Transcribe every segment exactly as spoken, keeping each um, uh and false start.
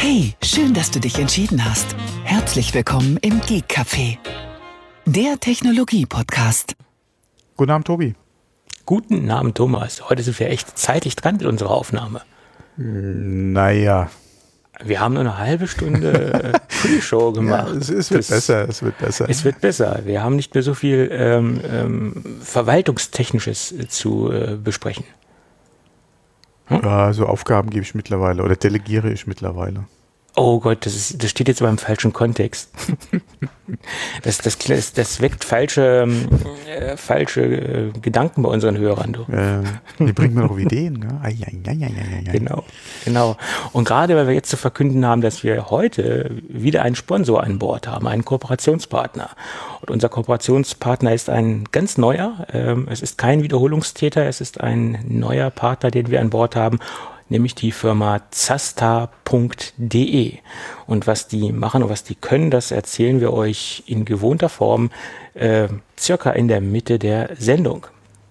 Hey, schön, dass du dich entschieden hast. Herzlich willkommen im Geek Café, der Technologie-Podcast. Guten Abend, Tobi. Guten Abend, Thomas. Heute sind wir echt zeitig dran mit unserer Aufnahme. Naja. Wir haben nur eine halbe Stunde Pre-Show gemacht. Ja, es, es wird das, besser, es wird besser. Es wird besser. Wir haben nicht mehr so viel ähm, ähm, Verwaltungstechnisches zu äh, besprechen. Hm? Ja, so Aufgaben gebe ich mittlerweile oder delegiere ich mittlerweile. Oh Gott, das, ist, das steht jetzt aber im falschen Kontext. das, das, das, das weckt falsche, äh, falsche äh, Gedanken bei unseren Hörern. Du. Äh, die bringen mir noch Ideen. Ne? Ai, ai, ai, ai, ai. Genau, genau. Und gerade weil wir jetzt zu verkünden haben, dass wir heute wieder einen Sponsor an Bord haben, einen Kooperationspartner. Und unser Kooperationspartner ist ein ganz neuer. Ähm, es ist kein Wiederholungstäter, es ist ein neuer Partner, den wir an Bord haben, nämlich die Firma Zasta punkt de. Und was die machen und was die können, das erzählen wir euch in gewohnter Form äh, circa in der Mitte der Sendung.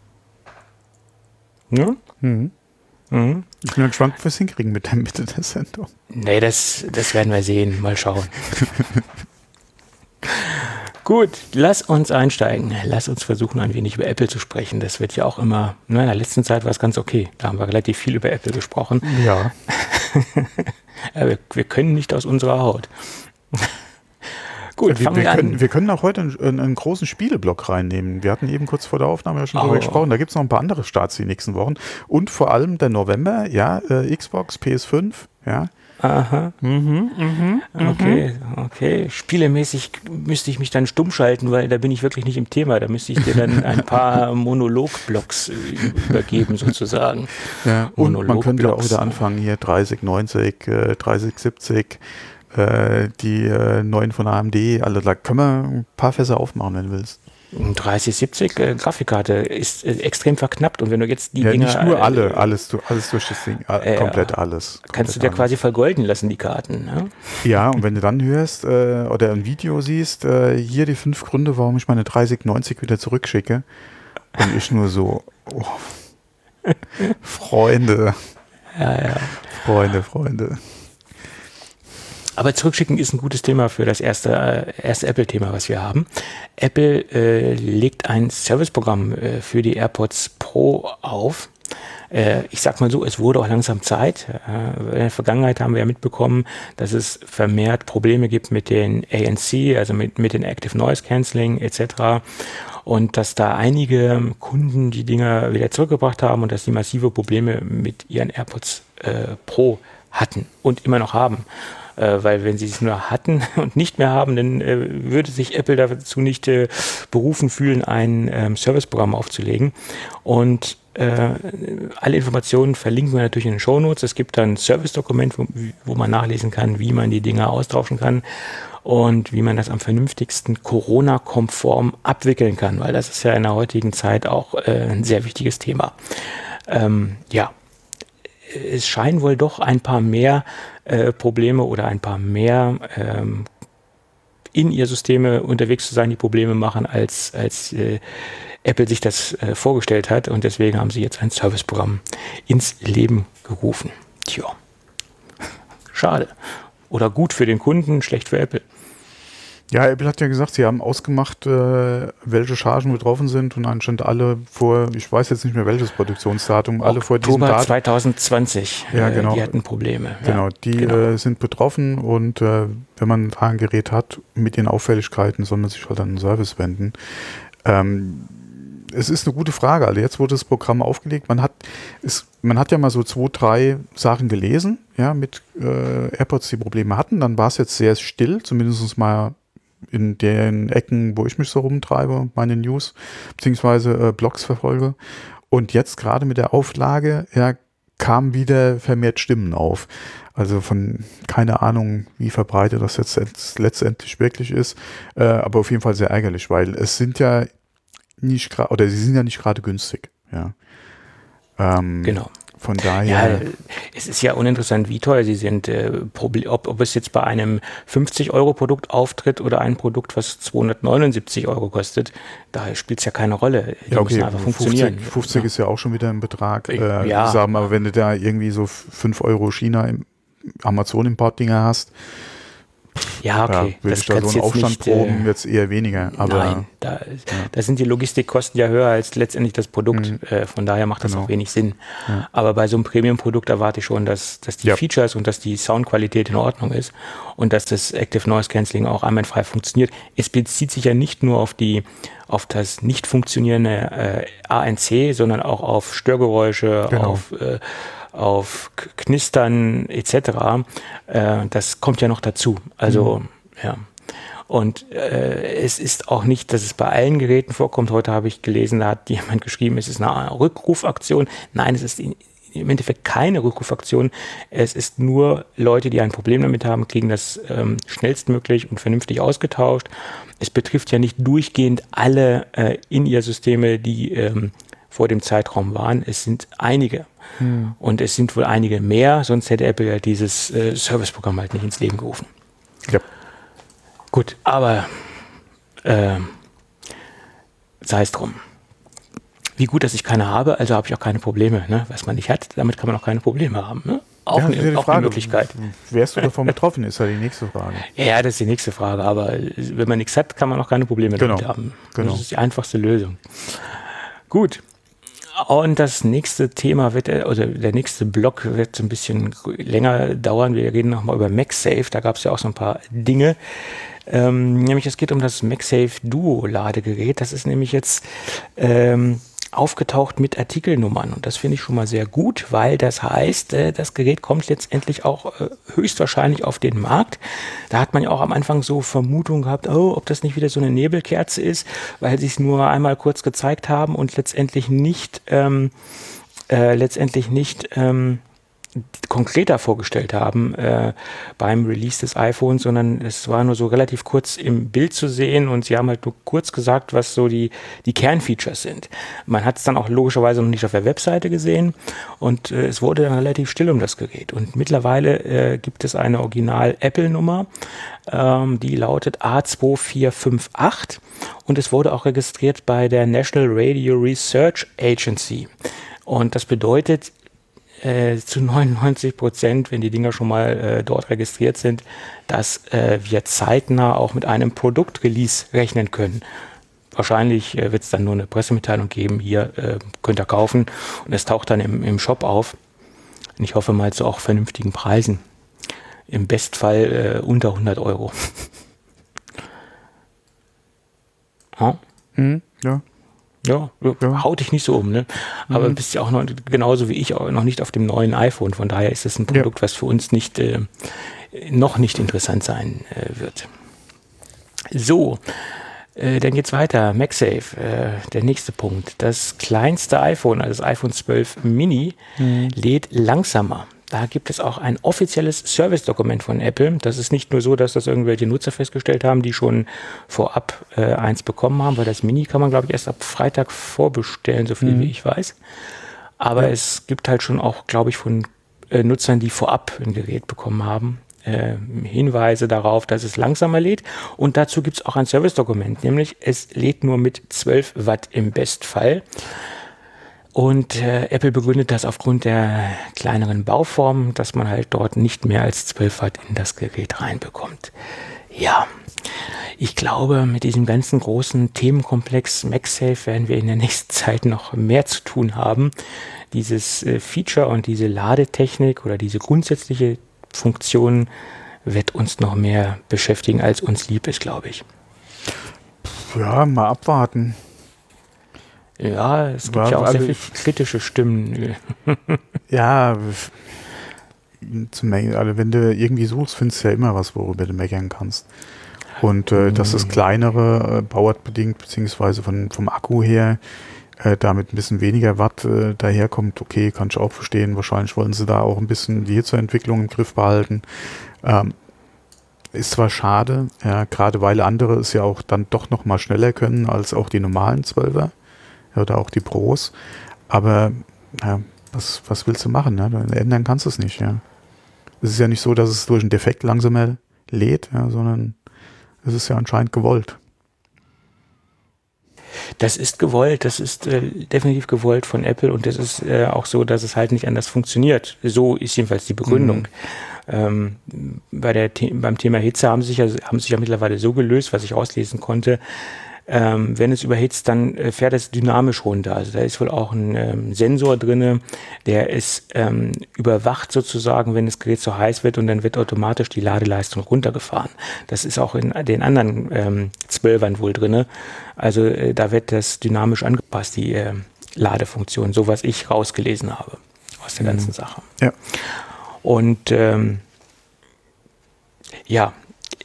Ja? Mhm. Mhm. Ich bin gespannt, was wir hinkriegen mit der Mitte der Sendung. Nee, das, das werden wir sehen. Mal schauen. Gut, lass uns einsteigen. Lass uns versuchen, ein wenig über Apple zu sprechen. Das wird ja auch immer, na, in der letzten Zeit war es ganz okay. Da haben wir relativ viel über Apple gesprochen. Ja. ja wir, wir können nicht aus unserer Haut. Gut, wir, fangen wir, wir können, an. wir können auch heute einen, einen großen Spieleblock reinnehmen. Wir hatten eben kurz vor der Aufnahme ja schon oh. drüber gesprochen. Da gibt es noch ein paar andere Starts die nächsten Wochen. Und vor allem der November, ja, äh, Xbox, P S fünf, ja. Aha. Mhm, mhm, okay, okay. Spielemäßig müsste ich mich dann stumm schalten, weil da bin ich wirklich nicht im Thema. Da müsste ich dir dann ein paar Monologblocks übergeben, sozusagen. Ja, und man könnte auch wieder anfangen, hier dreißig neunzig, äh, dreißig siebzig, äh, die äh, neuen von A M D. Also da können wir ein paar Fässer aufmachen, wenn du willst. dreißig siebzig äh, Grafikkarte ist äh, extrem verknappt und wenn du jetzt die ja, Dinger... nicht nur äh, alle, alles, alles durch das Ding, äh, komplett alles. Kannst komplett du dir alles. quasi vergolden lassen, die Karten. Ne? Ja, und wenn du dann hörst äh, oder ein Video siehst, äh, hier die fünf Gründe, warum ich meine dreißig neunzig wieder zurückschicke und ich nur so, oh, Freunde, ja, ja. Freunde, Freunde. Aber zurückschicken ist ein gutes Thema für das erste, äh, erste Apple-Thema, was wir haben. Apple äh, legt ein Serviceprogramm äh, für die AirPods Pro auf. Äh, ich sag mal so, es wurde auch langsam Zeit. Äh, in der Vergangenheit haben wir ja mitbekommen, dass es vermehrt Probleme gibt mit den A N C, also mit, mit den Active Noise Cancelling et cetera. Und dass da einige Kunden die Dinger wieder zurückgebracht haben und dass sie massive Probleme mit ihren AirPods äh, Pro hatten und immer noch haben. Weil wenn sie es nur hatten und nicht mehr haben, dann äh, würde sich Apple dazu nicht äh, berufen fühlen, ein ähm, Serviceprogramm aufzulegen. Und äh, alle Informationen verlinken wir natürlich in den Shownotes. Es gibt dann ein Service-Dokument, wo, wo man nachlesen kann, wie man die Dinger austauschen kann und wie man das am vernünftigsten Corona-konform abwickeln kann, weil das ist ja in der heutigen Zeit auch äh, ein sehr wichtiges Thema. Ähm, ja. Es scheinen wohl doch ein paar mehr äh, Probleme oder ein paar mehr ähm, in ihr Systeme unterwegs zu sein, die Probleme machen, als, als äh, Apple sich das äh, vorgestellt hat. Und deswegen haben sie jetzt ein Serviceprogramm ins Leben gerufen. Tja, schade. Oder gut für den Kunden, schlecht für Apple. Ja, Apple hat ja gesagt, sie haben ausgemacht, äh, welche Chargen betroffen sind und anscheinend alle vor, ich weiß jetzt nicht mehr welches Produktionsdatum, alle vor diesem Oktober Datum. zwanzig zwanzig, ja, genau. äh, die hatten Probleme. Genau, ja, die genau. Äh, sind betroffen und äh, wenn man ein Gerät hat mit den Auffälligkeiten, soll man sich halt an den Service wenden. Ähm, es ist eine gute Frage. Also jetzt wurde das Programm aufgelegt. Man hat, es, man hat ja mal so zwei, drei Sachen gelesen, ja, mit äh, AirPods, die Probleme hatten. Dann war es jetzt sehr still, zumindest mal in den Ecken, wo ich mich so rumtreibe, meine News beziehungsweise äh, Blogs verfolge. Und jetzt gerade mit der Auflage, ja, kamen wieder vermehrt Stimmen auf. Also von, keine Ahnung, wie verbreitet das jetzt letztendlich wirklich ist, äh, aber auf jeden Fall sehr ärgerlich, weil es sind ja nicht gerade, oder sie sind ja nicht gerade günstig, ja. Ähm, genau. Von daher. Ja, es ist ja uninteressant, wie teuer sie sind. Äh, ob, ob es jetzt bei einem fünfzig-Euro-Produkt auftritt oder ein Produkt, was zweihundertneunundsiebzig Euro kostet, da spielt es ja keine Rolle. Die ja, okay, müssen einfach funktionieren. fünfzig, fünfzig ja. Ist ja auch schon wieder ein Betrag. Äh, ja. Sagen, aber wenn du da irgendwie so fünf Euro China im Amazon-Import-Dinger hast, ja, okay. ja, würde das ich da so einen Aufstand nicht, proben, äh, jetzt eher weniger. Aber nein, da, ja. da sind die Logistikkosten ja höher als letztendlich das Produkt. Mhm. Äh, von daher macht das genau. auch wenig Sinn. Ja. Aber bei so einem Premium-Produkt erwarte ich schon, dass, dass die ja. Features und dass die Soundqualität in Ordnung ist und dass das Active Noise Cancelling auch einwandfrei funktioniert. Es bezieht sich ja nicht nur auf die auf das nicht funktionierende äh, A N C, sondern auch auf Störgeräusche, genau. auf äh, auf Knistern et cetera. Äh, das kommt ja noch dazu. Also, mhm. ja. Und äh, es ist auch nicht, dass es bei allen Geräten vorkommt. Heute habe ich gelesen, da hat jemand geschrieben, es ist eine Rückrufaktion. Nein, es ist in, im Endeffekt keine Rückrufaktion. Es ist nur Leute, die ein Problem damit haben, kriegen das ähm, schnellstmöglich und vernünftig ausgetauscht. Es betrifft ja nicht durchgehend alle äh, In-Ear-Systeme, die ähm, vor dem Zeitraum waren. Es sind einige. Hm. Und es sind wohl einige mehr, sonst hätte Apple ja dieses äh, Serviceprogramm halt nicht ins Leben gerufen. Ja. Gut, aber äh, sei es drum. Wie gut, dass ich keine habe, also habe ich auch keine Probleme. Ne? Was man nicht hat, damit kann man auch keine Probleme haben. Ne? Auch, ja, eine, ja die auch Frage. eine Möglichkeit. Wärst du davon betroffen, ist ja die nächste Frage. Ja, das ist die nächste Frage. Aber wenn man nichts hat, kann man auch keine Probleme genau. damit haben. Genau. Das ist die einfachste Lösung. Gut. Und das nächste Thema wird, oder der nächste Block wird ein bisschen länger dauern. Wir reden nochmal über MagSafe. Da gab es ja auch so ein paar Dinge. Ähm, nämlich es geht um das MagSafe Duo Ladegerät. Das ist nämlich jetzt ähm, aufgetaucht mit Artikelnummern. Und das finde ich schon mal sehr gut, weil das heißt, äh, das Gerät kommt letztendlich auch äh, höchstwahrscheinlich auf den Markt. Da hat man ja auch am Anfang so Vermutungen gehabt, oh, ob das nicht wieder so eine Nebelkerze ist, weil sie es nur einmal kurz gezeigt haben und letztendlich nicht, ähm, äh, letztendlich nicht ähm, konkreter vorgestellt haben äh, beim Release des iPhones, sondern es war nur so relativ kurz im Bild zu sehen und sie haben halt nur kurz gesagt, was so die, die Kernfeatures sind. Man hat es dann auch logischerweise noch nicht auf der Webseite gesehen und äh, es wurde dann relativ still um das Gerät. Und mittlerweile äh, gibt es eine Original-Apple-Nummer, ähm, die lautet A zwei vier fünf acht und es wurde auch registriert bei der National Radio Research Agency. Und das bedeutet, Äh, zu neunundneunzig Prozent, wenn die Dinger schon mal äh, dort registriert sind, dass äh, wir zeitnah auch mit einem Produktrelease rechnen können. Wahrscheinlich äh, wird es dann nur eine Pressemitteilung geben, hier äh, könnt ihr kaufen und es taucht dann im, im Shop auf. Und ich hoffe mal zu auch vernünftigen Preisen. Im Bestfall äh, unter hundert Euro. ja. Hm, ja. Ja, ja, haut dich nicht so um, ne? Aber mhm. bist ja auch noch genauso wie ich auch noch nicht auf dem neuen iPhone. Von daher ist es ein Produkt, ja. was für uns nicht äh, noch nicht interessant sein äh, wird. So, äh, dann geht's weiter. MagSafe, äh, der nächste Punkt. Das kleinste iPhone, also das iPhone zwölf Mini, mhm. lädt langsamer. Da gibt es auch ein offizielles Service-Dokument von Apple. Das ist nicht nur so, dass das irgendwelche Nutzer festgestellt haben, die schon vorab äh, eins bekommen haben, weil das Mini kann man, glaube ich, erst ab Freitag vorbestellen, so viel mhm. wie ich weiß. Aber ja. es gibt halt schon auch, glaube ich, von äh, Nutzern, die vorab ein Gerät bekommen haben, äh, Hinweise darauf, dass es langsamer lädt. Und dazu gibt es auch ein Service-Dokument, nämlich es lädt nur mit zwölf Watt im Bestfall. Und äh, Apple begründet das aufgrund der kleineren Bauform, dass man halt dort nicht mehr als zwölf Watt in das Gerät reinbekommt. Ja, ich glaube, mit diesem ganzen großen Themenkomplex MagSafe werden wir in der nächsten Zeit noch mehr zu tun haben. Dieses äh, Feature und diese Ladetechnik oder diese grundsätzliche Funktion wird uns noch mehr beschäftigen, als uns lieb ist, glaube ich. Ja, mal abwarten. Ja, es gibt War, ja auch also sehr viele kritische Stimmen. ja, zum, also wenn du irgendwie suchst, findest du ja immer was, worüber du meckern kannst. Und äh, dass das kleinere, äh, bauartbedingt, beziehungsweise von, vom Akku her, äh, damit ein bisschen weniger Watt äh, daherkommt, okay, kann ich auch verstehen. Wahrscheinlich wollen sie da auch ein bisschen die Hitzeentwicklung im Griff behalten. Ähm, ist zwar schade, ja, gerade weil andere es ja auch dann doch noch mal schneller können als auch die normalen zwölfer. Oder auch die Pros. Aber ja, was, was willst du machen? Ne? Ändern kannst du es nicht. Ja. Es ist ja nicht so, dass es durch einen Defekt langsamer lädt, ja, sondern es ist ja anscheinend gewollt. Das ist gewollt, das ist äh, definitiv gewollt von Apple und es ist äh, auch so, dass es halt nicht anders funktioniert. So ist jedenfalls die Begründung. Mhm. Ähm, bei der, beim Thema Hitze haben sich ja, haben sich ja mittlerweile so gelöst, was ich rauslesen konnte. Ähm, wenn es überhitzt, dann äh, fährt es dynamisch runter. Also da ist wohl auch ein ähm, Sensor drin, der es ähm, überwacht sozusagen, wenn das Gerät zu heiß wird, und dann wird automatisch die Ladeleistung runtergefahren. Das ist auch in den anderen ähm, zwölfern wohl drin. Also äh, da wird das dynamisch angepasst, die äh, Ladefunktion, so was ich rausgelesen habe aus der ganzen mhm. Sache. Ja. Und ähm, ja,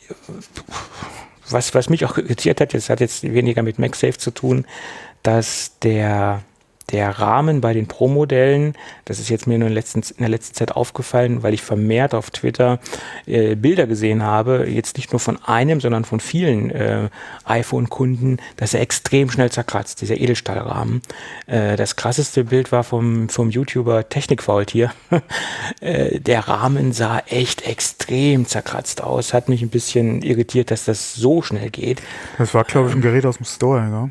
Was, was mich auch irritiert hat, das hat jetzt weniger mit MagSafe zu tun, dass der, der Rahmen bei den Pro-Modellen, das ist jetzt mir nur in, letzten, in der letzten Zeit aufgefallen, weil ich vermehrt auf Twitter äh, Bilder gesehen habe, jetzt nicht nur von einem, sondern von vielen äh, iPhone-Kunden, dass er extrem schnell zerkratzt, dieser Edelstahlrahmen. Äh, das krasseste Bild war vom, vom YouTuber Technikfaultier. äh, der Rahmen sah echt extrem zerkratzt aus, hat mich ein bisschen irritiert, dass das so schnell geht. Das war, glaube ich, ein Gerät aus dem Store, ja.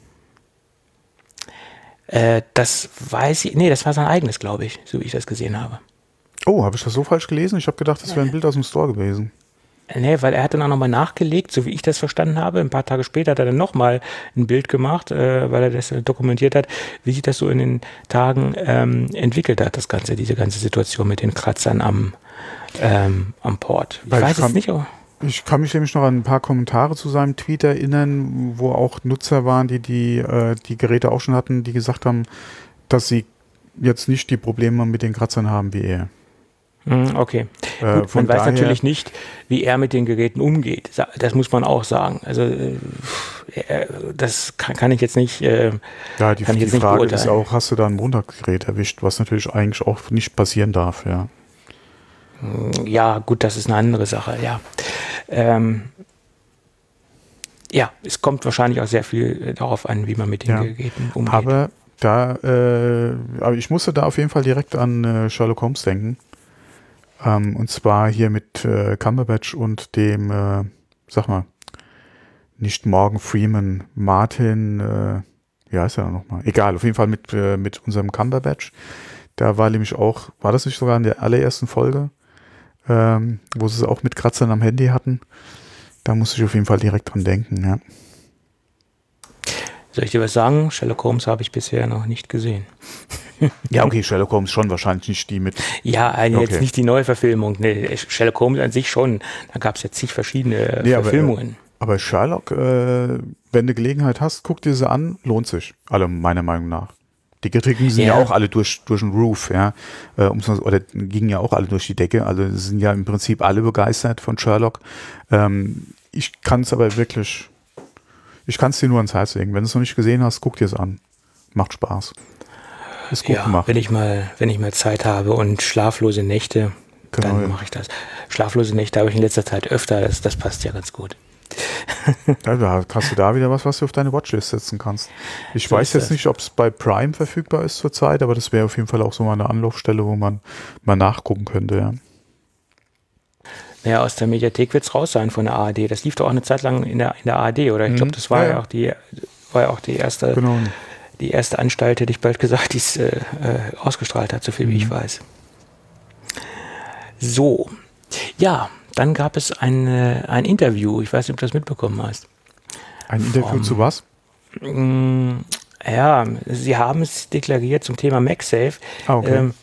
Äh, das weiß ich, nee, das war sein eigenes, glaube ich, so wie ich das gesehen habe. Oh, habe ich das so falsch gelesen? Ich habe gedacht, das wäre ein Bild aus dem Store gewesen. Nee, weil er hat dann auch nochmal nachgelegt, so wie ich das verstanden habe. Ein paar Tage später hat er dann nochmal ein Bild gemacht, äh, weil er das dokumentiert hat, wie sich das so in den Tagen ähm, entwickelt hat, das Ganze, diese ganze Situation mit den Kratzern am, ähm, am Port. Ich weil weiß ich es nicht. Aber ich kann mich nämlich noch an ein paar Kommentare zu seinem Tweet erinnern, wo auch Nutzer waren, die die, äh, die Geräte auch schon hatten, die gesagt haben, dass sie jetzt nicht die Probleme mit den Kratzern haben wie er. Okay. Äh, Gut, man weiß natürlich nicht, wie er mit den Geräten umgeht. Das muss man auch sagen. Also äh, das kann, kann ich jetzt nicht äh, Ja, die, kann ich die jetzt nicht Frage beurteilen. ist auch, hast du da ein Montagsgerät erwischt, was natürlich eigentlich auch nicht passieren darf, ja. Ja, gut, das ist eine andere Sache, ja. Ähm, ja, es kommt wahrscheinlich auch sehr viel darauf an, wie man mit den ja. Geräten umgeht. Aber da, äh, aber ich musste da auf jeden Fall direkt an äh, Sherlock Holmes denken. Ähm, und zwar hier mit äh, Cumberbatch und dem, äh, sag mal, nicht Morgan Freeman, Martin, äh, wie heißt er nochmal? Egal, auf jeden Fall mit, äh, mit unserem Cumberbatch. Da war nämlich auch, war das nicht sogar in der allerersten Folge, ähm, wo sie es auch mit Kratzern am Handy hatten? Da musste ich auf jeden Fall direkt dran denken, ja. Soll ich dir was sagen? Sherlock Holmes habe ich bisher noch nicht gesehen. Ja, okay, Sherlock Holmes schon, wahrscheinlich nicht die mit... Ja, also okay. Jetzt nicht die neue Verfilmung. Nee, Sherlock Holmes an sich schon. Da gab es ja zig verschiedene nee, Verfilmungen. Aber, aber Sherlock, äh, wenn du Gelegenheit hast, guck dir sie an, lohnt sich. Alle meiner Meinung nach. Die Kritiken sind ja, ja auch alle durch, durch den Roof, ja. Äh, oder gingen ja auch alle durch die Decke. Also sind ja im Prinzip alle begeistert von Sherlock. Ähm, ich kann es aber wirklich, ich kann es dir nur ans Herz legen. Wenn du es noch nicht gesehen hast, guck dir es an. Macht Spaß. Ist gut ja, gemacht. Wenn ich mal, wenn ich mal Zeit habe und schlaflose Nächte, genau, dann ja. mache ich das. Schlaflose Nächte habe ich in letzter Zeit öfter, das, das passt ja ganz gut. Ja, da hast du da wieder was, was du auf deine Watchlist setzen kannst. Ich so weiß jetzt das. nicht, ob es bei Prime verfügbar ist zurzeit, aber das wäre auf jeden Fall auch so mal eine Anlaufstelle, wo man mal nachgucken könnte. Ja. Naja, aus der Mediathek wird es raus sein von der A R D. Das lief doch auch eine Zeit lang in der, in der A R D, oder? Ich glaube, das war ja, ja auch die, war ja auch die erste, genau. die erste Anstalt, hätte ich bald gesagt, die es äh, ausgestrahlt hat, so viel wie mhm. ich weiß. So, ja. Dann gab es ein, ein Interview, ich weiß nicht, ob du das mitbekommen hast. Ein Interview um, zu was? Mh, ja, sie haben es deklariert zum Thema MagSafe. Ah, okay. Ähm,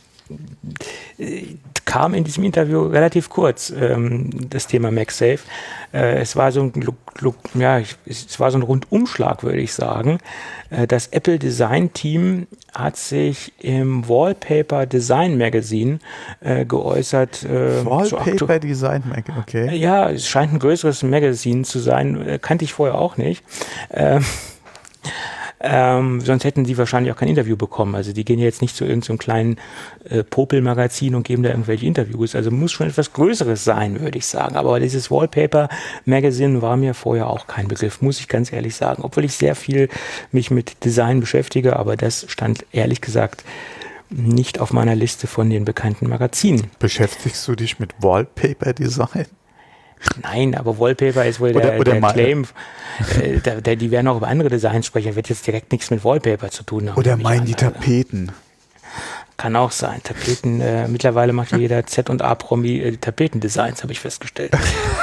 kam in diesem Interview relativ kurz, ähm, das Thema MagSafe. Äh, es war so ein, ja, es war so ein Rundumschlag, würde ich sagen. Äh, das Apple Design Team hat sich im Wallpaper Design Magazine äh, geäußert. Äh, Wallpaper Design Magazine, okay. Ja, es scheint ein größeres Magazine zu sein. Äh, kannte ich vorher auch nicht. Äh, Ähm, sonst hätten sie wahrscheinlich auch kein Interview bekommen. Also die gehen jetzt nicht zu irgendeinem so kleinen äh, Popel-Magazin und geben da irgendwelche Interviews. Also muss schon etwas Größeres sein, würde ich sagen. Aber dieses Wallpaper-Magazin war mir vorher auch kein Begriff, muss ich ganz ehrlich sagen. Obwohl ich sehr viel mich mit Design beschäftige, aber das stand ehrlich gesagt nicht auf meiner Liste von den bekannten Magazinen. Beschäftigst du dich mit Wallpaper-Design? Nein, aber Wallpaper ist wohl oder, der, oder der Claim. Äh, der, der, die werden auch über andere Designs sprechen, wird jetzt direkt nichts mit Wallpaper zu tun haben. Oder meinen die Tapeten? Kann auch sein. Tapeten, äh, mittlerweile macht jeder Z und A-Promi äh, Tapetendesigns, habe ich festgestellt.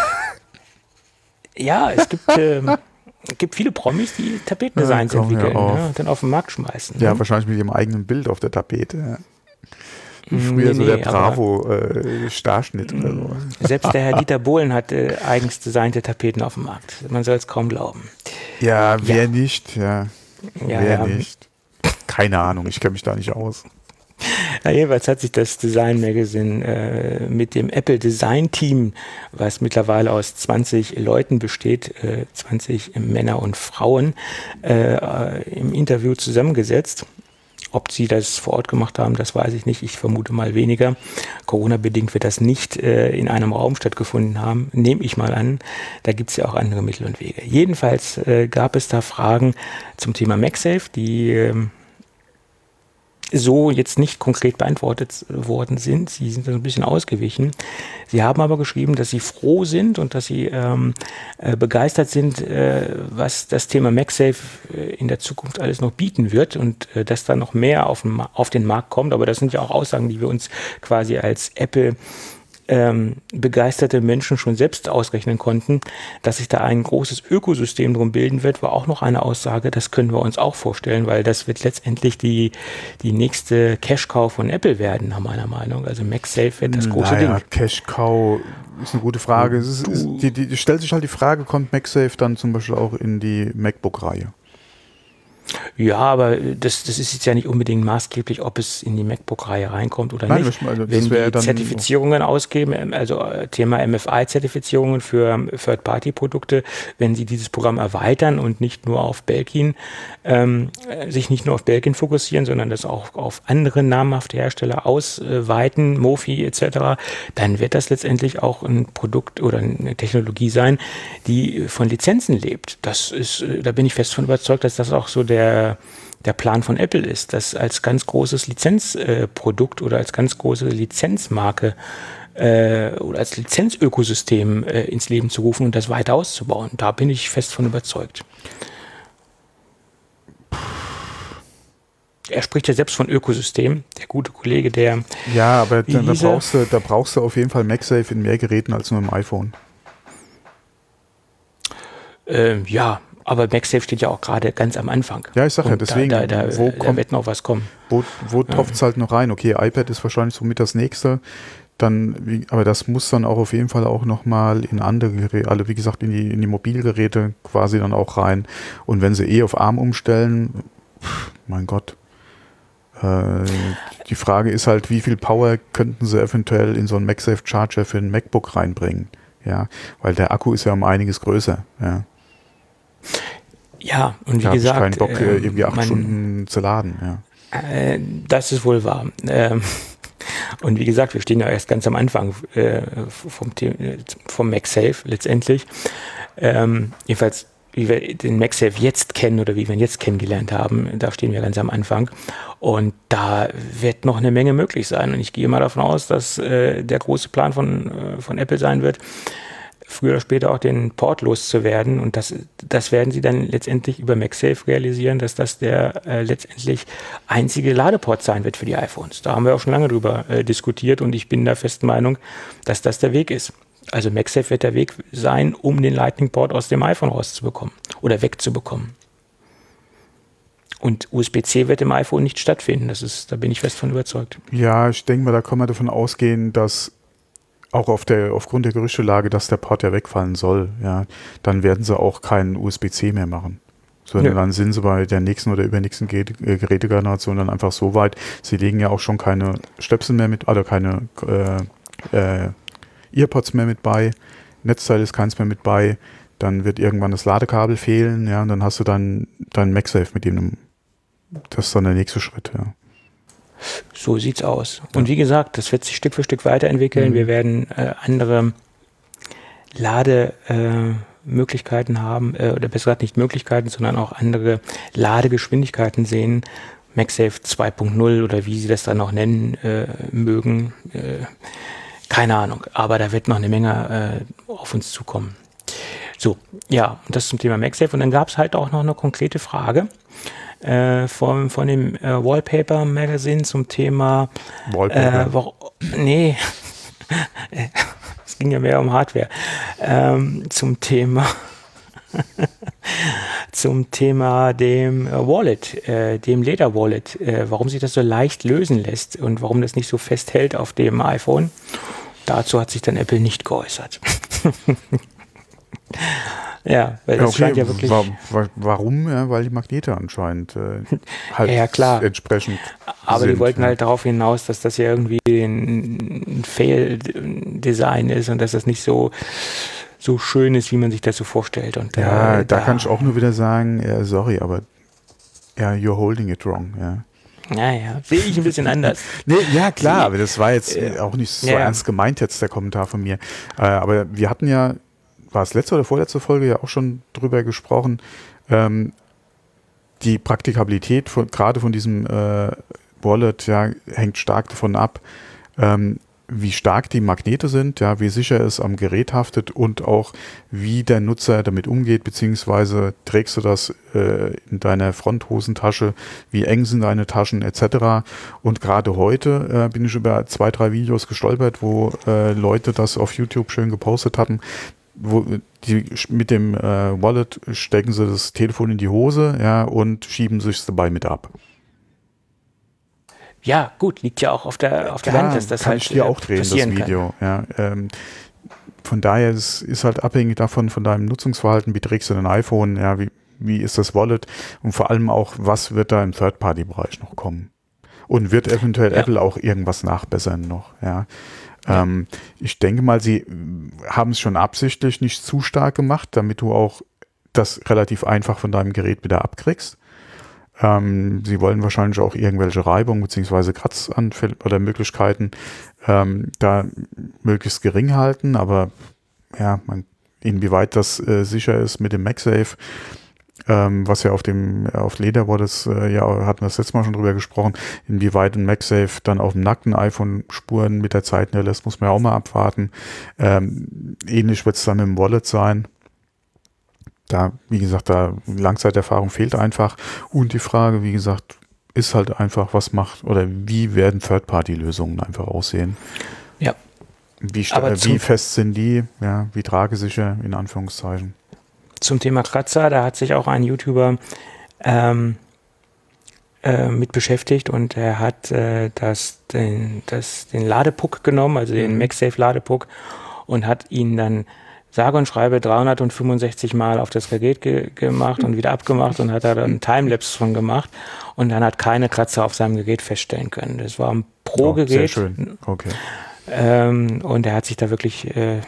Ja, es gibt, äh, gibt viele Promis, die Tapetendesigns ja, entwickeln ja ne, und dann auf den Markt schmeißen. Ja, ne? wahrscheinlich mit ihrem eigenen Bild auf der Tapete. Ja. Wie früher Nee, so nee, der Bravo-Starschnitt äh, oder so. Selbst der Herr Dieter Bohlen hat äh, eigens designte Tapeten auf dem Markt. Man soll es kaum glauben. Ja, wer Ja. nicht? Ja, Ja, wer ja. nicht? Keine Ahnung, ich kenne mich da nicht aus. Ja, jedenfalls hat sich das Design Magazine äh, mit dem Apple Design Team, was mittlerweile aus zwanzig Leuten besteht, äh, zwanzig Männer und Frauen, äh, im Interview zusammengesetzt. Ob sie das vor Ort gemacht haben, das weiß ich nicht. Ich vermute mal weniger. Corona-bedingt wird das nicht äh, in einem Raum stattgefunden haben, nehme ich mal an. Da gibt es ja auch andere Mittel und Wege. Jedenfalls äh, gab es da Fragen zum Thema MagSafe, die äh, so jetzt nicht konkret beantwortet worden sind. Sie sind so ein bisschen ausgewichen. Sie haben aber geschrieben, dass sie froh sind und dass sie ähm, äh, begeistert sind, äh, was das Thema MagSafe äh, in der Zukunft alles noch bieten wird und äh, dass da noch mehr auf den, auf den Markt kommt. Aber das sind ja auch Aussagen, die wir uns quasi als Apple Ähm, begeisterte Menschen schon selbst ausrechnen konnten. Dass sich da ein großes Ökosystem drum bilden wird, war auch noch eine Aussage. Das können wir uns auch vorstellen, weil das wird letztendlich die, die nächste Cash-Cow von Apple werden, nach meiner Meinung. Also MagSafe wird das große naja, Ding. Cash-Cow ist eine gute Frage. Es ist, ist, die, die, die stellt sich halt die Frage, kommt MagSafe dann zum Beispiel auch in die MacBook-Reihe? Ja, aber das, das ist jetzt ja nicht unbedingt maßgeblich, ob es in die MacBook-Reihe reinkommt oder Nein, nicht. also das Wenn wäre die dann Zertifizierungen ausgeben, also Thema M F I-Zertifizierungen für Third-Party-Produkte, wenn sie dieses Programm erweitern und nicht nur auf Belkin, ähm, sich nicht nur auf Belkin fokussieren, sondern das auch auf andere namhafte Hersteller ausweiten, Mofi et cetera, dann wird das letztendlich auch ein Produkt oder eine Technologie sein, die von Lizenzen lebt. Das ist, da bin ich fest von überzeugt, dass das auch so der Der, der Plan von Apple ist, das als ganz großes Lizenzprodukt äh, oder als ganz große Lizenzmarke äh, oder als Lizenzökosystem äh, ins Leben zu rufen und das weiter auszubauen. Da bin ich fest von überzeugt. Er spricht ja selbst von Ökosystem, der gute Kollege, der... Ja, aber da, da, diese, brauchst du, da brauchst du auf jeden Fall MagSafe in mehr Geräten als nur im iPhone. Äh, ja, aber MagSafe steht ja auch gerade ganz am Anfang. Ja, ich sag ja, deswegen, da, da, da, wo da kommt, wird noch was kommen. Wo, wo tropft es halt noch rein? Okay, iPad ist wahrscheinlich so mit das nächste. Dann, wie, aber das muss dann auch auf jeden Fall auch nochmal in andere Geräte, also wie gesagt, in die, in die Mobilgeräte quasi dann auch rein. Und wenn sie eh auf ARM umstellen, pff, mein Gott. Äh, die Frage ist halt, wie viel Power könnten sie eventuell in so einen MagSafe Charger für ein MacBook reinbringen? Ja, weil der Akku ist ja um einiges größer, ja. Ja, und wie da gesagt, ich keinen Bock, äh, irgendwie acht man, Stunden zu laden. Ja. Äh, das ist wohl wahr. Ähm, und wie gesagt, wir stehen ja erst ganz am Anfang äh, vom, vom MagSafe letztendlich. Ähm, jedenfalls, wie wir den MagSafe jetzt kennen oder wie wir ihn jetzt kennengelernt haben, da stehen wir ganz am Anfang. Und da wird noch eine Menge möglich sein. Und ich gehe mal davon aus, dass äh, der große Plan von, äh, von Apple sein wird, früher oder später auch den Port loszuwerden. Und das, das werden sie dann letztendlich über MagSafe realisieren, dass das der äh, letztendlich einzige Ladeport sein wird für die iPhones. Da haben wir auch schon lange drüber äh, diskutiert und ich bin der festen Meinung, dass das der Weg ist. Also MagSafe wird der Weg sein, um den Lightning-Port aus dem iPhone rauszubekommen oder wegzubekommen. Und U S B C wird im iPhone nicht stattfinden. Das ist, da bin ich fest von überzeugt. Ja, ich denke mal, da kann man davon ausgehen, dass auch auf der, aufgrund der Gerüchtelage, dass der Port ja wegfallen soll, ja, dann werden sie auch keinen U S B C mehr machen. Sondern ja. Dann sind sie bei der nächsten oder übernächsten Gerätegeneration dann einfach so weit, sie legen ja auch schon keine Stöpsel mehr mit, oder keine äh, äh, Earpods mehr mit bei, Netzteil ist keins mehr mit bei, dann wird irgendwann das Ladekabel fehlen, ja, und dann hast du dann dein MagSafe mit dem, das ist dann der nächste Schritt, ja. So sieht's aus. Und wie gesagt, das wird sich Stück für Stück weiterentwickeln. Mhm. Wir werden äh, andere Lademöglichkeiten äh, haben, äh, oder besser gesagt nicht Möglichkeiten, sondern auch andere Ladegeschwindigkeiten sehen. MagSafe zwei Punkt null oder wie sie das dann noch nennen äh, mögen. Äh, keine Ahnung, aber da wird noch eine Menge äh, auf uns zukommen. So, ja, das zum Thema MagSafe. Und dann gab es halt auch noch eine konkrete Frage. äh, von, von dem äh, Wallpaper Magazine zum Thema Wallpaper? Äh, wo, nee, es ging ja mehr um Hardware. Ähm, zum Thema zum Thema dem äh, Wallet, äh, dem Leder-Wallet, äh, warum sich das so leicht lösen lässt und warum das nicht so festhält auf dem iPhone. Dazu hat sich dann Apple nicht geäußert. Ja, weil das okay, scheint ja wirklich... Wa wa warum? Ja, weil die Magnete anscheinend äh, halt ja, klar. entsprechend Aber sind, die wollten ja. halt darauf hinaus, dass das ja irgendwie ein Fail-Design ist und dass das nicht so, so schön ist, wie man sich das so vorstellt. Und Ja, äh, da, da kann ich auch nur wieder sagen, ja, sorry, aber ja, you're holding it wrong, ja. Naja, sehe ich ein bisschen anders. Nee, ja, klar, aber das war jetzt äh, auch nicht so ja. ernst gemeint jetzt, der Kommentar von mir. Äh, aber wir hatten ja, war es letzte oder vorletzte Folge ja auch schon drüber gesprochen, ähm, die Praktikabilität von, gerade von diesem äh, Wallet, ja, hängt stark davon ab, ähm, wie stark die Magnete sind, ja, wie sicher es am Gerät haftet und auch wie der Nutzer damit umgeht, beziehungsweise trägst du das äh, in deiner Fronthosentasche, wie eng sind deine Taschen et cetera. Und gerade heute äh, bin ich über zwei, drei Videos gestolpert, wo äh, Leute das auf YouTube schön gepostet hatten, wo die mit dem äh, Wallet stecken sie das Telefon in die Hose, ja, und schieben sich dabei mit ab. Ja, gut, liegt ja auch auf der, auf der Klar, Hand, dass das kann halt ich dir auch drehen, das passieren Video. Ja, ähm, von daher ist, ist halt abhängig davon, von deinem Nutzungsverhalten, wie trägst du dein iPhone, ja, wie, wie ist das Wallet und vor allem auch, was wird da im Third-Party-Bereich noch kommen. Und wird eventuell Ja. Apple auch irgendwas nachbessern noch, ja. Ja. Ähm, ich denke mal, sie haben es schon absichtlich nicht zu stark gemacht, damit du auch das relativ einfach von deinem Gerät wieder abkriegst. Ähm, sie wollen wahrscheinlich auch irgendwelche Reibung bzw. Kratzanfälle oder Möglichkeiten ähm, da möglichst gering halten, aber ja, man, inwieweit das äh, sicher ist mit dem MagSafe, ähm, was ja auf dem auf Leder war, das äh, ja, hatten wir das letzte Mal schon drüber gesprochen, inwieweit ein MagSafe dann auf dem nackten iPhone Spuren mit der Zeit hinterlässt, muss man ja auch mal abwarten. Ähm, ähnlich wird es dann mit dem Wallet sein. Da, wie gesagt, da Langzeiterfahrung fehlt einfach. Und die Frage, wie gesagt, ist halt einfach, was macht oder wie werden Third-Party-Lösungen einfach aussehen? Ja. Wie, Aber wie fest sind die? Ja, wie tragesicher, in Anführungszeichen. Zum Thema Kratzer, da hat sich auch ein YouTuber ähm, äh, mit beschäftigt und er hat äh, das, den, das, den Ladepuck genommen, also den MagSafe-Ladepuck, und hat ihn dann sage und schreibe dreihundertfünfundsechzig Mal auf das Gerät ge gemacht und wieder abgemacht und hat da dann einen Timelapse von gemacht und dann hat keine Kratzer auf seinem Gerät feststellen können. Das war ein Pro-Gerät. Oh, sehr schön, okay. Ähm, und er hat sich da wirklich äh,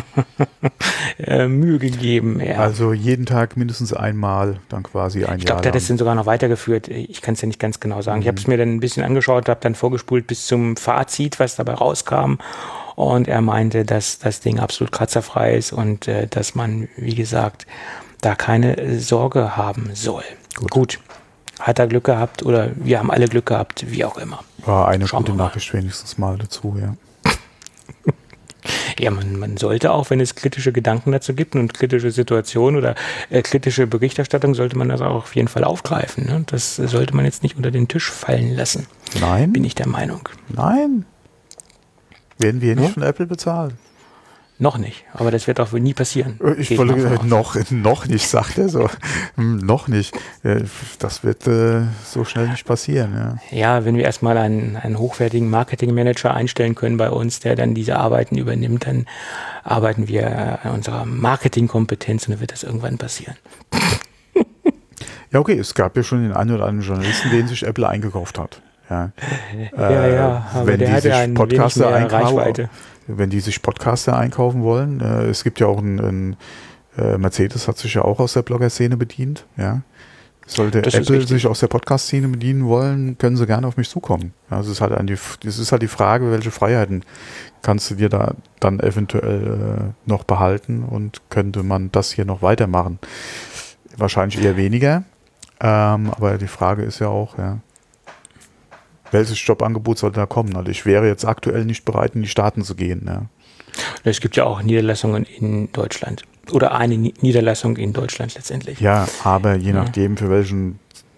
äh, Mühe gegeben. Ja. Also jeden Tag mindestens einmal, dann quasi ein Ich Jahr glaube, der hat lang. das dann sogar noch weitergeführt. Ich kann es ja nicht ganz genau sagen. Mhm. Ich habe es mir dann ein bisschen angeschaut, habe dann vorgespult bis zum Fazit, was dabei rauskam. Und er meinte, dass das Ding absolut kratzerfrei ist und äh, dass man, wie gesagt, da keine äh, Sorge haben soll. Gut. Gut. Hat er Glück gehabt oder wir haben alle Glück gehabt, wie auch immer. War eine Schauen gute wir mal. Nachricht wenigstens mal dazu, ja. Ja, man, man sollte auch, wenn es kritische Gedanken dazu gibt und kritische Situationen oder äh, kritische Berichterstattung, sollte man das auch auf jeden Fall aufgreifen. Ne? Das äh, sollte man jetzt nicht unter den Tisch fallen lassen. Nein? Bin ich der Meinung. Nein. Werden wir nicht Ja? von Apple bezahlt? Noch nicht, aber das wird auch wohl nie passieren. Ich Gehe wollte mal von äh, aus. noch, noch nicht, sagt er so. Hm, noch nicht. Äh, Das wird äh, so schnell nicht passieren. Ja. Ja, wenn wir erstmal einen, einen hochwertigen Marketingmanager einstellen können bei uns, der dann diese Arbeiten übernimmt, dann arbeiten wir an unserer Marketingkompetenz und dann wird das irgendwann passieren. Ja, okay, es gab ja schon den einen oder anderen Journalisten, den sich Apple eingekauft hat. Ja, Ja, Äh, ja, aber wenn der die hat sich ja ein wenig Podcaster mehr einkaufen, Reichweite. wenn die sich Podcaster einkaufen wollen, äh, es gibt ja auch einen, einen äh, Mercedes hat sich ja auch aus der Blogger-Szene bedient, ja. Sollte Das ist Apple richtig. sich aus der Podcast-Szene bedienen wollen, können sie gerne auf mich zukommen. Ja, das ist halt an die, das ist halt die Frage, welche Freiheiten kannst du dir da dann eventuell äh, noch behalten und könnte man das hier noch weitermachen? Wahrscheinlich eher weniger, ähm, aber die Frage ist ja auch, ja, welches Jobangebot sollte da kommen? Also ich wäre jetzt aktuell nicht bereit, in die Staaten zu gehen. Ja. Es gibt ja auch Niederlassungen in Deutschland. Oder eine Ni- Niederlassung in Deutschland letztendlich. Ja, aber je Ja. nachdem, für welchen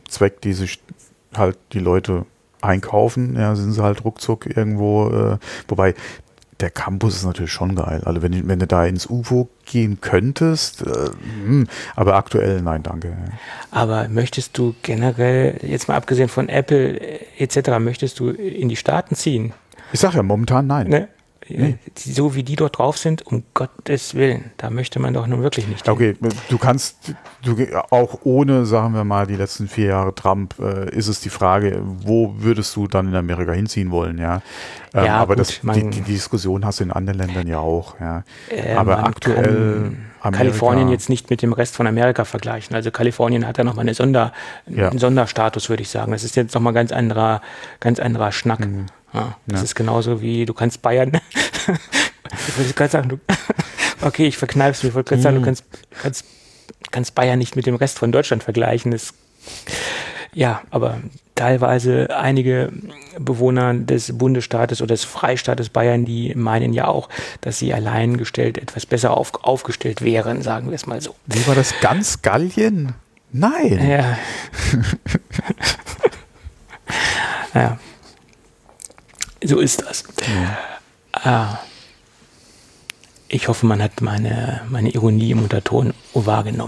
Zweck, die sich halt die Leute einkaufen, ja, sind sie halt ruckzuck irgendwo, äh, wobei der Campus ist natürlich schon geil. Also wenn, wenn du da ins U F O gehen könntest, äh, mh, aber aktuell nein, danke. Ja. Aber möchtest du generell, jetzt mal abgesehen von Apple et cetera, möchtest du in die Staaten ziehen? Ich sage ja momentan nein. Ne? Nee. So wie die dort drauf sind, um Gottes Willen, da möchte man doch nun wirklich nicht hin. Okay, du kannst, du, auch ohne, sagen wir mal, die letzten vier Jahre Trump, äh, ist es die Frage, wo würdest du dann in Amerika hinziehen wollen, ja? Ähm, ja aber gut, das, man, die, die Diskussion hast du in anderen Ländern ja auch, ja. Äh, aber aktuell Amerika, Kalifornien jetzt nicht mit dem Rest von Amerika vergleichen. Also Kalifornien hat ja nochmal eine Sonder, ja. einen Sonderstatus, würde ich sagen. Das ist jetzt nochmal ganz anderer, ganz anderer Schnack. Mhm. Ja, das ja. ist genauso wie, du kannst Bayern, ich wollte gerade sagen, du, okay, ich verkneif's mir, ich wollte gerade sagen, du kannst, kannst, kannst Bayern nicht mit dem Rest von Deutschland vergleichen. Das, ja, aber teilweise einige Bewohner des Bundesstaates oder des Freistaates Bayern, die meinen ja auch, dass sie alleingestellt etwas besser auf, aufgestellt wären, sagen wir es mal so. Wie war das, ganz Gallien? Nein. Ja. Ja. So ist das. Ja. Ah. Ich hoffe, man hat meine, meine Ironie im Unterton wahrgenommen.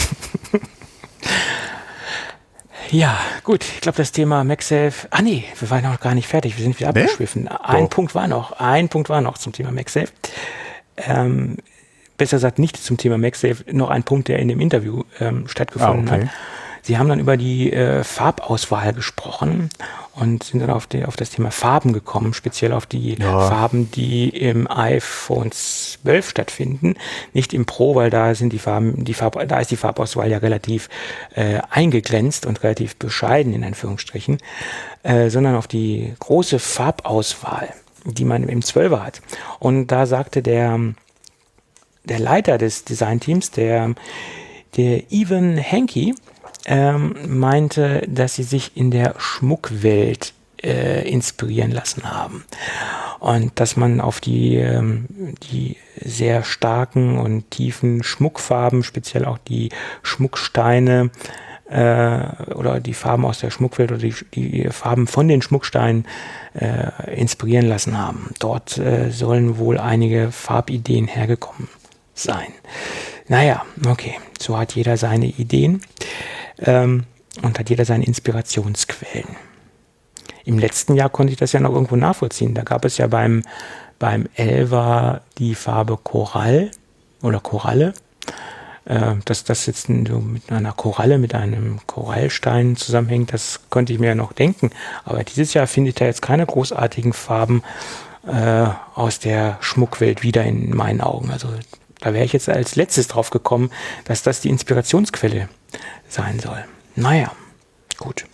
Ja, gut. Ich glaube, das Thema MagSafe. Ah, nee, wir waren noch gar nicht fertig. Wir sind wieder abgeschwiffen. Nee? Ein Doch. Punkt war noch. Ein Punkt war noch zum Thema MagSafe. Ähm, besser gesagt, nicht zum Thema MagSafe. Noch ein Punkt, der in dem Interview ähm, stattgefunden ah, okay. hat. Sie haben dann über die äh, Farbauswahl gesprochen und sind dann auf, die, auf das Thema Farben gekommen, speziell auf die ja. Farben, die im iPhone zwölf stattfinden, nicht im Pro, weil da sind die Farben, die Farb, da ist die Farbauswahl ja relativ äh, eingegrenzt und relativ bescheiden in Anführungsstrichen, äh, sondern auf die große Farbauswahl, die man im zwölfer hat. Und da sagte der der Leiter des Designteams, der der Evan Hankey, Ähm, meinte, dass sie sich in der Schmuckwelt äh, inspirieren lassen haben und dass man auf die, ähm, die sehr starken und tiefen Schmuckfarben, speziell auch die Schmucksteine äh, oder die Farben aus der Schmuckwelt oder die, die Farben von den Schmucksteinen äh, inspirieren lassen haben. Dort äh, sollen wohl einige Farbideen hergekommen sein. Naja, okay, so hat jeder seine Ideen. Ähm, und hat jeder seine Inspirationsquellen. Im letzten Jahr konnte ich das ja noch irgendwo nachvollziehen. Da gab es ja beim, beim elfer die Farbe Korall oder Koralle. Äh, dass das jetzt so mit einer Koralle, mit einem Korallstein zusammenhängt, das konnte ich mir ja noch denken. Aber dieses Jahr finde ich da jetzt keine großartigen Farben äh, aus der Schmuckwelt wieder in meinen Augen. Also da wäre ich jetzt als letztes drauf gekommen, dass das die Inspirationsquelle sein soll. Naja, gut.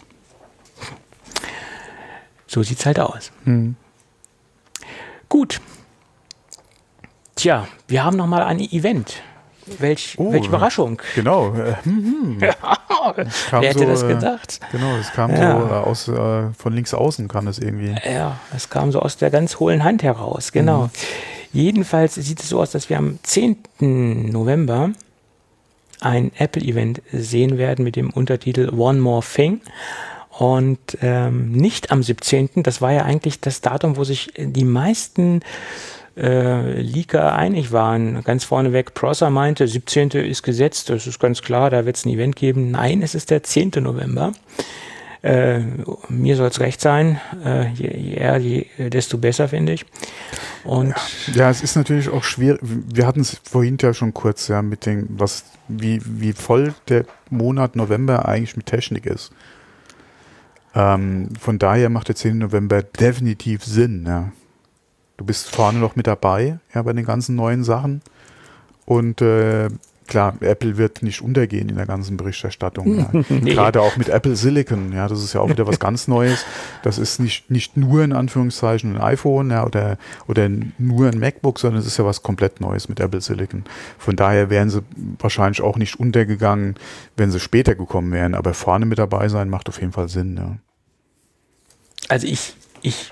So sieht's halt aus. Hm. Gut. Tja, wir haben noch mal ein Event. Welch, oh, welche Überraschung. Genau. Hm. Ja, wer hätte so, das gedacht? Genau, es kam ja. so aus, äh, von links außen kam das irgendwie. Ja, es kam so aus der ganz hohlen Hand heraus, genau. Mhm. Jedenfalls sieht es so aus, dass wir am zehnten November ein Apple-Event sehen werden mit dem Untertitel One More Thing. Und ähm, nicht am siebzehnten Das war ja eigentlich das Datum, wo sich die meisten äh, Leaker einig waren. Ganz vorneweg, Prosser meinte, siebzehnte ist gesetzt, das ist ganz klar, da wird es ein Event geben. Nein, es ist der zehnte November. Äh, mir soll es recht sein, äh, je, je eher, je, desto besser, finde ich. Und ja, ja, es ist natürlich auch schwierig. Wir hatten es vorhin ja schon kurz, ja, mit dem, was, wie, wie voll der Monat November eigentlich mit Technik ist. Ähm, von daher macht der zehnte November definitiv Sinn, ja. Du bist vorne noch mit dabei, ja, bei den ganzen neuen Sachen. Und äh, klar, Apple wird nicht untergehen in der ganzen Berichterstattung. Ja. Nee. Gerade auch mit Apple Silicon, ja, das ist ja auch wieder was ganz Neues. Das ist nicht, nicht nur in Anführungszeichen ein iPhone, ja, oder, oder nur ein MacBook, sondern es ist ja was komplett Neues mit Apple Silicon. Von daher wären sie wahrscheinlich auch nicht untergegangen, wenn sie später gekommen wären. Aber vorne mit dabei sein macht auf jeden Fall Sinn. Ja. Also ich, ich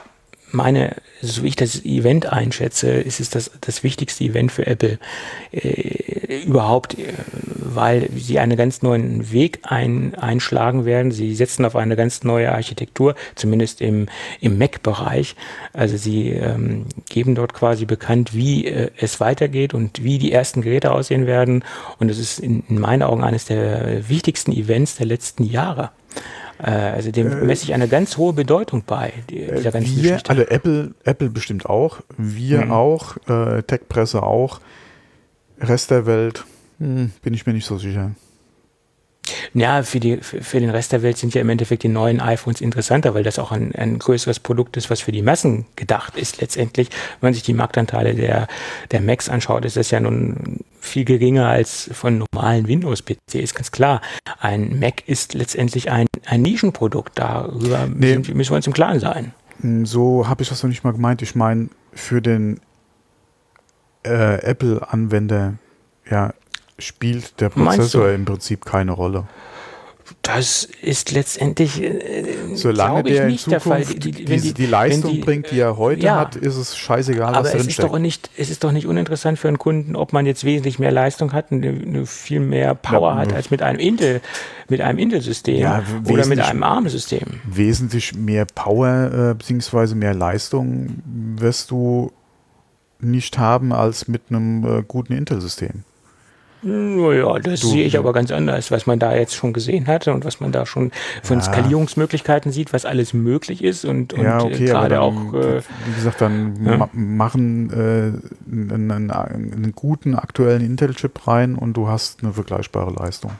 meine, so wie ich das Event einschätze, ist es das, das wichtigste Event für Apple äh, überhaupt, äh, weil sie einen ganz neuen Weg ein, einschlagen werden. Sie setzen auf eine ganz neue Architektur, zumindest im, im Mac-Bereich. Also sie ähm, geben dort quasi bekannt, wie äh, es weitergeht und wie die ersten Geräte aussehen werden. Und es ist in, in meinen Augen eines der wichtigsten Events der letzten Jahre. Also dem äh, messe ich eine ganz hohe Bedeutung bei, dieser ganzen wir, Geschichte. Also Apple, Apple bestimmt auch, wir mhm. auch, äh, Tech-Presse auch, Rest der Welt, hm, bin ich mir nicht so sicher. Ja, für, die, für, für den Rest der Welt sind ja im Endeffekt die neuen iPhones interessanter, weil das auch ein, ein größeres Produkt ist, was für die Massen gedacht ist letztendlich. Wenn man sich die Marktanteile der, der Macs anschaut, ist das ja nun viel geringer als von normalen Windows-P Cs, ganz klar. Ein Mac ist letztendlich ein, ein Nischenprodukt, darüber nee. sind, müssen wir uns im Klaren sein. So habe ich das noch nicht mal gemeint. Ich meine, für den äh, Apple-Anwender, ja, spielt der Prozessor im Prinzip keine Rolle. Das ist letztendlich, äh, solange glaube ich, der in nicht Zukunft der Fall. Die, die, die, die, die Leistung die, bringt, die er heute ja, hat, ist es scheißegal, aber was drin es ist steckt. doch nicht, es ist doch nicht uninteressant für einen Kunden, ob man jetzt wesentlich mehr Leistung hat, eine, eine viel mehr Power ja, hat als mit einem Intel, mit einem Intel-System ja, oder mit einem ARM-System. Wesentlich mehr Power äh, bzw. mehr Leistung wirst du nicht haben als mit einem äh, guten Intel-System. Naja, das du, sehe ich aber ganz anders, was man da jetzt schon gesehen hat und was man da schon von ja. Skalierungsmöglichkeiten sieht, was alles möglich ist und, und ja, okay, gerade dann, auch. Äh, wie gesagt, dann ja. ma- machen äh, einen, einen, einen guten aktuellen Intel-Chip rein und du hast eine vergleichbare Leistung.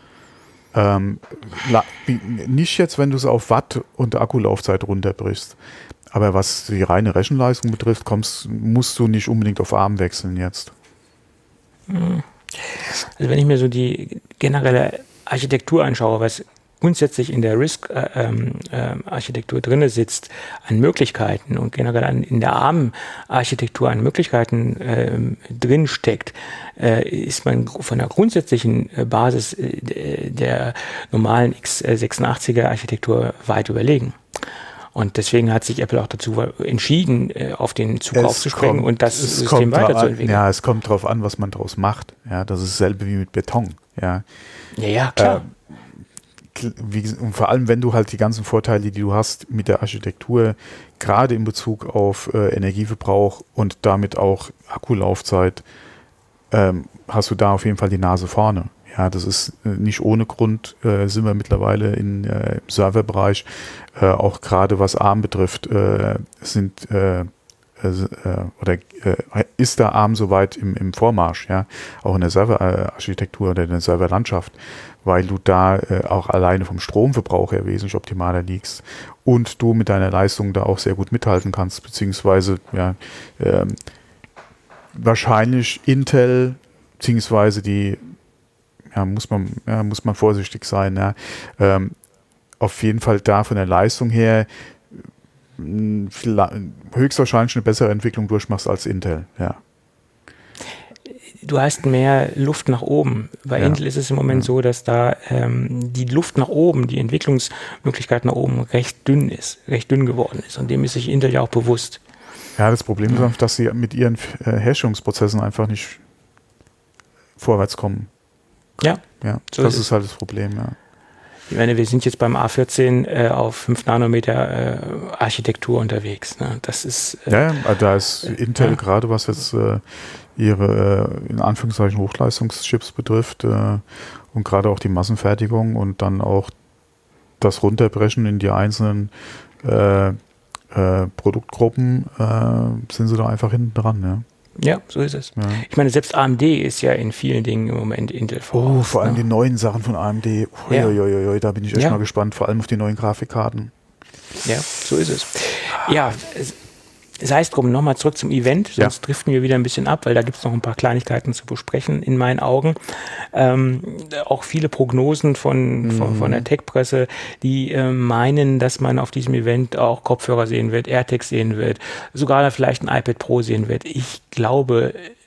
Ähm, la- nicht jetzt, wenn du es auf Watt und Akkulaufzeit runterbrichst. Aber was die reine Rechenleistung betrifft, kommst, musst du nicht unbedingt auf ARM wechseln jetzt. Hm. Also wenn ich mir so die generelle Architektur anschaue, was grundsätzlich in der RISC-Architektur äh, äh, drin sitzt, an Möglichkeiten und generell an, in der ARM-Architektur an Möglichkeiten äh, drin steckt, äh, ist man von der grundsätzlichen Basis äh, der normalen x sechsundachtziger-Architektur weit überlegen. Und deswegen hat sich Apple auch dazu entschieden, auf den Zug aufzuspringen und das System weiterzuentwickeln. Ja, es kommt darauf an, was man daraus macht. Ja, das ist dasselbe wie mit Beton. Ja, ja, ja klar. Äh, wie, und vor allem, wenn du halt die ganzen Vorteile, die du hast mit der Architektur, gerade in Bezug auf äh, Energieverbrauch und damit auch Akkulaufzeit, ähm, hast du da auf jeden Fall die Nase vorne. Ja, das ist äh, nicht ohne Grund, äh, sind wir mittlerweile in, äh, im Serverbereich, äh, auch gerade was ARM betrifft, äh, sind äh, äh, oder äh, ist da ARM soweit im, im Vormarsch, ja, auch in der Serverarchitektur oder in der Serverlandschaft, weil du da äh, auch alleine vom Stromverbrauch her wesentlich optimaler liegst und du mit deiner Leistung da auch sehr gut mithalten kannst, beziehungsweise ja, äh, wahrscheinlich Intel, beziehungsweise die Ja, muss man, ja, muss man vorsichtig sein. Ja. Ähm, auf jeden Fall da von der Leistung her höchstwahrscheinlich eine bessere Entwicklung durchmachst als Intel. Ja. Du hast mehr Luft nach oben. Bei ja. Intel ist es im Moment ja. so, dass da ähm, die Luft nach oben, die Entwicklungsmöglichkeit nach oben recht dünn ist, recht dünn geworden ist. Und dem ist sich Intel ja auch bewusst. Ja, das Problem ja. ist einfach, dass sie mit ihren äh, Herstellungsprozessen einfach nicht vorwärts kommen. Ja, ja so das ist, ist halt das Problem, ja. Ich meine, wir sind jetzt beim A vierzehn äh, auf fünf Nanometer äh, Architektur unterwegs. Ne? Das ist äh, ja, ja, da ist Intel äh, gerade, was jetzt äh, ihre äh, in Anführungszeichen Hochleistungschips betrifft äh, und gerade auch die Massenfertigung und dann auch das Runterbrechen in die einzelnen äh, äh, Produktgruppen äh, sind sie da einfach hinten dran, ja. Ja, so ist es. Ja. Ich meine, selbst A M D ist ja in vielen Dingen im Moment Intel voraus. Oh, vor allem ne? die neuen Sachen von A M D. Uiuiui, ja. Da bin ich echt ja. mal gespannt, vor allem auf die neuen Grafikkarten. Ja, so ist es. Ja, sei es drum, nochmal zurück zum Event, sonst ja. driften wir wieder ein bisschen ab, weil da gibt es noch ein paar Kleinigkeiten zu besprechen in meinen Augen. Ähm, auch viele Prognosen von, mhm. von, von der Tech-Presse, die äh, meinen, dass man auf diesem Event auch Kopfhörer sehen wird, AirTags sehen wird, sogar vielleicht ein iPad Pro sehen wird. Ich glaube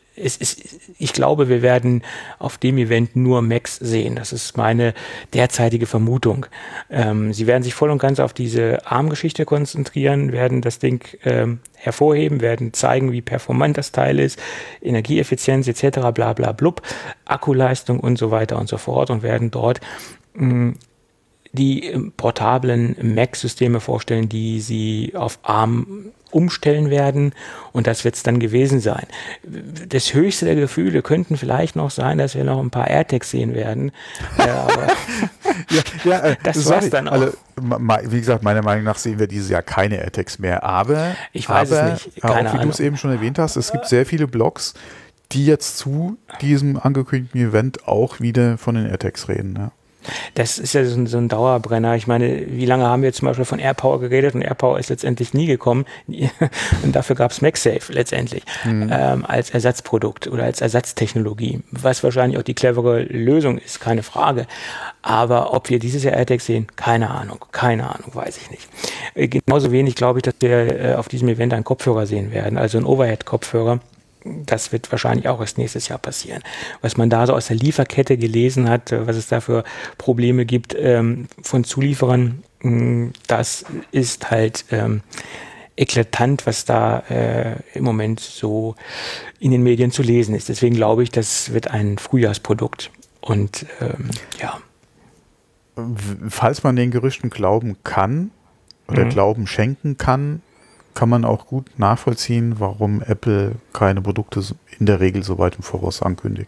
es ist, ich glaube, wir werden auf dem Event nur Macs sehen. Das ist meine derzeitige Vermutung. Ähm, sie werden sich voll und ganz auf diese ARM-Geschichte konzentrieren, werden das Ding ähm, hervorheben, werden zeigen, wie performant das Teil ist, Energieeffizienz et cetera, bla bla blub, Akkuleistung und so weiter und so fort und werden dort mh, die portablen Mac-Systeme vorstellen, die sie auf ARM umstellen werden, und das wird es dann gewesen sein. Das höchste der Gefühle könnten vielleicht noch sein, dass wir noch ein paar AirTags sehen werden. Äh, aber ja, ja, äh, das war's dann auch. Alle, wie gesagt, meiner Meinung nach sehen wir dieses Jahr keine AirTags mehr, aber, ich weiß aber es nicht, keine auch, wie du es eben schon erwähnt hast, es gibt sehr viele Blogs, die jetzt zu diesem angekündigten Event auch wieder von den AirTags reden. Ja. Das ist ja so ein, so ein Dauerbrenner. Ich meine, wie lange haben wir zum Beispiel von AirPower geredet, und AirPower ist letztendlich nie gekommen und dafür gab es MagSafe letztendlich mhm. ähm, als Ersatzprodukt oder als Ersatztechnologie, was wahrscheinlich auch die clevere Lösung ist, keine Frage. Aber ob wir dieses Jahr AirTags sehen, keine Ahnung, keine Ahnung, weiß ich nicht. Äh, genauso wenig glaube ich, dass wir äh, auf diesem Event einen Kopfhörer sehen werden, also einen Overhead-Kopfhörer. Das wird wahrscheinlich auch erst nächstes Jahr passieren. Was man da so aus der Lieferkette gelesen hat, was es da für Probleme gibt ähm, von Zulieferern, mh, das ist halt ähm, eklatant, was da äh, im Moment so in den Medien zu lesen ist. Deswegen glaube ich, das wird ein Frühjahrsprodukt. Und ähm, ja. Falls man den Gerüchten glauben kann oder mhm. Glauben schenken kann, kann man auch gut nachvollziehen, warum Apple keine Produkte in der Regel so weit im Voraus ankündigt.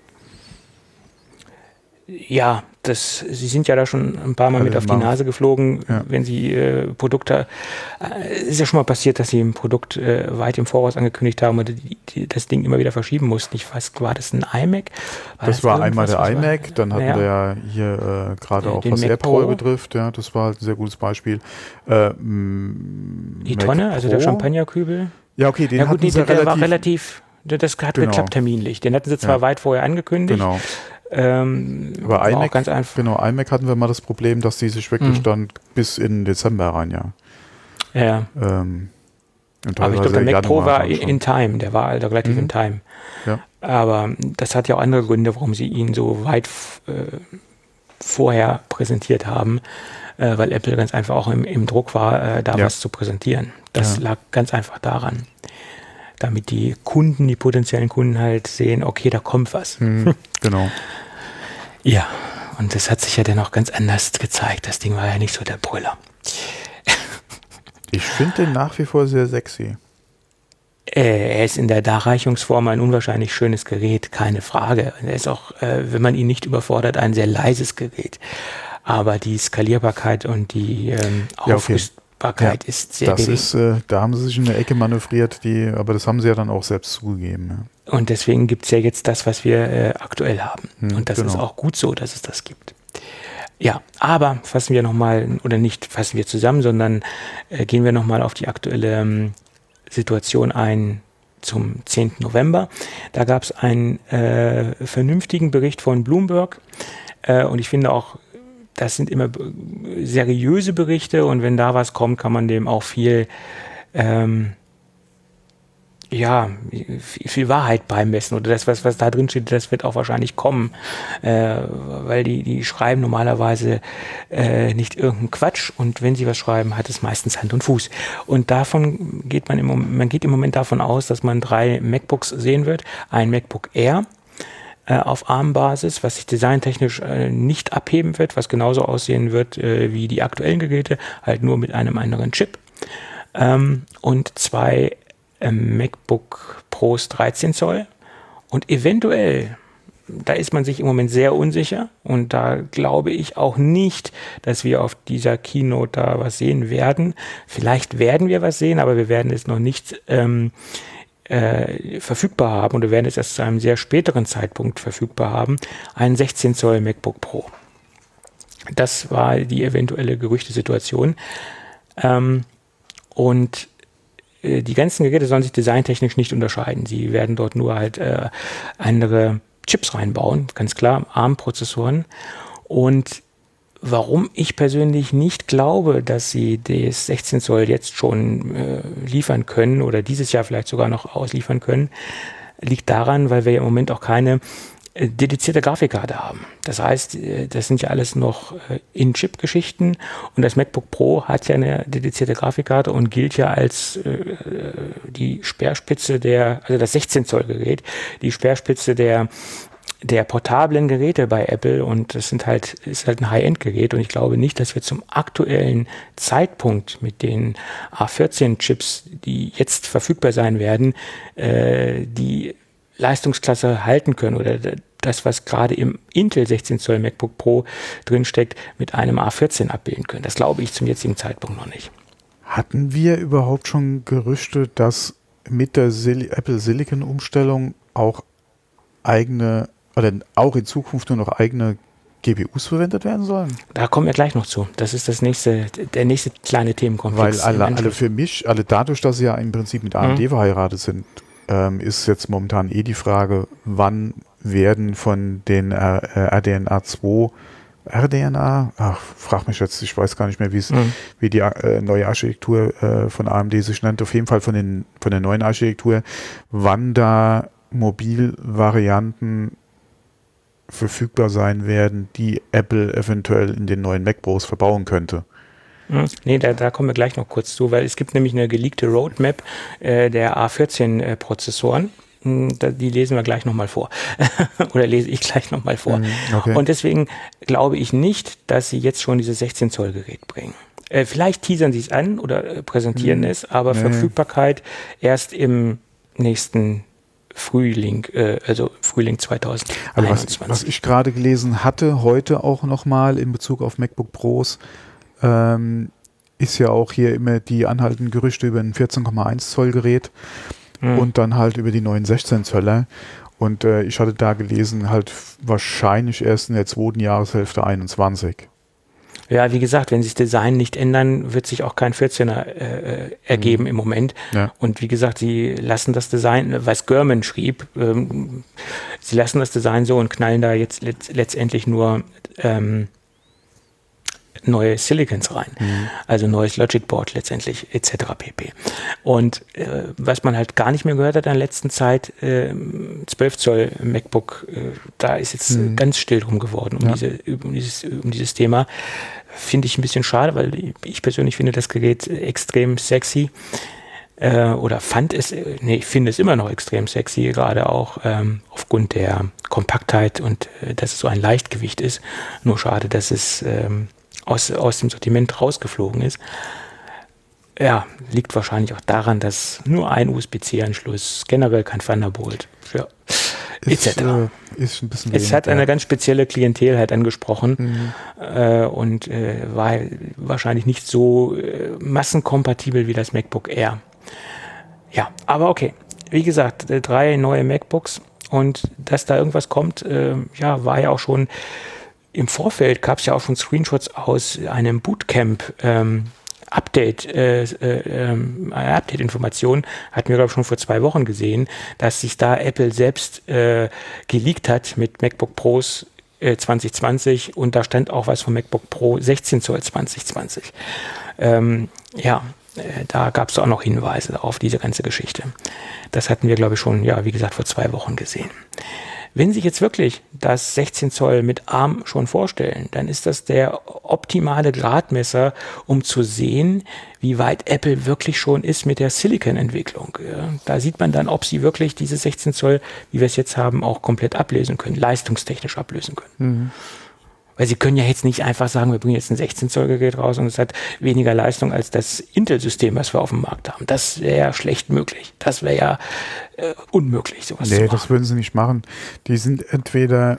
Ja, das, sie sind ja da schon ein paar Mal Alle mit auf mal. die Nase geflogen, ja. wenn sie äh, Produkte, äh, ist ja schon mal passiert, dass sie ein Produkt äh, weit im Voraus angekündigt haben und die, die, das Ding immer wieder verschieben mussten. Ich weiß, war das ein iMac? War das, das war einmal der iMac, war? Dann hatten ja. wir ja hier äh, gerade auch, den was Mac AirPower Pro. betrifft, ja, das war ein sehr gutes Beispiel. Äh, die Mac Tonne, Pro. Also der Champagnerkübel. Ja, okay, den ja, gut, hatten sie der, der relativ... war relativ, das hat genau. geklappt terminlich. Den hatten sie zwar ja. weit vorher angekündigt. Genau. Ähm, Aber iMac, ganz einfach. Genau, iMac hatten wir mal das Problem, dass die sich wirklich mhm. dann bis in Dezember rein, ja. Ja. Ähm, aber ich glaube, der Mac Pro war in Time, der war also relativ mhm. in Time. Ja. Aber das hat ja auch andere Gründe, warum sie ihn so weit äh, vorher präsentiert haben, äh, weil Apple ganz einfach auch im, im Druck war, äh, da ja. was zu präsentieren. Das ja. lag ganz einfach daran. Damit die Kunden, die potenziellen Kunden halt sehen, okay, da kommt was. Mhm, genau. Ja, und das hat sich ja dann auch ganz anders gezeigt. Das Ding war ja nicht so der Brüller. Ich finde den nach wie vor sehr sexy. Äh, er ist in der Darreichungsform ein unwahrscheinlich schönes Gerät, keine Frage. Er ist auch, äh, wenn man ihn nicht überfordert, ein sehr leises Gerät. Aber die Skalierbarkeit und die ähm, ja, okay. Ja, ist sehr das ist, äh, da haben sie sich in eine Ecke manövriert, die, aber das haben sie ja dann auch selbst zugegeben. Ja. Und deswegen gibt es ja jetzt das, was wir äh, aktuell haben. Hm, und das genau. ist auch gut so, dass es das gibt. Ja, aber fassen wir nochmal, oder nicht fassen wir zusammen, sondern äh, gehen wir nochmal auf die aktuelle ähm, Situation ein zum zehnten November. Da gab es einen äh, vernünftigen Bericht von Bloomberg äh, und ich finde auch, das sind immer seriöse Berichte und wenn da was kommt, kann man dem auch viel, ähm, ja, viel, viel Wahrheit beimessen. Oder das, was, was da drin steht, das wird auch wahrscheinlich kommen, äh, weil die, die schreiben normalerweise äh, nicht irgendeinen Quatsch und wenn sie was schreiben, hat es meistens Hand und Fuß. Und davon geht man im Moment, man geht im Moment davon aus, dass man drei MacBooks sehen wird. Ein MacBook Air auf ARM-Basis, was sich designtechnisch äh, nicht abheben wird, was genauso aussehen wird äh, wie die aktuellen Geräte, halt nur mit einem anderen Chip. Ähm, und zwei äh, MacBook Pros dreizehn Zoll. Und eventuell, da ist man sich im Moment sehr unsicher und da glaube ich auch nicht, dass wir auf dieser Keynote da was sehen werden. Vielleicht werden wir was sehen, aber wir werden es noch nicht ähm, Äh, verfügbar haben oder werden es erst zu einem sehr späteren Zeitpunkt verfügbar haben, einen sechzehn Zoll MacBook Pro. Das war die eventuelle Gerüchtesituation. Ähm, und äh, die ganzen Geräte sollen sich designtechnisch nicht unterscheiden. Sie werden dort nur halt äh, andere Chips reinbauen, ganz klar, ARM-Prozessoren. Und warum ich persönlich nicht glaube, dass sie das sechzehn Zoll jetzt schon äh, liefern können oder dieses Jahr vielleicht sogar noch ausliefern können, liegt daran, weil wir im Moment auch keine äh, dedizierte Grafikkarte haben. Das heißt, äh, das sind ja alles noch äh, In-Chip-Geschichten und das MacBook Pro hat ja eine dedizierte Grafikkarte und gilt ja als äh, die Speerspitze der, also das sechzehn Zoll Gerät, die Speerspitze der der portablen Geräte bei Apple und das sind halt, ist halt ein High-End-Gerät und ich glaube nicht, dass wir zum aktuellen Zeitpunkt mit den A vierzehn Chips, die jetzt verfügbar sein werden, äh, die Leistungsklasse halten können oder das, was gerade im Intel sechzehn Zoll MacBook Pro drinsteckt, mit einem A vierzehn abbilden können. Das glaube ich zum jetzigen Zeitpunkt noch nicht. Hatten wir überhaupt schon Gerüchte, dass mit der Sil- Apple Silicon-Umstellung auch eigene oder auch in Zukunft nur noch eigene G P Us verwendet werden sollen? Da kommen wir gleich noch zu. Das ist das nächste, der nächste kleine Themenkomplex. Weil alle, alle für mich, alle dadurch, dass sie ja im Prinzip mit A M D mhm. verheiratet sind, ähm, ist jetzt momentan eh die Frage, wann werden von den äh, R D N A zwei R D N A, ach, frag mich jetzt, ich weiß gar nicht mehr, wie es, mhm. wie die äh, neue Architektur äh, von A M D sich nennt, auf jeden Fall von den von der neuen Architektur, wann da Mobilvarianten verfügbar sein werden, die Apple eventuell in den neuen Mac Pros verbauen könnte. Hm, nee, da, da kommen wir gleich noch kurz zu, weil es gibt nämlich eine geleakte Roadmap äh, der A vierzehn äh, Prozessoren. Hm, da, die lesen wir gleich nochmal vor. Oder lese ich gleich nochmal vor. Hm, okay. Und deswegen glaube ich nicht, dass sie jetzt schon dieses sechzehn Zoll Gerät bringen. Äh, vielleicht teasern sie es an oder äh, präsentieren hm, es, aber nee. Verfügbarkeit erst im nächsten Frühling, äh, also Frühling zwanzig einundzwanzig. Also was, was ich gerade gelesen hatte, heute auch nochmal in Bezug auf MacBook Pros, ähm, ist ja auch hier immer die anhaltenden Gerüchte über ein vierzehn Komma eins Zoll Gerät hm. und dann halt über die neuen sechzehn Zöller. Und äh, ich hatte da gelesen, halt wahrscheinlich erst in der zweiten Jahreshälfte einundzwanzig. Ja, wie gesagt, wenn sich das Design nicht ändern, wird sich auch kein vierzehner äh, ergeben mhm. im Moment. Ja. Und wie gesagt, sie lassen das Design, was Gurman schrieb, ähm, sie lassen das Design so und knallen da jetzt let- letztendlich nur ähm, neue Silicons rein. Mhm. Also neues Logic Board letztendlich et cetera pp. Und äh, was man halt gar nicht mehr gehört hat in der letzten Zeit, äh, zwölf Zoll MacBook, äh, da ist jetzt mhm. ganz still drum geworden um, ja. diese, um, dieses, um dieses Thema. Finde ich ein bisschen schade, weil ich persönlich finde das Gerät extrem sexy äh, oder fand es, nee, ich finde es immer noch extrem sexy, gerade auch ähm, aufgrund der Kompaktheit und äh, dass es so ein Leichtgewicht ist. Nur schade, dass es ähm, aus, aus dem Sortiment rausgeflogen ist. Ja, liegt wahrscheinlich auch daran, dass nur ein U S B C-Anschluss, generell kein Thunderbolt, ja, et cetera. Äh, ist ein bisschen es hat eine ganz spezielle Klientel halt angesprochen mhm. äh, und äh, war wahrscheinlich nicht so äh, massenkompatibel wie das MacBook Air. Ja, aber okay. Wie gesagt, äh, drei neue MacBooks und dass da irgendwas kommt, äh, ja, war ja auch schon im Vorfeld, gab es ja auch schon Screenshots aus einem Bootcamp, ähm, Update, äh, äh, äh, Update-Information hatten wir, glaube ich, schon vor zwei Wochen gesehen, dass sich da Apple selbst äh, geleakt hat mit MacBook Pros äh, zwanzig zwanzig und da stand auch was vom MacBook Pro sechzehn Zoll zwanzig zwanzig. Ähm, ja, äh, da gab es auch noch Hinweise auf diese ganze Geschichte. Das hatten wir, glaube ich, schon, ja, wie gesagt, vor zwei Wochen gesehen. Wenn Sie jetzt wirklich das sechzehn Zoll mit ARM schon vorstellen, dann ist das der optimale Gradmesser, um zu sehen, wie weit Apple wirklich schon ist mit der Silicon-Entwicklung. Ja, da sieht man dann, ob sie wirklich diese sechzehn Zoll, wie wir es jetzt haben, auch komplett ablösen können, leistungstechnisch ablösen können. Mhm. Weil sie können ja jetzt nicht einfach sagen, wir bringen jetzt ein sechzehn Zoll Gerät raus und es hat weniger Leistung als das Intel-System, was wir auf dem Markt haben. Das wäre ja schlecht möglich. Das wäre ja äh, unmöglich, sowas nee, zu machen. Nee, das würden sie nicht machen. Die sind entweder,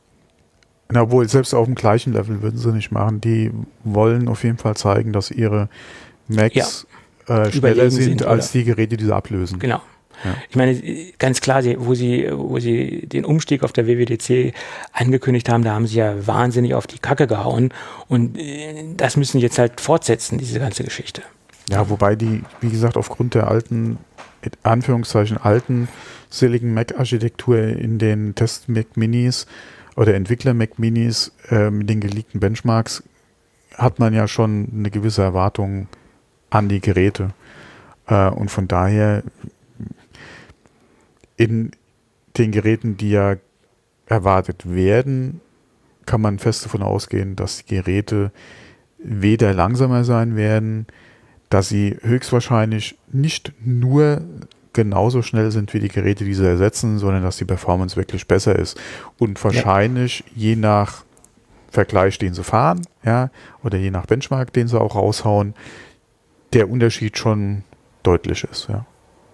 na wohl, selbst auf dem gleichen Level würden sie nicht machen. Die wollen auf jeden Fall zeigen, dass ihre Macs ja, äh, schneller sind, sind als die Geräte, die sie ablösen. Genau. Ja. Ich meine, ganz klar, wo sie, wo sie den Umstieg auf der W W D C angekündigt haben, da haben sie ja wahnsinnig auf die Kacke gehauen und das müssen sie jetzt halt fortsetzen, diese ganze Geschichte. Ja, wobei die, wie gesagt, aufgrund der alten, in Anführungszeichen alten Silicon Mac Architektur in den Test Mac Minis oder Entwickler Mac Minis äh, mit den geleakten Benchmarks hat man ja schon eine gewisse Erwartung an die Geräte äh, und von daher In, den Geräten, die ja erwartet werden, kann man fest davon ausgehen, dass die Geräte weder langsamer sein werden, dass sie höchstwahrscheinlich nicht nur genauso schnell sind wie die Geräte, die sie ersetzen, sondern dass die Performance wirklich besser ist. Und wahrscheinlich ja. je nach Vergleich, den sie fahren, ja, oder je nach Benchmark, den sie auch raushauen, der Unterschied schon deutlich ist, ja.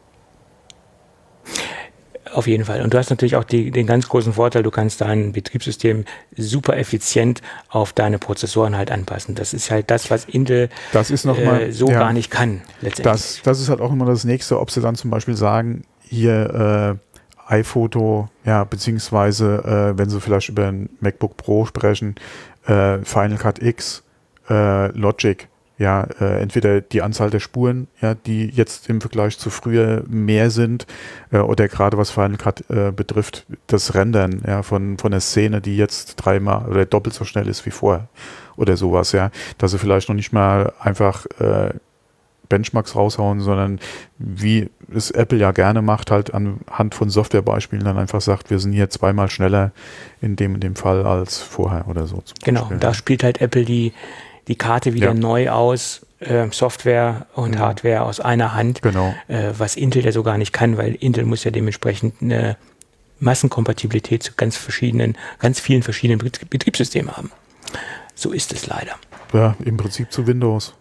Auf jeden Fall. Und du hast natürlich auch die, den ganz großen Vorteil, du kannst dein Betriebssystem super effizient auf deine Prozessoren halt anpassen. Das ist halt das, was Intel das ist noch äh, mal, so ja, gar nicht kann, letztendlich. Das, das ist halt auch immer das Nächste, ob sie dann zum Beispiel sagen, hier äh, iPhoto, ja, beziehungsweise äh, wenn sie vielleicht über ein MacBook Pro sprechen, äh, Final Cut X, äh, Logic, ja, äh, entweder die Anzahl der Spuren, ja, die jetzt im Vergleich zu früher mehr sind, äh, oder gerade was Final Cut äh, betrifft, das Rendern, ja, von, von der Szene, die jetzt dreimal oder doppelt so schnell ist wie vorher oder sowas, ja, dass sie vielleicht noch nicht mal einfach äh, Benchmarks raushauen, sondern wie es Apple ja gerne macht, halt anhand von Softwarebeispielen dann einfach sagt, wir sind hier zweimal schneller in dem in dem Fall als vorher oder so. Zum genau, Beispiel. Da spielt halt Apple die die Karte wieder ja. neu aus, äh, Software und mhm. Hardware aus einer Hand, genau. äh, was Intel ja so gar nicht kann, weil Intel muss ja dementsprechend eine Massenkompatibilität zu ganz verschiedenen, ganz vielen verschiedenen Bet- Betriebssystemen haben. So ist es leider. Ja, im Prinzip zu Windows.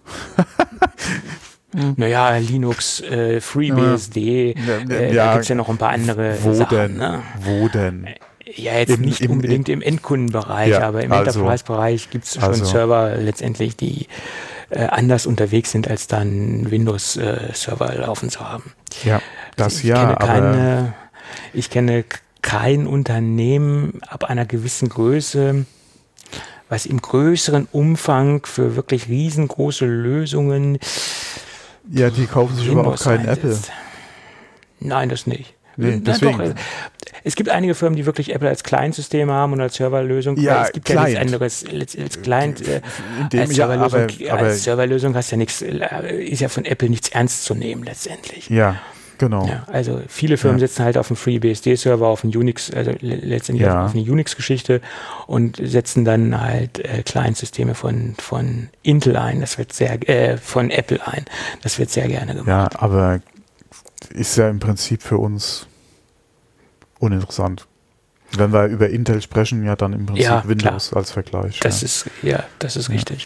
Naja, Linux, äh, FreeBSD, ja, äh, ja, da gibt es ja noch ein paar andere wo Sachen. Denn? Ne? Wo denn? Ja, jetzt Im, nicht im, unbedingt im, im Endkundenbereich, ja, aber im also, Enterprise-Bereich gibt es schon also. Server letztendlich, die äh, anders unterwegs sind, als dann Windows-Server äh, laufen zu haben. Ja, das ich ja, kenne aber keine, ich kenne kein Unternehmen ab einer gewissen Größe, was im größeren Umfang für wirklich riesengroße Lösungen ja, die kaufen sich aber auch keinen Apple. Nein, das nicht. Nee, Na, deswegen. doch, es gibt einige Firmen, die wirklich Apple als Client-System haben und als Serverlösung. Ja, es gibt Client. ja nichts anderes als, als Client. Äh, dem, als, ja, Serverlösung, aber, aber, als Serverlösung hast ja nichts, ist ja von Apple nichts ernst zu nehmen letztendlich. Ja, genau. Ja, also viele Firmen ja. setzen halt auf einen FreeBSD-Server, auf einen Unix, also letztendlich ja. auf eine Unix-Geschichte und setzen dann halt äh, Client-Systeme von, von Intel ein. Das wird sehr, äh, von Apple ein. Das wird sehr gerne gemacht. Ja, aber ist ja im Prinzip für uns uninteressant. Wenn wir über Intel sprechen, ja dann im Prinzip ja, Windows klar. als Vergleich. Das ja. ist, ja, das ist ja. richtig.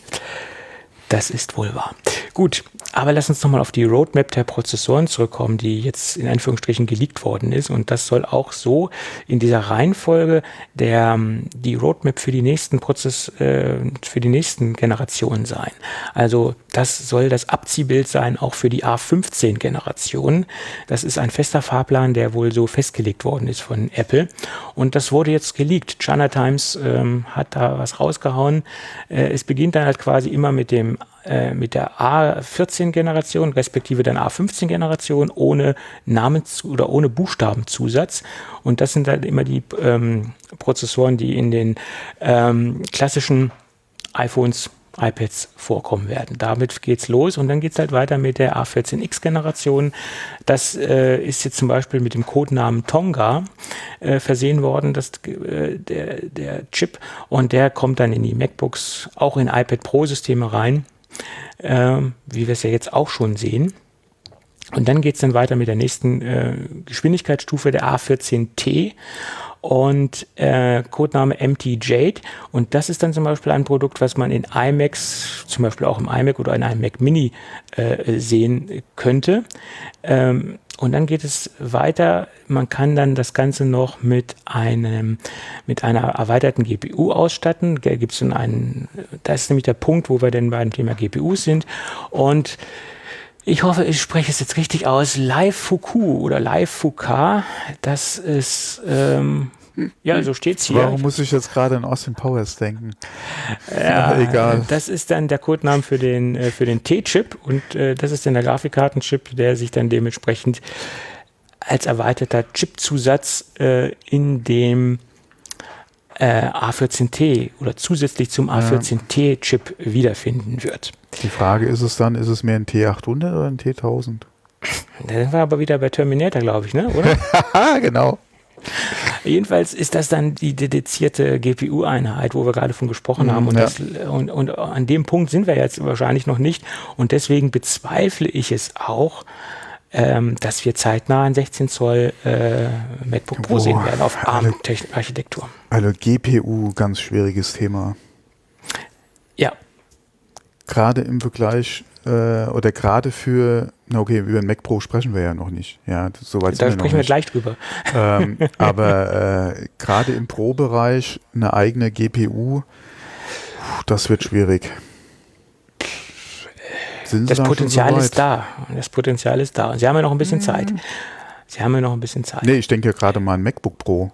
Das ist wohl wahr. Gut, aber lass uns nochmal auf die Roadmap der Prozessoren zurückkommen, die jetzt in Anführungsstrichen geleakt worden ist. Und das soll auch so in dieser Reihenfolge der, die Roadmap für die nächsten Prozess, äh, für die nächsten Generationen sein. Also das soll das Abziehbild sein, auch für die A fünfzehn Generation. Das ist ein fester Fahrplan, der wohl so festgelegt worden ist von Apple. Und das wurde jetzt geleakt. China Times ähm, hat da was rausgehauen. Äh, es beginnt dann halt quasi immer mit dem mit der A vierzehn Generation, respektive dann A fünfzehn Generation, ohne Namens- oder ohne Buchstabenzusatz. Und das sind halt immer die ähm, Prozessoren, die in den ähm, klassischen iPhones, iPads vorkommen werden. Damit geht's los und dann geht's halt weiter mit der A vierzehn X Generation. Das äh, ist jetzt zum Beispiel mit dem Codenamen Tonga äh, versehen worden, das, äh, der, der Chip. Und der kommt dann in die MacBooks, auch in iPad Pro Systeme rein. Ähm, wie wir es ja jetzt auch schon sehen. Und dann geht es dann weiter mit der nächsten äh, Geschwindigkeitsstufe, der A vierzehn T und äh, Codename M T Jade. Und das ist dann zum Beispiel ein Produkt, was man in iMacs, zum Beispiel auch im iMac oder in einem Mac Mini äh, sehen könnte. Ähm, Und dann geht es weiter. Man kann dann das Ganze noch mit einem, mit einer erweiterten G P U ausstatten. Da gibt's dann einen, das ist nämlich der Punkt, wo wir denn beim Thema G P Us sind. Und ich hoffe, ich spreche es jetzt richtig aus. LiveFuku oder LiveFuka, das ist, ähm, ja, so steht's hier. Warum muss ich jetzt gerade an Austin Powers denken? Ja, ja, egal. Das ist dann der Codename für den, äh, für den T-Chip und äh, das ist dann der Grafikkartenchip, der sich dann dementsprechend als erweiterter Chipzusatz äh, in dem äh, A vierzehn T oder zusätzlich zum A vierzehn T-Chip wiederfinden wird. Die Frage ist es dann, ist es mehr ein T achthundert oder ein T tausend? Da sind wir aber wieder bei Terminator, glaube ich, ne? Oder? Genau. Jedenfalls ist das dann die dedizierte G P U-Einheit, wo wir gerade von gesprochen haben. Und, ja. das, und, und an dem Punkt sind wir jetzt wahrscheinlich noch nicht. Und deswegen bezweifle ich es auch, ähm, dass wir zeitnah ein sechzehn Zoll äh, MacBook Pro Boah, sehen werden auf alle- ARM-Architektur. Also G P U, ganz schwieriges Thema. Ja, Gerade im Vergleich äh, oder gerade für, na okay, über den Mac Pro sprechen wir ja noch nicht. Ja, das, soweit da sind wir noch sprechen wir nicht. gleich drüber. Ähm, aber äh, gerade im Pro-Bereich eine eigene G P U, puh, das wird schwierig. Sind Sie Das da schon Potenzial so weit? ist da. Das Potenzial ist da. Und Sie haben ja noch ein bisschen Zeit. Sie haben ja noch ein bisschen Zeit. Nee, ich denke ja gerade mal an MacBook Pro.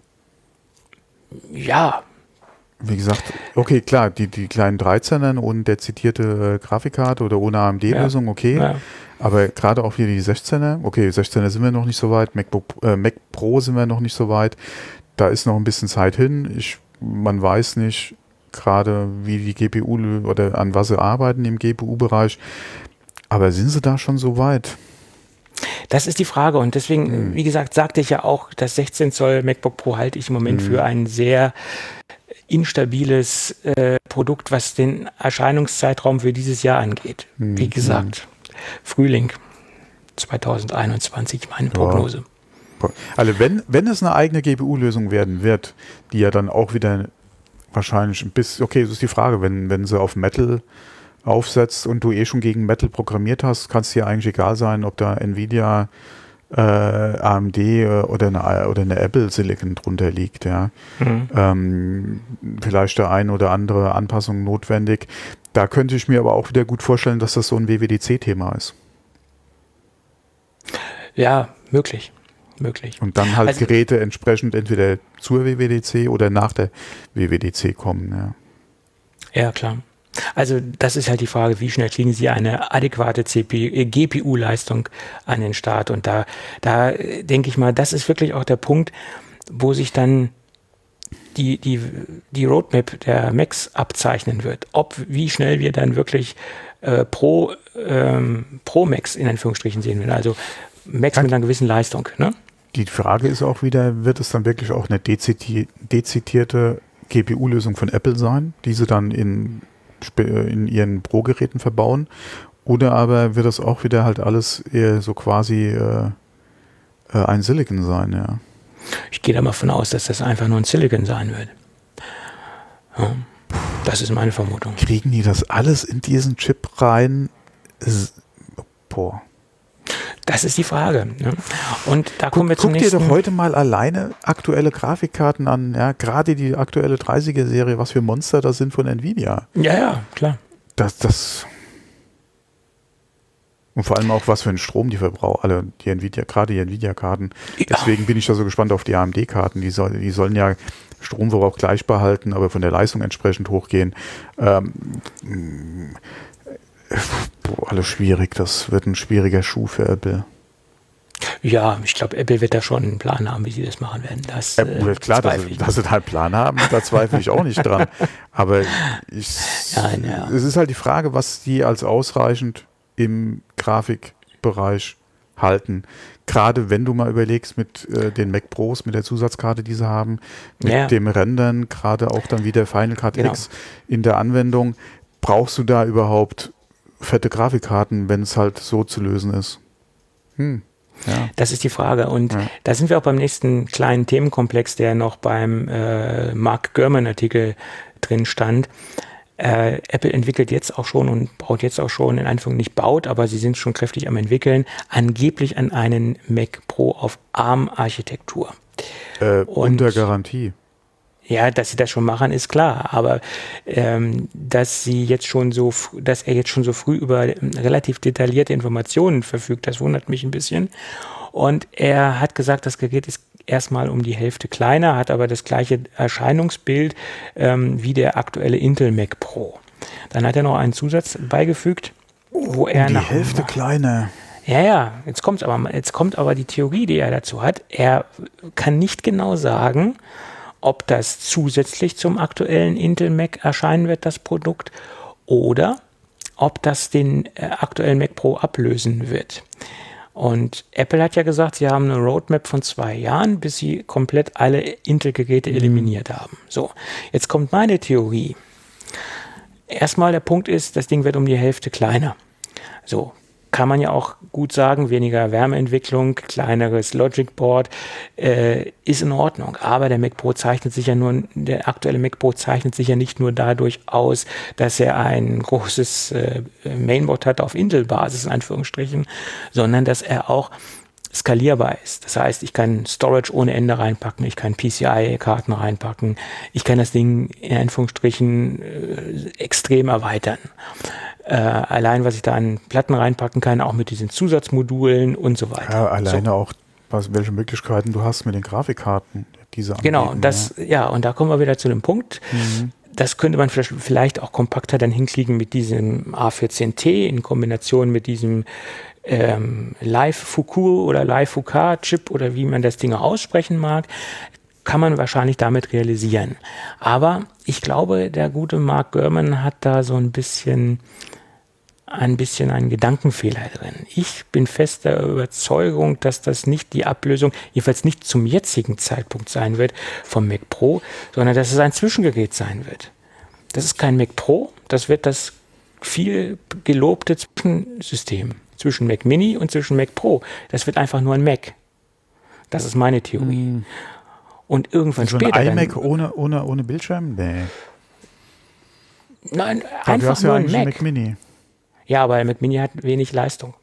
Ja, Wie gesagt, okay, klar, die, die kleinen dreizehner und der zitierte äh, Grafikkarte oder ohne A M D-Lösung, okay. ja. Aber gerade auch hier die sechzehner, okay, sechzehner sind wir noch nicht so weit, MacBook, äh, Mac Pro sind wir noch nicht so weit. Da ist noch ein bisschen Zeit hin. Ich, man weiß nicht gerade, wie die G P U lö- oder an was sie arbeiten im G P U-Bereich. Aber sind sie da schon so weit? Das ist die Frage und deswegen, Hm. wie gesagt, sagte ich ja auch, das sechzehn Zoll MacBook Pro halte ich im Moment Hm. für ein sehr instabiles äh, Produkt, was den Erscheinungszeitraum für dieses Jahr angeht. Hm. Wie gesagt, Frühling zwanzig einundzwanzig, meine Prognose. Also wenn, wenn es eine eigene G P U-Lösung werden wird, die ja dann auch wieder wahrscheinlich ein bisschen, okay, das ist die Frage, wenn, wenn sie auf Metal aufsetzt und du eh schon gegen Metal programmiert hast, kann es dir eigentlich egal sein, ob da Nvidia, äh, A M D äh, oder eine, oder eine Apple Silicon drunter liegt, ja. Mhm. Ähm, vielleicht der ein oder andere Anpassung notwendig. Da könnte ich mir aber auch wieder gut vorstellen, dass das so ein W W D C-Thema ist. Ja, möglich. Möglich. Und dann halt Also- Geräte entsprechend entweder zur W W D C oder nach der W W D C kommen. Ja. Ja, klar. Also das ist halt die Frage, wie schnell kriegen Sie eine adäquate C P U, äh, G P U-Leistung an den Start? Und da, da äh, denke ich mal, das ist wirklich auch der Punkt, wo sich dann die, die, die Roadmap der Macs abzeichnen wird. Ob, wie schnell wir dann wirklich äh, pro, ähm, pro Macs in Anführungsstrichen sehen werden. Also Macs Kann- mit einer gewissen Leistung. Ne? Die Frage ist auch wieder, wird es dann wirklich auch eine deziti- dezidierte G P U-Lösung von Apple sein, die sie dann in, spe- in ihren Pro-Geräten verbauen? Oder aber wird das auch wieder halt alles eher so quasi äh, äh, ein Silicon sein, ja? Ich gehe da mal von aus, dass das einfach nur ein Silicon sein wird. Ja, das ist meine Vermutung. Kriegen die das alles in diesen Chip rein? S- Boah. Das ist die Frage. Ne? Und da kommen wir Guck, zum guck dir nächsten. doch heute mal alleine aktuelle Grafikkarten an, ja, gerade die aktuelle dreißiger-Serie, was für Monster das sind von Nvidia. Ja, ja, klar. Das, das und vor allem auch, was für einen Strom die verbrauchen, alle die Nvidia, gerade die Nvidia-Karten. Ja. Deswegen bin ich da so gespannt auf die A M D-Karten. Die, soll, die sollen ja Stromverbrauch gleich behalten, aber von der Leistung entsprechend hochgehen. Ähm, mh, boah, alles schwierig. Das wird ein schwieriger Schuh für Apple. Ja, ich glaube, Apple wird da schon einen Plan haben, wie sie das machen werden. Das, Äh, äh, klar, dass, bezweifle sie- ich dass sie da einen Plan haben, da zweifle ich auch nicht dran. Aber ich, Ja, ja. es ist halt die Frage, was die als ausreichend im Grafikbereich halten. Gerade wenn du mal überlegst mit äh, den Mac Pros, mit der Zusatzkarte, die sie haben, mit Ja. dem Rendern, gerade auch dann wieder Final Cut Genau. X in der Anwendung, brauchst du da überhaupt fette Grafikkarten, wenn es halt so zu lösen ist? Hm. Ja. Das ist die Frage. Und Ja. da sind wir auch beim nächsten kleinen Themenkomplex, der noch beim äh, Mark Gurman-Artikel drin stand. Äh, Apple entwickelt jetzt auch schon und baut jetzt auch schon, in Anführungszeichen nicht baut, aber sie sind schon kräftig am entwickeln, angeblich an einen Mac Pro auf ARM-Architektur. Äh, Und- unter Garantie. Ja, dass sie das schon machen, ist klar. Aber ähm, dass sie jetzt schon so, fr- dass er jetzt schon so früh über ähm, relativ detaillierte Informationen verfügt, das wundert mich ein bisschen. Und er hat gesagt, das Gerät ist erstmal um die Hälfte kleiner, hat aber das gleiche Erscheinungsbild ähm, wie der aktuelle Intel Mac Pro. Dann hat er noch einen Zusatz beigefügt, wo er Um die nach Hälfte kleiner. ja, ja, jetzt kommt's aber, jetzt kommt aber die Theorie, die er dazu hat. Er kann nicht genau sagen, ob das zusätzlich zum aktuellen Intel Mac erscheinen wird, das Produkt, oder ob das den äh, aktuellen Mac Pro ablösen wird. Und Apple hat ja gesagt, sie haben eine Roadmap von zwei Jahren, bis sie komplett alle Intel-Geräte eliminiert haben. So, jetzt kommt meine Theorie. Erstmal der Punkt ist, das Ding wird um die Hälfte kleiner. So, kann man ja auch gut sagen, weniger Wärmeentwicklung, kleineres Logic Board, äh, ist in Ordnung. Aber der Mac Pro zeichnet sich ja nur, der aktuelle Mac Pro zeichnet sich ja nicht nur dadurch aus, dass er ein großes äh, Mainboard hat auf Intel-Basis, in Anführungsstrichen, sondern dass er auch skalierbar ist. Das heißt, ich kann Storage ohne Ende reinpacken, ich kann P C I-Karten reinpacken, ich kann das Ding in Anführungsstrichen äh, extrem erweitern. Äh, allein, was ich da an Platten reinpacken kann, auch mit diesen Zusatzmodulen und so weiter. Ja, alleine so. auch, was, welche Möglichkeiten du hast mit den Grafikkarten, diese anbieten. Genau, das, ja. ja, und da kommen wir wieder zu dem Punkt. Mhm. Das könnte man vielleicht, vielleicht auch kompakter dann hinkriegen mit diesem A vierzehn T in Kombination mit diesem ähm, Live-Fuku oder Live-Fuka-Chip oder wie man das Ding aussprechen mag. Kann man wahrscheinlich damit realisieren. Aber ich glaube, der gute Mark Gurman hat da so ein bisschen, ein bisschen einen Gedankenfehler drin. Ich bin fest der Überzeugung, dass das nicht die Ablösung, jedenfalls nicht zum jetzigen Zeitpunkt sein wird vom Mac Pro, sondern dass es ein Zwischengerät sein wird. Das ist kein Mac Pro, das wird das viel gelobte Zwischensystem zwischen Mac Mini und zwischen Mac Pro. Das wird einfach nur ein Mac. Das ist meine Theorie. Mm. Und irgendwann so später. Ein iMac ohne, ohne, ohne Bildschirm? Nee. Nein, ja, einfach nur ja ein Mac. Mac Mini. Ja, aber der Mac Mini hat wenig Leistung.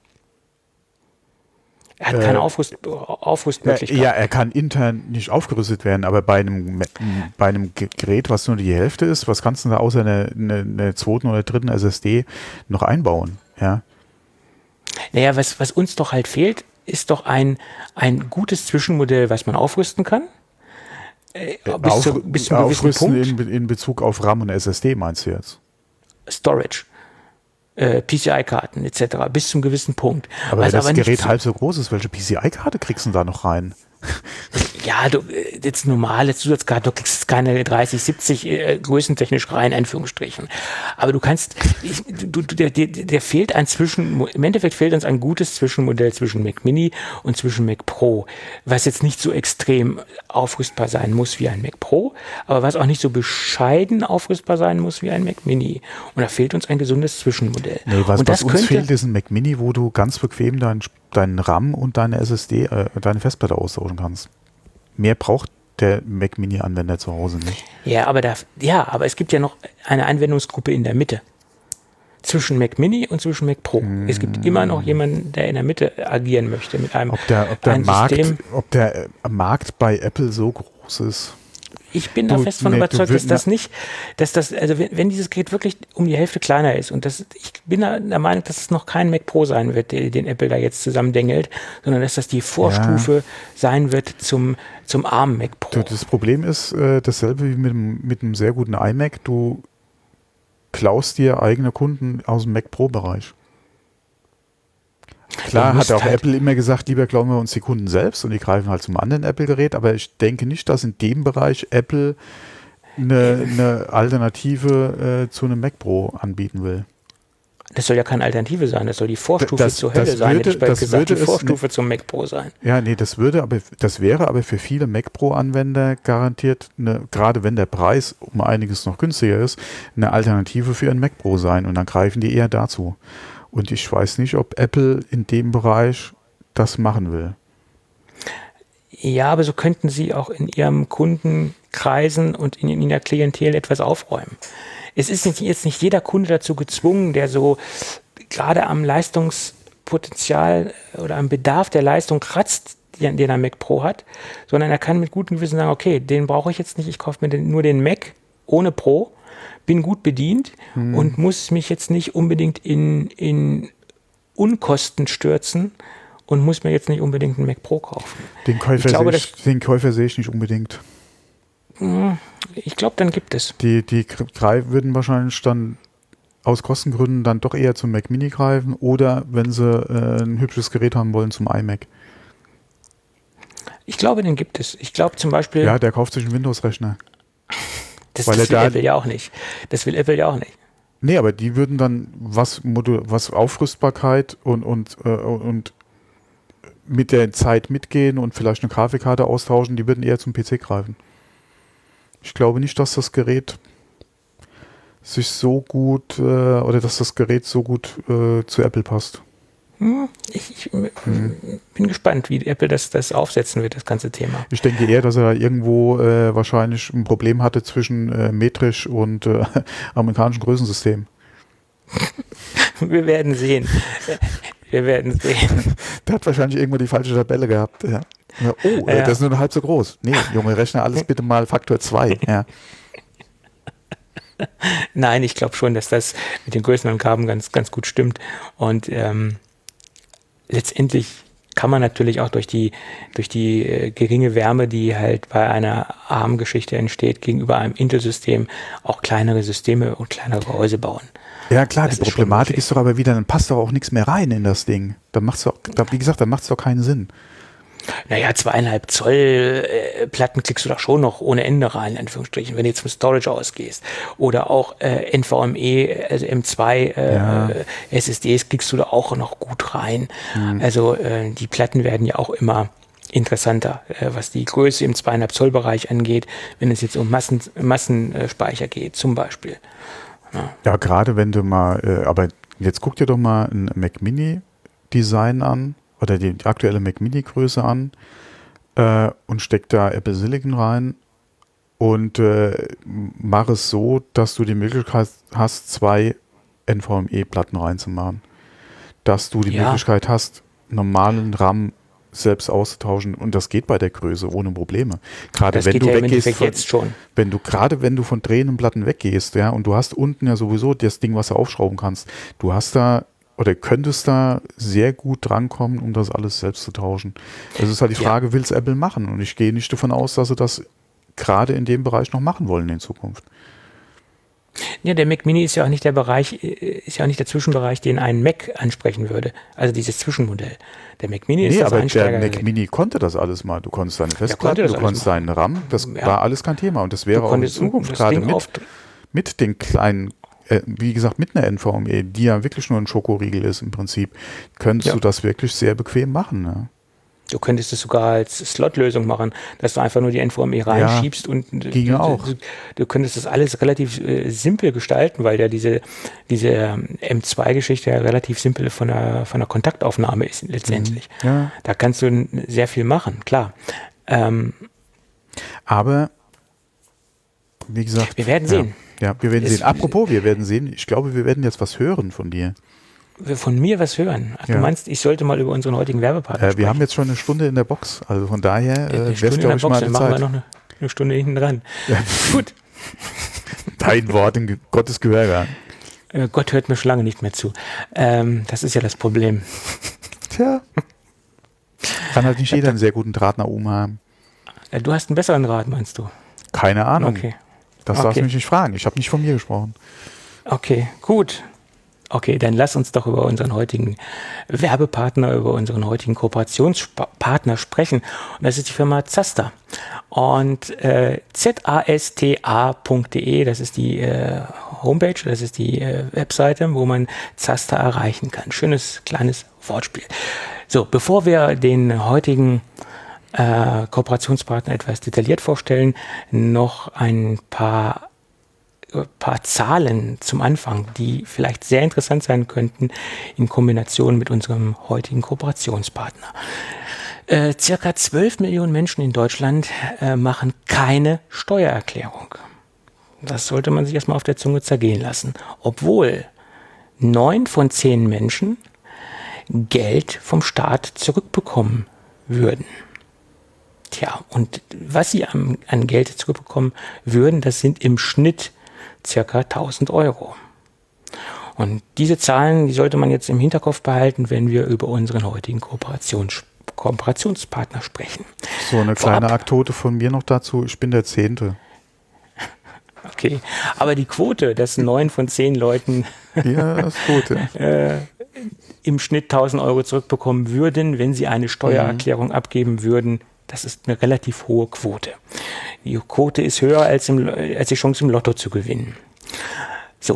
Er hat äh, keine Aufrüst, Aufrüstmöglichkeit. Ja, er kann intern nicht aufgerüstet werden, aber bei einem, bei einem Gerät, was nur die Hälfte ist, was kannst du da außer eine, eine, eine zweiten oder dritten S S D noch einbauen? Ja. Naja, was, was uns doch halt fehlt, ist doch ein, ein gutes Zwischenmodell, was man aufrüsten kann. Äh, bis, auf, zu, bis zu einem gewissen Punkt. In, in Bezug auf RAM und S S D meinst du jetzt? Storage, äh, P C I-Karten et cetera. Bis zum gewissen Punkt. Aber wenn das aber Gerät halb so groß ist, welche P C I-Karte kriegst du da noch rein? Ja, du, jetzt normale Zusatzkarte, du kriegst keine dreißig siebzig äh, größentechnisch rein, Anführungsstrichen. Aber du kannst, ich, du, der, der, der fehlt ein Zwischen, im Endeffekt fehlt uns ein gutes Zwischenmodell zwischen Mac Mini und zwischen Mac Pro, was jetzt nicht so extrem aufrüstbar sein muss wie ein Mac Pro, aber was auch nicht so bescheiden aufrüstbar sein muss wie ein Mac Mini. Und da fehlt uns ein gesundes Zwischenmodell. Nee, was, und das was uns könnte, fehlt, ist ein Mac Mini, wo du ganz bequem deinen deinen RAM und deine S S D, äh, deine Festplatte austauschen kannst. Mehr braucht der Mac Mini-Anwender zu Hause nicht. Ja, aber da, ja, aber es gibt ja noch eine Anwendungsgruppe in der Mitte. Zwischen Mac Mini und zwischen Mac Pro. Mm. Es gibt immer noch jemanden, der in der Mitte agieren möchte mit einem ob der, ob der Markt, System. Ob der Markt bei Apple so groß ist. Ich bin da du, fest von nee, überzeugt, dass das nicht, dass das, also wenn, wenn dieses Gerät wirklich um die Hälfte kleiner ist und das, ich bin da der Meinung, dass es noch kein Mac Pro sein wird, den, den Apple da jetzt zusammendengelt, sondern dass das die Vorstufe ja. sein wird zum, zum armen Mac Pro. Das Problem ist äh, dasselbe wie mit, mit einem sehr guten iMac. Du klaust dir eigene Kunden aus dem Mac Pro Bereich. Klar hat auch halt Apple immer gesagt, lieber klauen wir uns die Kunden selbst und die greifen halt zum anderen Apple-Gerät, aber ich denke nicht, dass in dem Bereich Apple eine, eine Alternative äh, zu einem Mac Pro anbieten will. Das soll ja keine Alternative sein, das soll die Vorstufe das, zur Hölle das sein, würde, hätte ich bald gesagt, die Vorstufe ne, zum Mac Pro sein. Ja, nee, das würde aber, das wäre aber für viele Mac Pro-Anwender garantiert, eine, gerade wenn der Preis um einiges noch günstiger ist, eine Alternative für ein Mac Pro sein und dann greifen die eher dazu. Und ich weiß nicht, ob Apple in dem Bereich das machen will. Ja, aber so könnten sie auch in ihrem Kundenkreisen und in, in ihrer Klientel etwas aufräumen. Es ist nicht, jetzt nicht jeder Kunde dazu gezwungen, der so gerade am Leistungspotenzial oder am Bedarf der Leistung kratzt, den, den er Mac Pro hat, sondern er kann mit gutem Gewissen sagen, okay, den brauche ich jetzt nicht, ich kaufe mir den, nur den Mac ohne Pro, bin gut bedient hm. und muss mich jetzt nicht unbedingt in, in Unkosten stürzen und muss mir jetzt nicht unbedingt einen Mac Pro kaufen. Den Käufer, ich glaube, sehe, ich, den Käufer sehe ich nicht unbedingt. Ich glaube, dann gibt es. Die, die drei würden wahrscheinlich dann aus Kostengründen dann doch eher zum Mac Mini greifen oder, wenn sie äh, ein hübsches Gerät haben wollen, zum iMac. Ich glaube, den gibt es. Ich glaube zum Beispiel... Ja, der kauft sich einen Windows-Rechner. Das, das will da Apple ja auch nicht. Das will Apple ja auch nicht. Nee, aber die würden dann was, was Aufrüstbarkeit und, und, äh, und mit der Zeit mitgehen und vielleicht eine Grafikkarte austauschen, die würden eher zum P C greifen. Ich glaube nicht, dass das Gerät sich so gut äh, oder dass das Gerät so gut äh, zu Apple passt. Ich, ich hm. bin gespannt, wie Apple das, das aufsetzen wird, das ganze Thema. Ich denke eher, dass er irgendwo äh, wahrscheinlich ein Problem hatte zwischen äh, metrisch und äh, amerikanischen Größensystem. Wir werden sehen. Wir werden sehen. Der hat wahrscheinlich irgendwo die falsche Tabelle gehabt. Ja. Oh, äh, ja. Das ist nur halb so groß. Nee, Junge, rechne alles bitte mal Faktor zwei. Ja. Nein, ich glaube schon, dass das mit den Größenangaben ganz, ganz gut stimmt. Und ähm, letztendlich kann man natürlich auch durch die, durch die äh, geringe Wärme, die halt bei einer A R M-Geschichte entsteht, gegenüber einem Intel-System auch kleinere Systeme und kleinere Gehäuse bauen. Ja klar, das die ist Problematik ist doch aber wieder, dann passt doch auch nichts mehr rein in das Ding. Dann macht's doch, wie gesagt, dann macht es doch keinen Sinn. Naja, zweieinhalb Zoll äh, Platten klickst du doch schon noch ohne Ende rein, in Anführungsstrichen, wenn du jetzt vom Storage ausgehst. Oder auch äh, NVMe, also M zwei äh, ja. S S Ds klickst du da auch noch gut rein. Mhm. Also äh, die Platten werden ja auch immer interessanter, äh, was die Größe im zweieinhalb Zoll Bereich angeht, wenn es jetzt um Massen, Massenspeicher geht, zum Beispiel. Ja, ja gerade wenn du mal, äh, aber jetzt guck dir doch mal ein Mac Mini Design an. Oder die, die aktuelle Mac Mini Größe an äh, und steck da Apple Silicon rein und äh, mach es so, dass du die Möglichkeit hast, zwei NVMe-Platten reinzumachen. Dass du die ja. Möglichkeit hast, normalen RAM selbst auszutauschen und das geht bei der Größe ohne Probleme. Gerade das wenn du ja weggehst, von, jetzt schon. wenn du gerade wenn du von drehenden Platten weggehst, ja, und du hast unten ja sowieso das Ding, was du aufschrauben kannst, du hast da oder könntest da sehr gut drankommen, um das alles selbst zu tauschen. Es ist halt die Frage, ja. will es Apple machen? Und ich gehe nicht davon aus, dass sie das gerade in dem Bereich noch machen wollen in Zukunft. Ja, der Mac Mini ist ja auch nicht der Bereich, ist ja auch nicht der Zwischenbereich, den ein Mac ansprechen würde. Also dieses Zwischenmodell. Der Mac Mini ist nee, das aber der Mac Mini konnte das alles mal. Du konntest deine Festplatte, du konntest deinen RAM, das ja. war alles kein Thema. Und das wäre auch in Zukunft gerade mit, mit den kleinen wie gesagt, mit einer NVMe, die ja wirklich nur ein Schokoriegel ist im Prinzip, könntest ja. du das wirklich sehr bequem machen. Ne? Du könntest es sogar als Slot-Lösung machen, dass du einfach nur die NVMe reinschiebst ja, und ginge du, auch. Du, du könntest das alles relativ äh, simpel gestalten, weil ja diese, diese M zwei Geschichte ja relativ simpel von der, von der Kontaktaufnahme ist letztendlich. Mhm. Ja. Da kannst du sehr viel machen, klar. Ähm, Aber wie gesagt, wir werden sehen. Ja. Ja, wir werden es sehen. Apropos, wir werden sehen. Ich glaube, wir werden jetzt was hören von dir. Von mir was hören? Ach, ja. Du meinst, ich sollte mal über unseren heutigen Werbepartner äh, sprechen? Wir haben jetzt schon eine Stunde in der Box. Also von daher äh, wäre es, glaube ich, Box, mal eine dann Zeit. Machen wir noch eine, eine Stunde hinten dran. Ja. Gut. Dein Wort in Gottes Gehör. Äh, Gott hört mir schon lange nicht mehr zu. Ähm, das ist ja das Problem. Tja. Kann halt nicht jeder einen sehr guten Draht nach oben haben. Äh, du hast einen besseren Draht, meinst du? Keine Ahnung. Okay. Das okay. darfst du mich nicht fragen. Ich habe nicht von mir gesprochen. Okay, gut. Okay, dann lass uns doch über unseren heutigen Werbepartner, über unseren heutigen Kooperationspartner sprechen. Und das ist die Firma Zasta. Und äh, Z A S T A punkt de, das ist die äh, Homepage, das ist die äh, Webseite, wo man Zasta erreichen kann. Schönes kleines Wortspiel. So, bevor wir den heutigen Äh, Kooperationspartner etwas detailliert vorstellen, noch ein paar, äh, paar Zahlen zum Anfang, die vielleicht sehr interessant sein könnten in Kombination mit unserem heutigen Kooperationspartner. Äh, circa zwölf Millionen Menschen in Deutschland äh, machen keine Steuererklärung. Das sollte man sich erstmal auf der Zunge zergehen lassen. Obwohl neun von zehn Menschen Geld vom Staat zurückbekommen würden. Tja, und was sie an, an Geld zurückbekommen würden, das sind im Schnitt circa tausend Euro. Und diese Zahlen, die sollte man jetzt im Hinterkopf behalten, wenn wir über unseren heutigen Kooperations, Kooperationspartner sprechen. So, eine kleine Vorab, Anekdote von mir noch dazu. Ich bin der Zehnte. Okay, aber die Quote, dass neun von zehn Leuten ja, ist gut, ja. äh, im Schnitt tausend Euro zurückbekommen würden, wenn sie eine Steuererklärung mhm. abgeben würden, das ist eine relativ hohe Quote. Die Quote ist höher als, im, als die Chance im Lotto zu gewinnen. So,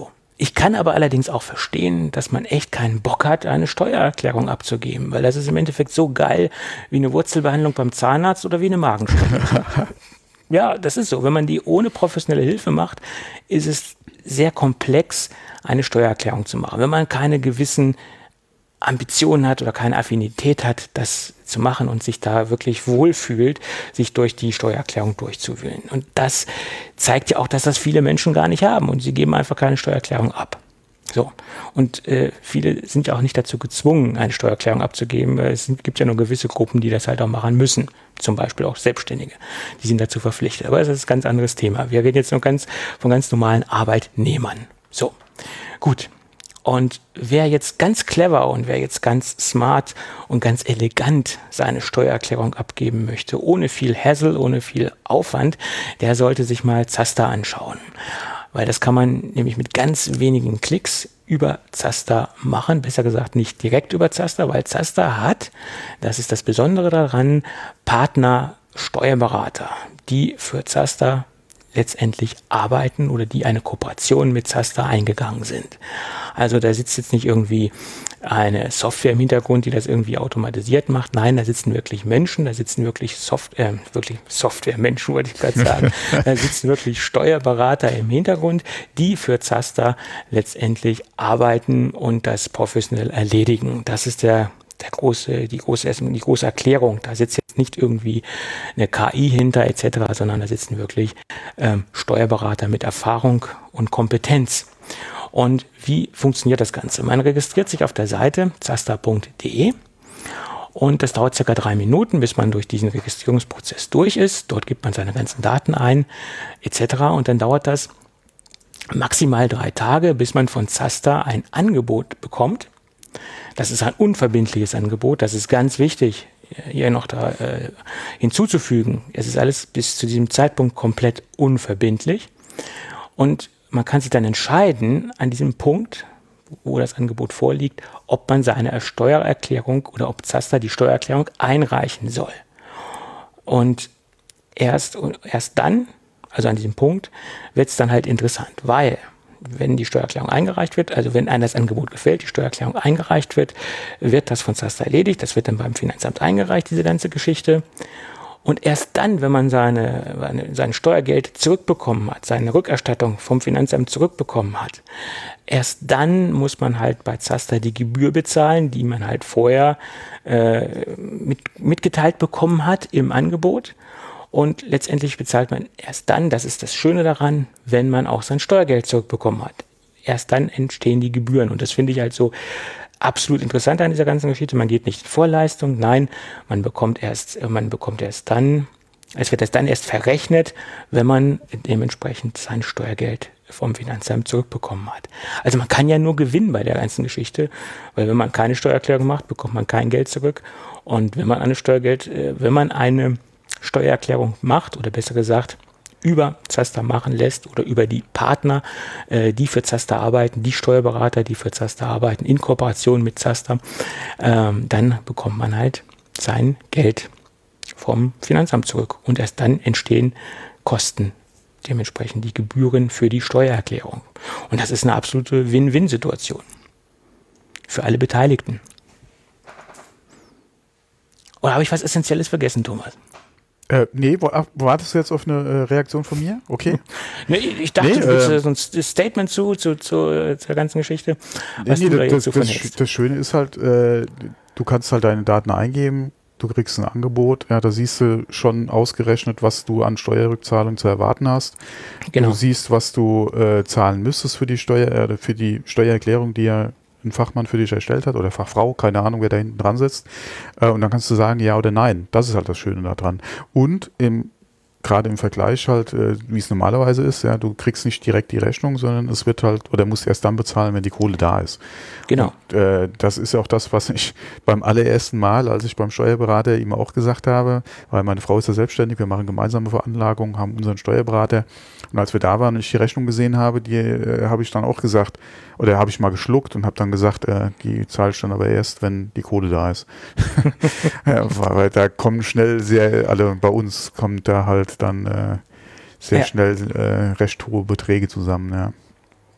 Ich kann aber allerdings auch verstehen, dass man echt keinen Bock hat, eine Steuererklärung abzugeben, weil das ist im Endeffekt so geil wie eine Wurzelbehandlung beim Zahnarzt oder wie eine Magenspiegelung. Ja, das ist so. Wenn man die ohne professionelle Hilfe macht, ist es sehr komplex, eine Steuererklärung zu machen. Wenn man keine gewissen Ambitionen hat oder keine Affinität hat, das zu machen und sich da wirklich wohlfühlt, sich durch die Steuererklärung durchzuwühlen. Und das zeigt ja auch, dass das viele Menschen gar nicht haben und sie geben einfach keine Steuererklärung ab. So. Und äh, viele sind ja auch nicht dazu gezwungen, eine Steuererklärung abzugeben. Es gibt ja nur gewisse Gruppen, die das halt auch machen müssen. Zum Beispiel auch Selbstständige. Die sind dazu verpflichtet. Aber das ist ein ganz anderes Thema. Wir reden jetzt nur ganz von ganz normalen Arbeitnehmern. So. Gut. Und wer jetzt ganz clever und wer jetzt ganz smart und ganz elegant seine Steuererklärung abgeben möchte, ohne viel Hassle, ohne viel Aufwand, der sollte sich mal Zaster anschauen. Weil das kann man nämlich mit ganz wenigen Klicks über Zaster machen. Besser gesagt nicht direkt über Zaster, weil Zaster hat, das ist das Besondere daran, Partner Steuerberater, die für Zaster letztendlich arbeiten oder die eine Kooperation mit Zaster eingegangen sind. Also da sitzt jetzt nicht irgendwie eine Software im Hintergrund, die das irgendwie automatisiert macht. Nein, da sitzen wirklich Menschen, da sitzen wirklich Software, äh, wirklich Software-Menschen, wollte ich gerade sagen. Da sitzen wirklich Steuerberater im Hintergrund, die für Zaster letztendlich arbeiten und das professionell erledigen. Das ist der Der große, die große, die große Erklärung. Da sitzt jetzt nicht irgendwie eine K I hinter et cetera, sondern da sitzen wirklich ähm, Steuerberater mit Erfahrung und Kompetenz. Und wie funktioniert das Ganze? Man registriert sich auf der Seite zaster punkt de und das dauert circa drei Minuten, bis man durch diesen Registrierungsprozess durch ist. Dort gibt man seine ganzen Daten ein et cetera. Und dann dauert das maximal drei Tage, bis man von Zaster ein Angebot bekommt. Das ist ein unverbindliches Angebot, das ist ganz wichtig, hier noch da äh, hinzuzufügen. Es ist alles bis zu diesem Zeitpunkt komplett unverbindlich und man kann sich dann entscheiden an diesem Punkt, wo das Angebot vorliegt, ob man seine Steuererklärung oder ob Zaster die Steuererklärung einreichen soll. Und erst, erst dann, also an diesem Punkt, wird es dann halt interessant, weil wenn die Steuererklärung eingereicht wird, also wenn einem das Angebot gefällt, die Steuererklärung eingereicht wird, wird das von Zaster erledigt. Das wird dann beim Finanzamt eingereicht, diese ganze Geschichte. Und erst dann, wenn man seine, seine, sein Steuergeld zurückbekommen hat, seine Rückerstattung vom Finanzamt zurückbekommen hat, erst dann muss man halt bei Zaster die Gebühr bezahlen, die man halt vorher äh, mit, mitgeteilt bekommen hat im Angebot. Und letztendlich bezahlt man erst dann, das ist das Schöne daran, wenn man auch sein Steuergeld zurückbekommen hat. Erst dann entstehen die Gebühren. Und das finde ich halt so absolut interessant an dieser ganzen Geschichte. Man geht nicht in Vorleistung, nein, man bekommt erst, man bekommt erst dann, es wird erst dann erst verrechnet, wenn man dementsprechend sein Steuergeld vom Finanzamt zurückbekommen hat. Also man kann ja nur gewinnen bei der ganzen Geschichte, weil wenn man keine Steuererklärung macht, bekommt man kein Geld zurück. Und wenn man eine Steuergeld, wenn man eine Steuererklärung macht oder besser gesagt über Zaster machen lässt oder über die Partner, äh, die für Zaster arbeiten, die Steuerberater, die für Zaster arbeiten, in Kooperation mit Zaster, ähm, dann bekommt man halt sein Geld vom Finanzamt zurück. Und erst dann entstehen Kosten, dementsprechend die Gebühren für die Steuererklärung. Und das ist eine absolute Win-Win-Situation für alle Beteiligten. Oder habe ich was Essentielles vergessen, Thomas? Äh, nee, wartest du jetzt auf eine äh, Reaktion von mir? Okay. Nee, ich dachte, nee, du willst äh, so ein Statement zu, zu, zu zur ganzen Geschichte. Was nee, du da das, jetzt so das, das, das Schöne ist halt, äh, du kannst halt deine Daten eingeben, du kriegst ein Angebot, ja, da siehst du schon ausgerechnet, was du an Steuerrückzahlung zu erwarten hast. Genau. Du siehst, was du äh, zahlen müsstest für die Steuer, äh, für die Steuererklärung, die ja ein Fachmann für dich erstellt hat oder Fachfrau, keine Ahnung, wer da hinten dran sitzt. Äh, und dann kannst du sagen, ja oder nein. Das ist halt das Schöne daran. Und im gerade im Vergleich halt, äh, wie es normalerweise ist, ja, du kriegst nicht direkt die Rechnung, sondern es wird halt, oder musst erst dann bezahlen, wenn die Kohle da ist. Genau. Und, äh, das ist ja auch das, was ich beim allerersten Mal, als ich beim Steuerberater ihm auch gesagt habe, weil meine Frau ist ja selbstständig, wir machen gemeinsame Veranlagungen, haben unseren Steuerberater, und als wir da waren und ich die Rechnung gesehen habe, die äh, habe ich dann auch gesagt, oder habe ich mal geschluckt und habe dann gesagt, äh, die zahle ich dann aber erst, wenn die Kohle da ist. Ja, weil da kommen schnell sehr, also bei uns kommt da halt dann äh, sehr ja. schnell äh, recht hohe Beträge zusammen, ja.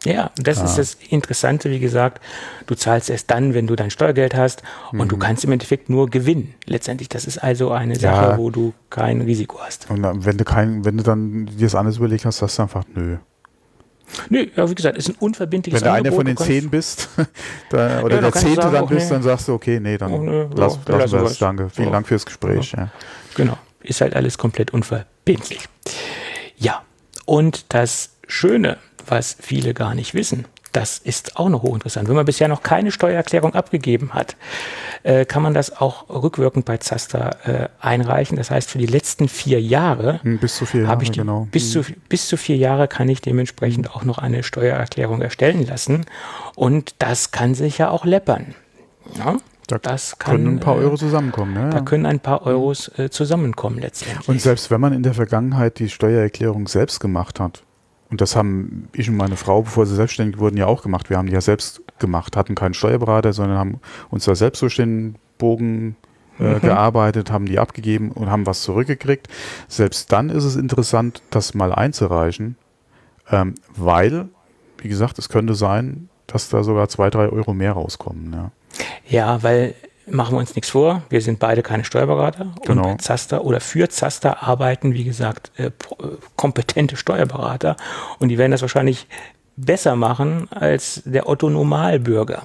Ja, das Ah. ist das Interessante, wie gesagt, du zahlst erst dann, wenn du dein Steuergeld hast und Mhm. du kannst im Endeffekt nur gewinnen. Letztendlich, das ist also eine Sache, Ja. wo du kein Risiko hast. Und dann, wenn du kein, wenn du dann dir das anders überlegt hast, sagst du einfach, nö. Nö, ja, wie gesagt, es ist ein unverbindliches Wenn du einer Angebot. von den Du kannst- zehn bist da, oder Ja, der dann kannst du Zehnte sagen, dann auch bist, nee. dann sagst du, okay, nee, dann Oh, nee, lass, ja, lassen dann lassen wir wir es. es. Danke, vielen Ja. Dank fürs Gespräch. Ja. Genau, ist halt alles komplett unverbindlich. Ja, und das Schöne, was viele gar nicht wissen, das ist auch noch hochinteressant. Wenn man bisher noch keine Steuererklärung abgegeben hat, äh, kann man das auch rückwirkend bei Zaster äh, einreichen. Das heißt, für die letzten vier Jahre Hm, Bis zu vier Jahre, habe ich die, genau. bis, zu, bis zu vier Jahre kann ich dementsprechend auch noch eine Steuererklärung erstellen lassen. Und das kann sich ja auch läppern. Ja, Da das kann, können ein paar äh, Euro zusammenkommen. Ne? Da können ein paar Euros äh, zusammenkommen letztendlich. Und selbst wenn man in der Vergangenheit die Steuererklärung selbst gemacht hat, und das haben ich und meine Frau, bevor sie selbstständig wurden, ja auch gemacht. Wir haben die ja selbst gemacht, hatten keinen Steuerberater, sondern haben uns da selbst durch den Bogen äh, Mhm. gearbeitet, haben die abgegeben und haben was zurückgekriegt. Selbst dann ist es interessant, das mal einzureichen, ähm, weil, wie gesagt, es könnte sein, dass da sogar zwei, drei Euro mehr rauskommen. Ja. Ja, weil machen wir uns nichts vor, wir sind beide keine Steuerberater Genau. und bei Zaster oder für Zaster arbeiten, wie gesagt, äh, pro- äh, kompetente Steuerberater und die werden das wahrscheinlich besser machen als der Otto Normalbürger.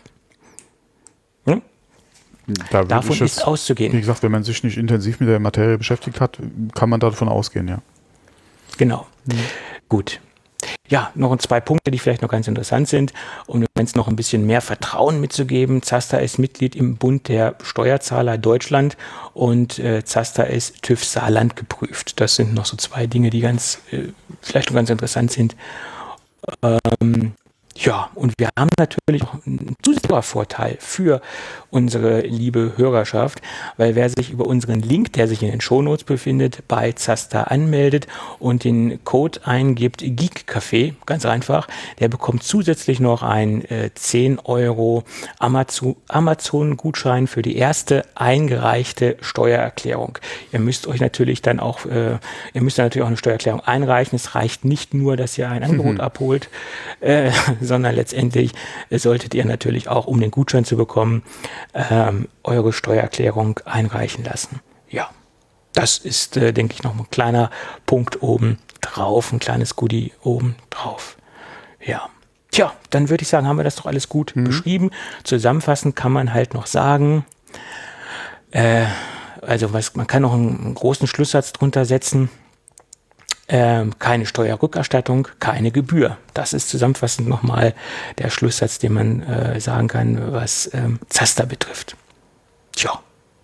Hm? Da würde Davon ich ist jetzt, auszugehen. wie gesagt, wenn man sich nicht intensiv mit der Materie beschäftigt hat, kann man davon ausgehen, ja. Genau. Gut. Ja, noch zwei Punkte, die vielleicht noch ganz interessant sind, um dem Ganzen noch ein bisschen mehr Vertrauen mitzugeben. Zaster ist Mitglied im Bund der Steuerzahler Deutschland und äh, Zaster ist TÜV Saarland geprüft. Das sind noch so zwei Dinge, die ganz äh, vielleicht noch ganz interessant sind. Ähm, ja, und wir haben natürlich auch einen zusätzlichen Vorteil für unsere liebe Hörerschaft, weil wer sich über unseren Link, der sich in den Shownotes befindet, bei Zaster anmeldet und den Code eingibt, Geek-Café, ganz einfach, der bekommt zusätzlich noch einen äh, zehn Euro Amazon- Amazon-Gutschein für die erste eingereichte Steuererklärung. Ihr müsst euch natürlich dann auch, äh, ihr müsst dann natürlich auch eine Steuererklärung einreichen. Es reicht nicht nur, dass ihr ein Angebot Mhm. abholt, äh, sondern letztendlich äh, solltet ihr natürlich auch, um den Gutschein zu bekommen, ähm, eure Steuererklärung einreichen lassen. Ja, das ist, äh, denke ich, noch ein kleiner Punkt oben drauf, ein kleines Goodie oben drauf. Ja. Tja, dann würde ich sagen, haben wir das doch alles gut Mhm. beschrieben. Zusammenfassend kann man halt noch sagen, äh, also was, man kann noch einen, einen großen Schlusssatz drunter setzen. Ähm, keine Steuerrückerstattung, keine Gebühr. Das ist zusammenfassend nochmal der Schlusssatz, den man äh, sagen kann, was ähm, Zaster betrifft. Tja,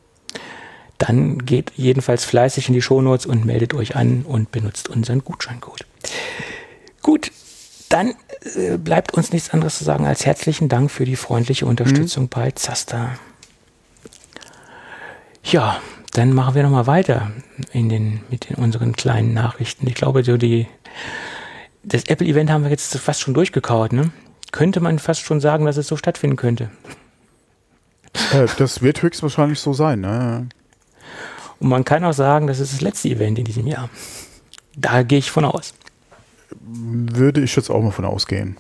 dann geht jedenfalls fleißig in die Shownotes und meldet euch an und benutzt unseren Gutscheincode. Gut, dann äh, bleibt uns nichts anderes zu sagen als herzlichen Dank für die freundliche Unterstützung mhm. bei Zaster. Ja, dann machen wir nochmal weiter in den, mit den, unseren kleinen Nachrichten. Ich glaube, so die, das Apple-Event haben wir jetzt fast schon durchgekaut, ne? Könnte man fast schon sagen, dass es so stattfinden könnte. Äh, das wird höchstwahrscheinlich so sein, ne? Und man kann auch sagen, das ist das letzte Event in diesem Jahr. Da gehe ich von aus. Würde ich jetzt auch mal von ausgehen.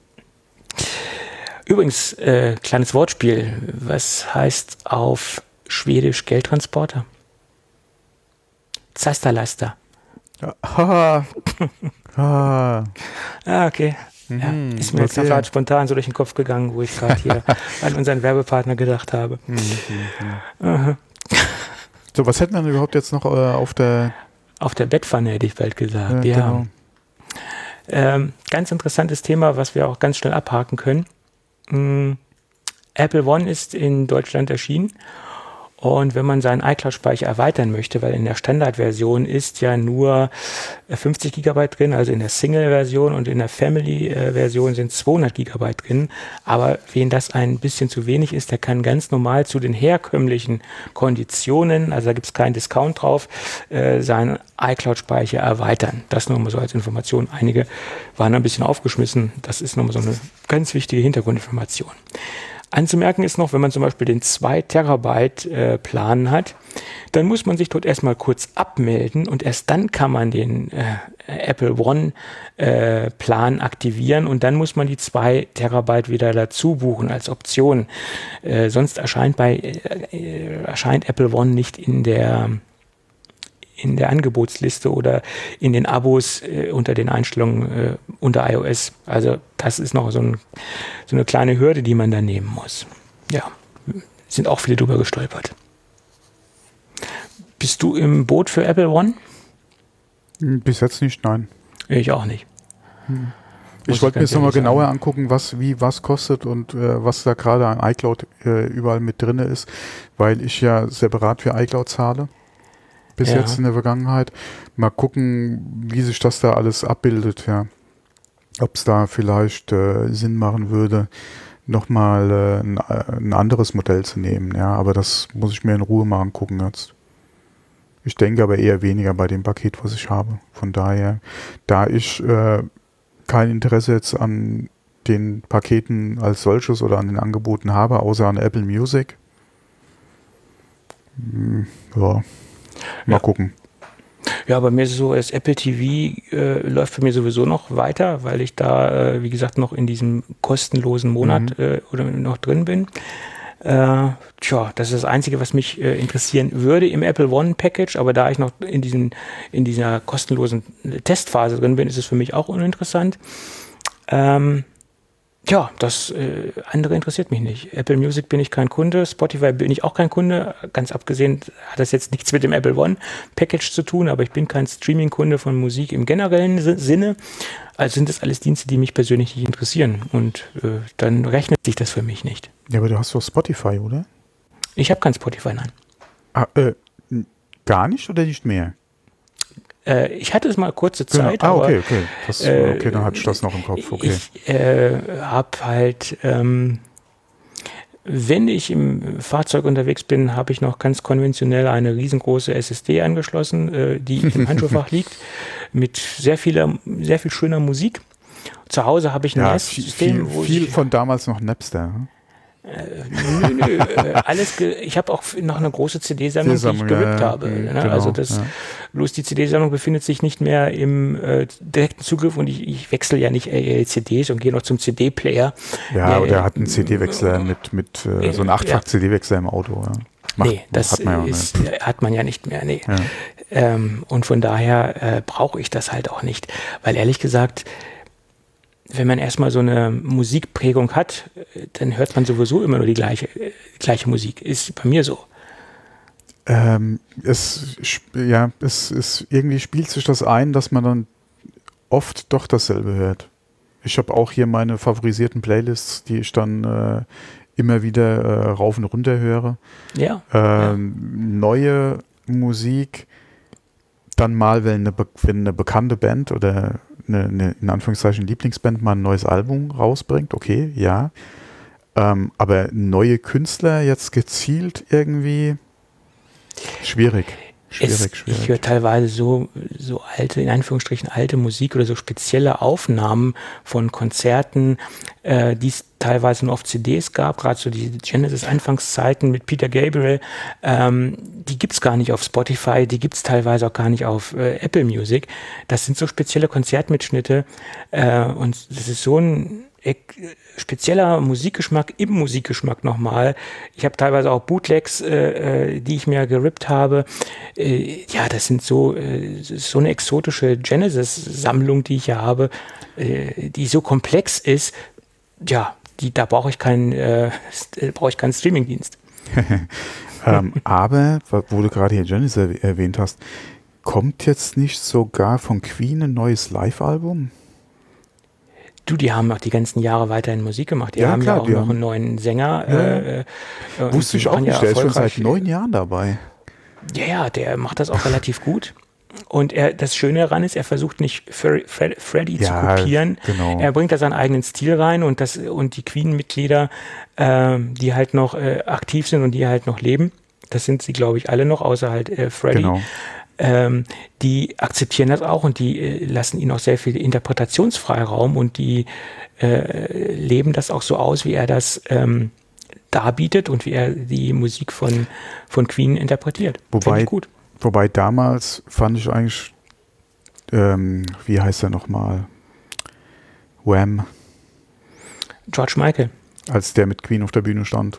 Übrigens, äh, kleines Wortspiel. Was heißt auf Schwedisch Geldtransporter? Zasterlaster. Ja. Haha. Ah. Ah, okay. Ja, Mhm, ist mir jetzt okay. noch gerade spontan so durch den Kopf gegangen, wo ich gerade hier an unseren Werbepartner gedacht habe. Mhm, mhm. So, was hätten wir denn überhaupt jetzt noch äh, auf der... Auf der Bettpfanne hätte ich bald gesagt. Ja, Ja, genau. ähm, ganz interessantes Thema, was wir auch ganz schnell abhaken können. Mm, Apple One ist in Deutschland erschienen. Und wenn man seinen iCloud-Speicher erweitern möchte, weil in der Standardversion ist ja nur fünfzig Gigabyte drin, also in der Single-Version, und in der Family-Version sind zweihundert Gigabyte drin. Aber wen das ein bisschen zu wenig ist, der kann ganz normal zu den herkömmlichen Konditionen, also da gibt es keinen Discount drauf, äh, seinen iCloud-Speicher erweitern. Das nur mal so als Information. Einige waren ein bisschen aufgeschmissen. Das ist nochmal so eine ganz wichtige Hintergrundinformation. Anzumerken ist noch, wenn man zum Beispiel den zwei Terabyte äh, Plan hat, dann muss man sich dort erstmal kurz abmelden und erst dann kann man den äh, Apple One äh, Plan aktivieren und dann muss man die zwei Terabyte wieder dazu buchen als Option. Äh, sonst erscheint bei äh, erscheint Apple One nicht in der in der Angebotsliste oder in den Abos äh, unter den Einstellungen äh, unter iOS. Also das ist noch so, ein, so eine kleine Hürde, die man da nehmen muss. Ja, sind auch viele drüber gestolpert. Bist du im Boot für Apple One? Bis jetzt nicht, nein. Ich auch nicht. Hm. Ich wollte mir jetzt nochmal genauer angucken, was wie was kostet und äh, was da gerade an iCloud äh, überall mit drin ist, weil ich ja separat für iCloud zahle. Bis ja. jetzt in der Vergangenheit. Mal gucken, wie sich das da alles abbildet, ja. Ob es da vielleicht äh, Sinn machen würde, nochmal äh, ein, ein anderes Modell zu nehmen, ja. Aber das muss ich mir in Ruhe mal angucken jetzt. Ich denke aber eher weniger bei dem Paket, was ich habe. Von daher, da ich äh, kein Interesse jetzt an den Paketen als solches oder an den Angeboten habe, außer an Apple Music. Hm, ja. Mal ja. gucken. Ja, bei mir ist es so, das Apple T V äh, läuft für mich sowieso noch weiter, weil ich da, äh, wie gesagt, noch in diesem kostenlosen Monat mhm. äh, oder noch drin bin. Äh, tja, das ist das Einzige, was mich äh, interessieren würde im Apple One Package, aber da ich noch in, diesen, in dieser kostenlosen Testphase drin bin, ist es für mich auch uninteressant. Ähm, Ja, das äh, andere interessiert mich nicht. Apple Music bin ich kein Kunde, Spotify bin ich auch kein Kunde. Ganz abgesehen hat das jetzt nichts mit dem Apple One Package zu tun, aber ich bin kein Streaming-Kunde von Musik im generellen Sinne. Also sind das alles Dienste, die mich persönlich nicht interessieren und äh, dann rechnet sich das für mich nicht. Ja, aber du hast doch Spotify, oder? Ich habe kein Spotify, nein. Ah, äh, gar nicht oder nicht mehr? Äh, ich hatte es mal kurze Zeit, genau. Ah, okay, aber, okay. Das, äh, okay, dann hatte ich das noch im Kopf. Okay. Ich äh, habe halt, ähm, wenn ich im Fahrzeug unterwegs bin, habe ich noch ganz konventionell eine riesengroße S S D angeschlossen, äh, die im Handschuhfach liegt, mit sehr vieler, sehr viel schöner Musik. Zu Hause habe ich ein ja, N A S-System. Viel, viel von damals noch Napster. Hm? Äh, nö, nö, äh, alles ge- ich habe auch noch eine große C D-Sammlung, die ich gerippt ja, habe. ja, Ne? genau, also das, ja. bloß die C D-Sammlung befindet sich nicht mehr im äh, direkten Zugriff und ich, ich wechsle ja nicht äh, C Ds und gehe noch zum C D-Player. Ja, der, oder er hat einen C D-Wechsler äh, mit, mit äh, so einem achtfach-C D-Wechsler im Auto. Ja. Macht, nee, das hat man, ja ist, nicht. hat man ja nicht mehr. Nee. Ja. Ähm, und von daher äh, brauche ich das halt auch nicht. Weil ehrlich gesagt, wenn man erstmal so eine Musikprägung hat, dann hört man sowieso immer nur die gleiche, äh, gleiche Musik. Ist bei mir so. Ähm, es, ja, es, es irgendwie spielt sich das ein, dass man dann oft doch dasselbe hört. Ich habe auch hier meine favorisierten Playlists, die ich dann äh, immer wieder äh, rauf und runter höre. Ja, ähm, ja. Neue Musik, dann mal, wenn eine, wenn eine bekannte Band oder eine, eine in Anführungszeichen Lieblingsband mal ein neues Album rausbringt, okay, ja. Ähm, aber neue Künstler jetzt gezielt irgendwie schwierig. Schwierig, es, schwierig. Ich höre teilweise so, so alte, in Anführungsstrichen alte Musik oder so spezielle Aufnahmen von Konzerten, äh, die es teilweise nur auf C Ds gab, gerade so die Genesis-Anfangszeiten mit Peter Gabriel, ähm, die gibt es gar nicht auf Spotify, die gibt es teilweise auch gar nicht auf äh, Apple Music. Das sind so spezielle Konzertmitschnitte äh, und das ist so ein spezieller Musikgeschmack im Musikgeschmack nochmal. Ich habe teilweise auch Bootlegs, äh, die ich mir gerippt habe. Äh, ja, das sind so, äh, so eine exotische Genesis-Sammlung, die ich hier habe, äh, die so komplex ist. Ja, die, da brauche ich keinen, äh, brauche ich keinen Streamingdienst. ähm, aber, wo du gerade hier Genesis erwähnt hast, kommt jetzt nicht sogar von Queen ein neues Live-Album? Du, die haben auch die ganzen Jahre weiterhin Musik gemacht. Die ja, haben klar, ja auch noch einen neuen Sänger. Ja. Äh, äh, Wusste ich auch nicht, ja der ist schon seit neun Jahren dabei. Ja, ja, der macht das auch relativ gut. Und er, das Schöne daran ist, er versucht nicht Fre- Fre- Freddie ja, zu kopieren. Genau. Er bringt da seinen eigenen Stil rein und, das, und die Queen-Mitglieder, äh, die halt noch äh, aktiv sind und die halt noch leben, das sind sie, glaube ich, alle noch, außer halt äh, Freddie. Genau. Ähm, die akzeptieren das auch und die äh, lassen ihnen auch sehr viel Interpretationsfreiraum und die äh, leben das auch so aus, wie er das ähm, darbietet und wie er die Musik von, von Queen interpretiert. Wobei, ich gut. wobei damals fand ich eigentlich ähm, wie heißt er nochmal? Wham. George Michael. Als der mit Queen auf der Bühne stand.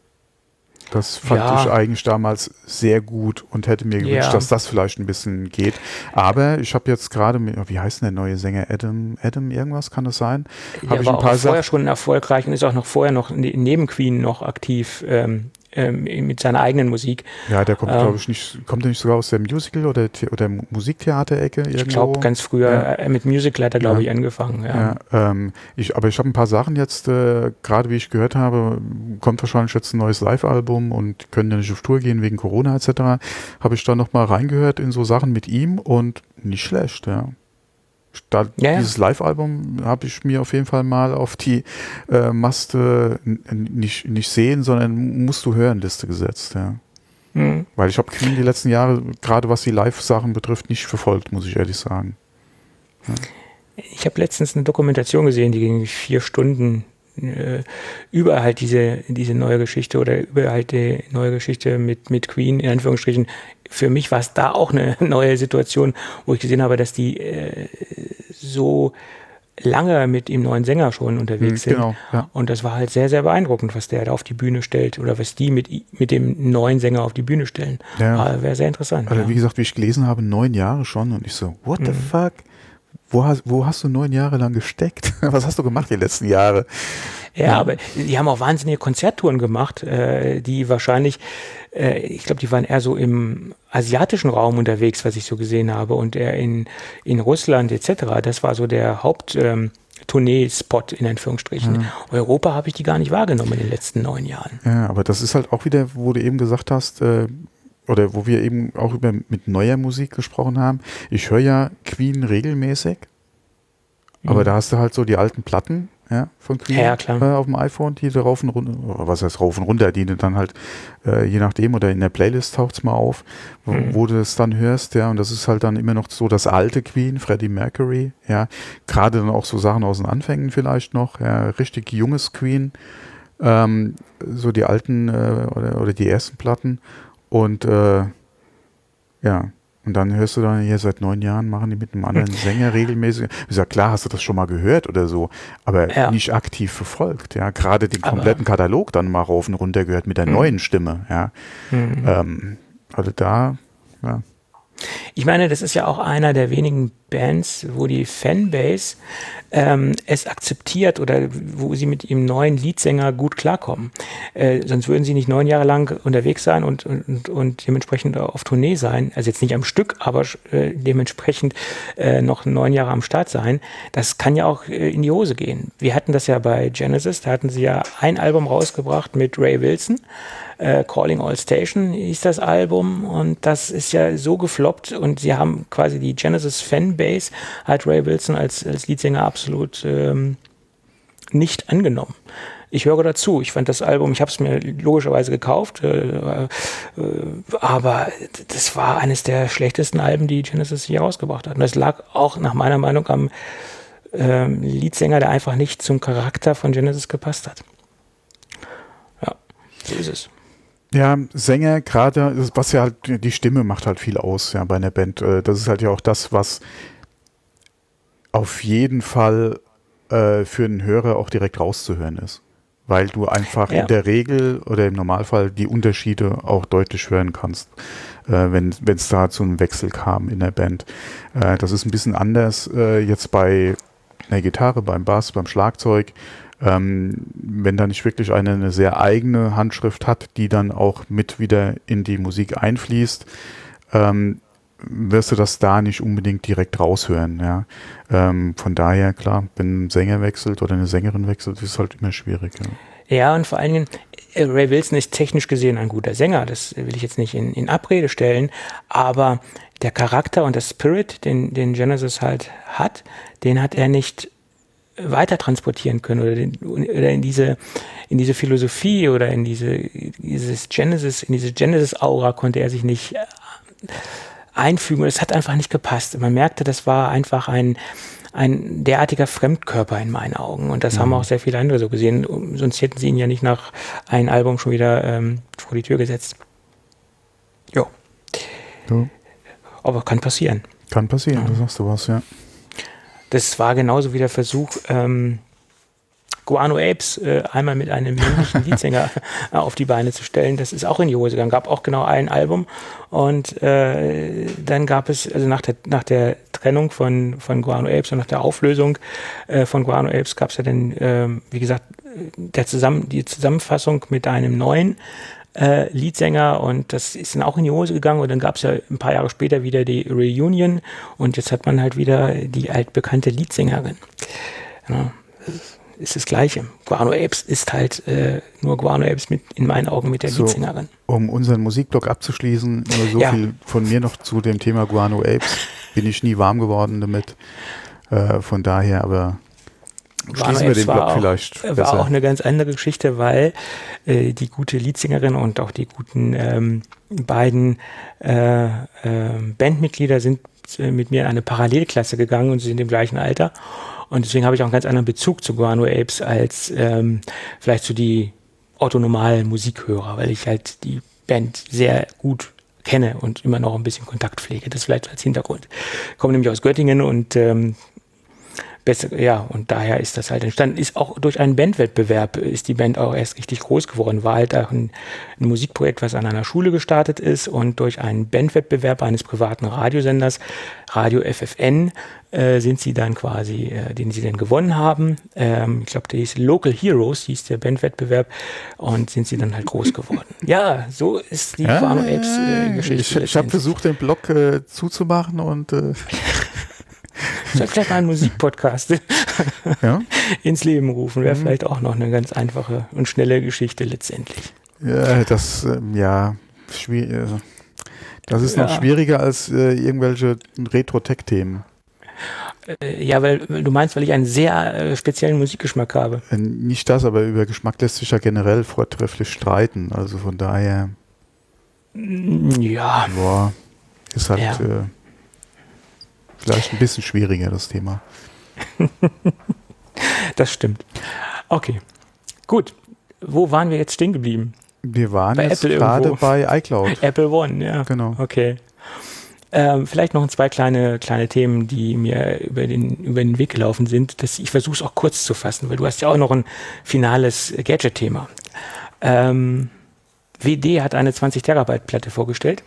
Das fand Ja. ich eigentlich damals sehr gut und hätte mir gewünscht, Ja. dass das vielleicht ein bisschen geht. Aber ich habe jetzt gerade, mit- wie heißt denn der neue Sänger? Adam, Adam irgendwas, kann das sein? Der Habe ich war ein auch paar vorher Sachen. schon erfolgreich und ist auch noch vorher noch ne- neben Queen noch aktiv ähm, ähm, mit seiner eigenen Musik. Ja, der kommt, Ähm, glaube ich, nicht, kommt der nicht sogar aus der Musical- oder, The- oder Musiktheaterecke irgendwo? Ich glaube, ganz früher Ja. äh, mit Musical hat er, glaube Ja. ich, angefangen. Ja. Ja, ähm, ich, aber ich habe ein paar Sachen jetzt, äh, gerade wie ich gehört habe, kommt wahrscheinlich jetzt ein neues Live-Album und können ja nicht auf Tour gehen wegen Corona et cetera. Habe ich da nochmal reingehört in so Sachen mit ihm und nicht schlecht, ja. Da, Ja, ja. Dieses Live-Album habe ich mir auf jeden Fall mal auf die äh, Maste n- n- nicht, nicht sehen, sondern musst du hören Liste gesetzt, ja. Mhm. Weil ich habe Queen die letzten Jahre, gerade was die Live-Sachen betrifft, nicht verfolgt, muss ich ehrlich sagen. Ich habe letztens eine Dokumentation gesehen, die ging vier Stunden äh, über halt diese, diese neue Geschichte oder über halt die neue Geschichte mit, mit Queen, in Anführungsstrichen. Für mich war es da auch eine neue Situation, wo ich gesehen habe, dass die äh, so lange mit dem neuen Sänger schon unterwegs Mhm, sind. genau, ja. Und das war halt sehr, sehr beeindruckend, was der da auf die Bühne stellt oder was die mit, i- mit dem neuen Sänger auf die Bühne stellen. Ja. Aber wäre sehr interessant. Also ja. wie gesagt, wie ich gelesen habe, neun Jahre schon und ich so, what the fuck? Wo hast, wo hast du neun Jahre lang gesteckt? Was hast du gemacht die letzten Jahre? Ja, ja, aber die haben auch wahnsinnige Konzerttouren gemacht, äh, die wahrscheinlich, äh, ich glaube, die waren eher so im asiatischen Raum unterwegs, was ich so gesehen habe, und eher in, in Russland et cetera. Das war so der Haupt ähm, Tournee-Spot in Anführungsstrichen. Ja. Europa habe ich die gar nicht wahrgenommen in den letzten neun Jahren. Ja, aber das ist halt auch wieder, wo du eben gesagt hast, äh, oder wo wir eben auch über mit neuer Musik gesprochen haben. Ich höre ja Queen regelmäßig, aber Mhm. da hast du halt so die alten Platten, ja, von Queen Ja, klar. äh, auf dem iPhone, die da rauf und runter, oder was heißt rauf und runter, die du dann halt, äh, je nachdem, oder in der Playlist taucht's mal auf, wo, Mhm. wo du es dann hörst, ja, und das ist halt dann immer noch so das alte Queen, Freddie Mercury, ja, gerade dann auch so Sachen aus den Anfängen vielleicht noch, ja, richtig junges Queen, ähm, so die alten äh, oder, oder die ersten Platten und äh, ja, und dann hörst du dann hier seit neun Jahren machen die mit einem anderen Sänger regelmäßig. Ich sag, klar, hast du das schon mal gehört oder so, aber Ja. nicht aktiv verfolgt, ja. Gerade den Aber- kompletten Katalog dann mal rauf und runter gehört mit der Mhm. neuen Stimme, ja. Mhm. Ähm, also da, ja. Ich meine, das ist ja auch einer der wenigen Bands, wo die Fanbase ähm, es akzeptiert oder wo sie mit ihrem neuen Leadsänger gut klarkommen. Äh, sonst würden sie nicht neun Jahre lang unterwegs sein und, und, und dementsprechend auf Tournee sein. Also jetzt nicht am Stück, aber äh, dementsprechend äh, noch neun Jahre am Start sein. Das kann ja auch äh, in die Hose gehen. Wir hatten das ja bei Genesis, da hatten sie ja ein Album rausgebracht mit Ray Wilson. Äh, Calling All Station hieß das Album und das ist ja so gefloppt und sie haben quasi die Genesis Fanbase, hat Ray Wilson als, als Leadsänger absolut ähm, nicht angenommen. Ich höre dazu. Ich fand das Album, ich habe es mir logischerweise gekauft, äh, äh, aber das war eines der schlechtesten Alben, die Genesis hier rausgebracht hat. Und das lag auch nach meiner Meinung am ähm, Leadsänger, der einfach nicht zum Charakter von Genesis gepasst hat. Ja, so ist es. Ja, Sänger, gerade, was ja halt, die Stimme macht halt viel aus, ja, bei einer Band. Äh, Das ist halt ja auch das, was auf jeden Fall äh, für einen Hörer auch direkt rauszuhören ist. Weil du einfach Ja. in der Regel oder im Normalfall die Unterschiede auch deutlich hören kannst, äh, wenn es da zu einem Wechsel kam in der Band. Äh, das ist ein bisschen anders äh, jetzt bei einer Gitarre, beim Bass, beim Schlagzeug. Ähm, wenn da nicht wirklich eine, eine sehr eigene Handschrift hat, die dann auch mit wieder in die Musik einfließt, ähm, wirst du das da nicht unbedingt direkt raushören. Ja? Ähm, von daher, klar, wenn ein Sänger wechselt oder eine Sängerin wechselt, ist es halt immer schwierig. Ja, Ja, und vor allen Dingen, äh, Ray Wilson ist technisch gesehen ein guter Sänger, das will ich jetzt nicht in, in Abrede stellen, aber der Charakter und der Spirit, den, den Genesis halt hat, den hat er nicht weiter transportieren können oder, den, oder in diese in diese Philosophie oder in diese dieses Genesis in diese Genesis Aura konnte er sich nicht äh, einfügen und es hat einfach nicht gepasst. Man merkte, das war einfach ein ein derartiger Fremdkörper in meinen Augen und das Mhm. haben auch sehr viele andere so gesehen. Um, sonst hätten sie ihn ja nicht nach einem Album schon wieder ähm, vor die Tür gesetzt. Jo. ja. Aber kann passieren. Kann passieren, ja. Da sagst du was, ja. Das war genauso wie der Versuch, ähm, Guano Apes äh, einmal mit einem männlichen Leadsänger äh, auf die Beine zu stellen. Das ist auch in die Hose gegangen. Gab auch genau ein Album. Und äh, dann gab es, also nach der, nach der Trennung von, von Guano Apes und nach der Auflösung äh, von Guano Apes gab es ja dann, äh, wie gesagt, der Zusammen, die Zusammenfassung mit einem neuen Äh, Leadsänger, und das ist dann auch in die Hose gegangen, und dann gab es ja ein paar Jahre später wieder die Reunion, und jetzt hat man halt wieder die altbekannte Leadsängerin. Ja, das ist das Gleiche. Guano Apes ist halt äh, nur Guano Apes mit, in meinen Augen, mit der so, Leadsängerin. Um unseren Musikblog abzuschließen, nur so ja. viel von mir noch zu dem Thema Guano Apes. Bin ich nie warm geworden damit. Äh, von daher, aber schließen wir den Blog vielleicht besser. War auch eine ganz andere Geschichte, weil äh, die gute Leadsängerin und auch die guten ähm, beiden äh, äh, Bandmitglieder sind äh, mit mir in eine Parallelklasse gegangen, und sie sind im gleichen Alter. Und deswegen habe ich auch einen ganz anderen Bezug zu Guano Apes als ähm, vielleicht zu die autonomalen Musikhörer, weil ich halt die Band sehr gut kenne und immer noch ein bisschen Kontakt pflege. Das vielleicht als Hintergrund. Ich komme nämlich aus Göttingen, und ähm, Besser, ja, und daher ist das halt entstanden. Ist auch durch einen Bandwettbewerb ist die Band auch erst richtig groß geworden. War halt auch ein, ein Musikprojekt, was an einer Schule gestartet ist, und durch einen Bandwettbewerb eines privaten Radiosenders, Radio F F N, äh, sind sie dann quasi, äh, den sie dann gewonnen haben. Ähm, ich glaube, der hieß Local Heroes, hieß der Bandwettbewerb, und sind sie dann halt groß geworden. Ja, so ist die ja, Guano Apes äh, Geschichte. Ich, ich habe versucht, den Blog äh, zuzumachen, und äh soll vielleicht mal einen Musikpodcast ja? ins Leben rufen. Wäre mhm. vielleicht auch noch eine ganz einfache und schnelle Geschichte letztendlich. Ja, das, ähm, ja, schwierig. Das ist ja. noch schwieriger als äh, irgendwelche Retro-Tech-Themen. Äh, ja, weil du meinst, weil ich einen sehr äh, speziellen Musikgeschmack habe. Äh, nicht das, aber über Geschmack lässt sich ja generell vortrefflich streiten. Also von daher. Ja. Boah, ist halt. Ja. Äh, Vielleicht ein bisschen schwieriger, das Thema. Das stimmt. Okay, gut. Wo waren wir jetzt stehen geblieben? Wir waren bei jetzt Apple gerade irgendwo. bei iCloud. Apple One, ja. Genau. Okay. Ähm, vielleicht noch zwei kleine, kleine Themen, die mir über den, über den Weg gelaufen sind. Das, ich versuche es auch kurz zu fassen, weil du hast ja auch noch ein finales Gadget-Thema. Ähm, W D hat eine zwanzig Terabyte Platte vorgestellt.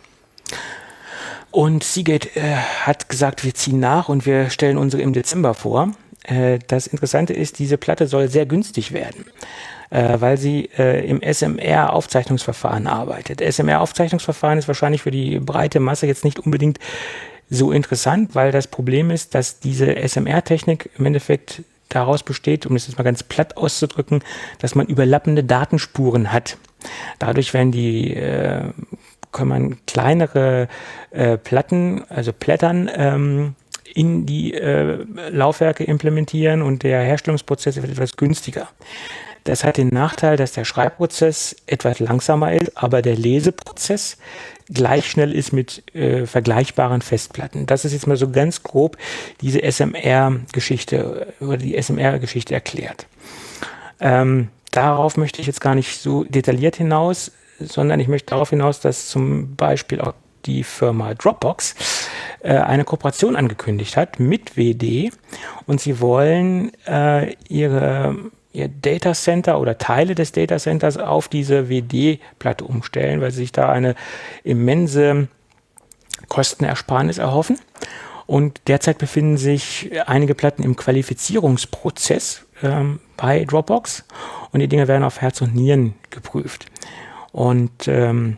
Und Seagate äh, hat gesagt, wir ziehen nach und wir stellen unsere im Dezember vor. Äh, das Interessante ist, diese Platte soll sehr günstig werden, äh, weil sie äh, im S M R-Aufzeichnungsverfahren arbeitet. S M R-Aufzeichnungsverfahren ist wahrscheinlich für die breite Masse jetzt nicht unbedingt so interessant, weil das Problem ist, dass diese S M R-Technik im Endeffekt daraus besteht, um das jetzt mal ganz platt auszudrücken, dass man überlappende Datenspuren hat. Dadurch werden die äh, kann man kleinere äh, Platten, also Plättern, ähm, in die äh, Laufwerke implementieren, und der Herstellungsprozess wird etwas günstiger. Das hat den Nachteil, dass der Schreibprozess etwas langsamer ist, aber der Leseprozess gleich schnell ist mit äh, vergleichbaren Festplatten. Das ist jetzt mal so ganz grob diese S M R-Geschichte oder die S M R-Geschichte erklärt. Ähm, darauf möchte ich jetzt gar nicht so detailliert hinaus, sondern ich möchte darauf hinaus, dass zum Beispiel auch die Firma Dropbox äh, eine Kooperation angekündigt hat mit W D, und sie wollen äh, ihre, ihr Datacenter oder Teile des Datacenters auf diese W D-Platte umstellen, weil sie sich da eine immense Kostenersparnis erhoffen. Und derzeit befinden sich einige Platten im Qualifizierungsprozess ähm, bei Dropbox, und die Dinge werden auf Herz und Nieren geprüft. Und ähm,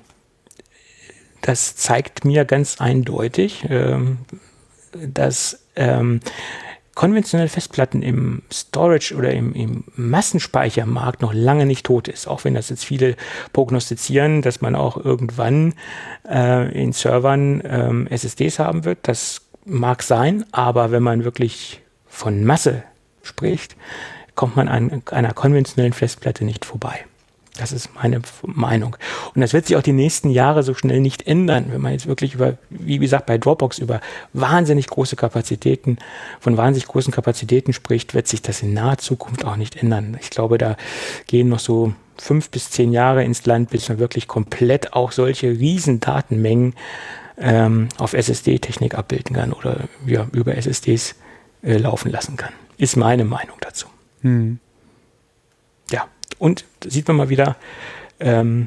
das zeigt mir ganz eindeutig, ähm, dass ähm, konventionelle Festplatten im Storage oder im, im Massenspeichermarkt noch lange nicht tot ist. Auch wenn das jetzt viele prognostizieren, dass man auch irgendwann äh, in Servern ähm, S S Ds haben wird. Das mag sein, aber wenn man wirklich von Masse spricht, kommt man an einer konventionellen Festplatte nicht vorbei. Das ist meine Meinung. Und das wird sich auch die nächsten Jahre so schnell nicht ändern, wenn man jetzt wirklich über, wie gesagt, bei Dropbox über wahnsinnig große Kapazitäten, von wahnsinnig großen Kapazitäten spricht, wird sich das in naher Zukunft auch nicht ändern. Ich glaube, da gehen noch so fünf bis zehn Jahre ins Land, bis man wirklich komplett auch solche riesen Datenmengen ähm, auf S S D-Technik abbilden kann oder ja, über S S Ds äh, laufen lassen kann. Ist meine Meinung dazu. Hm. Ja, und da sieht man mal wieder, ähm,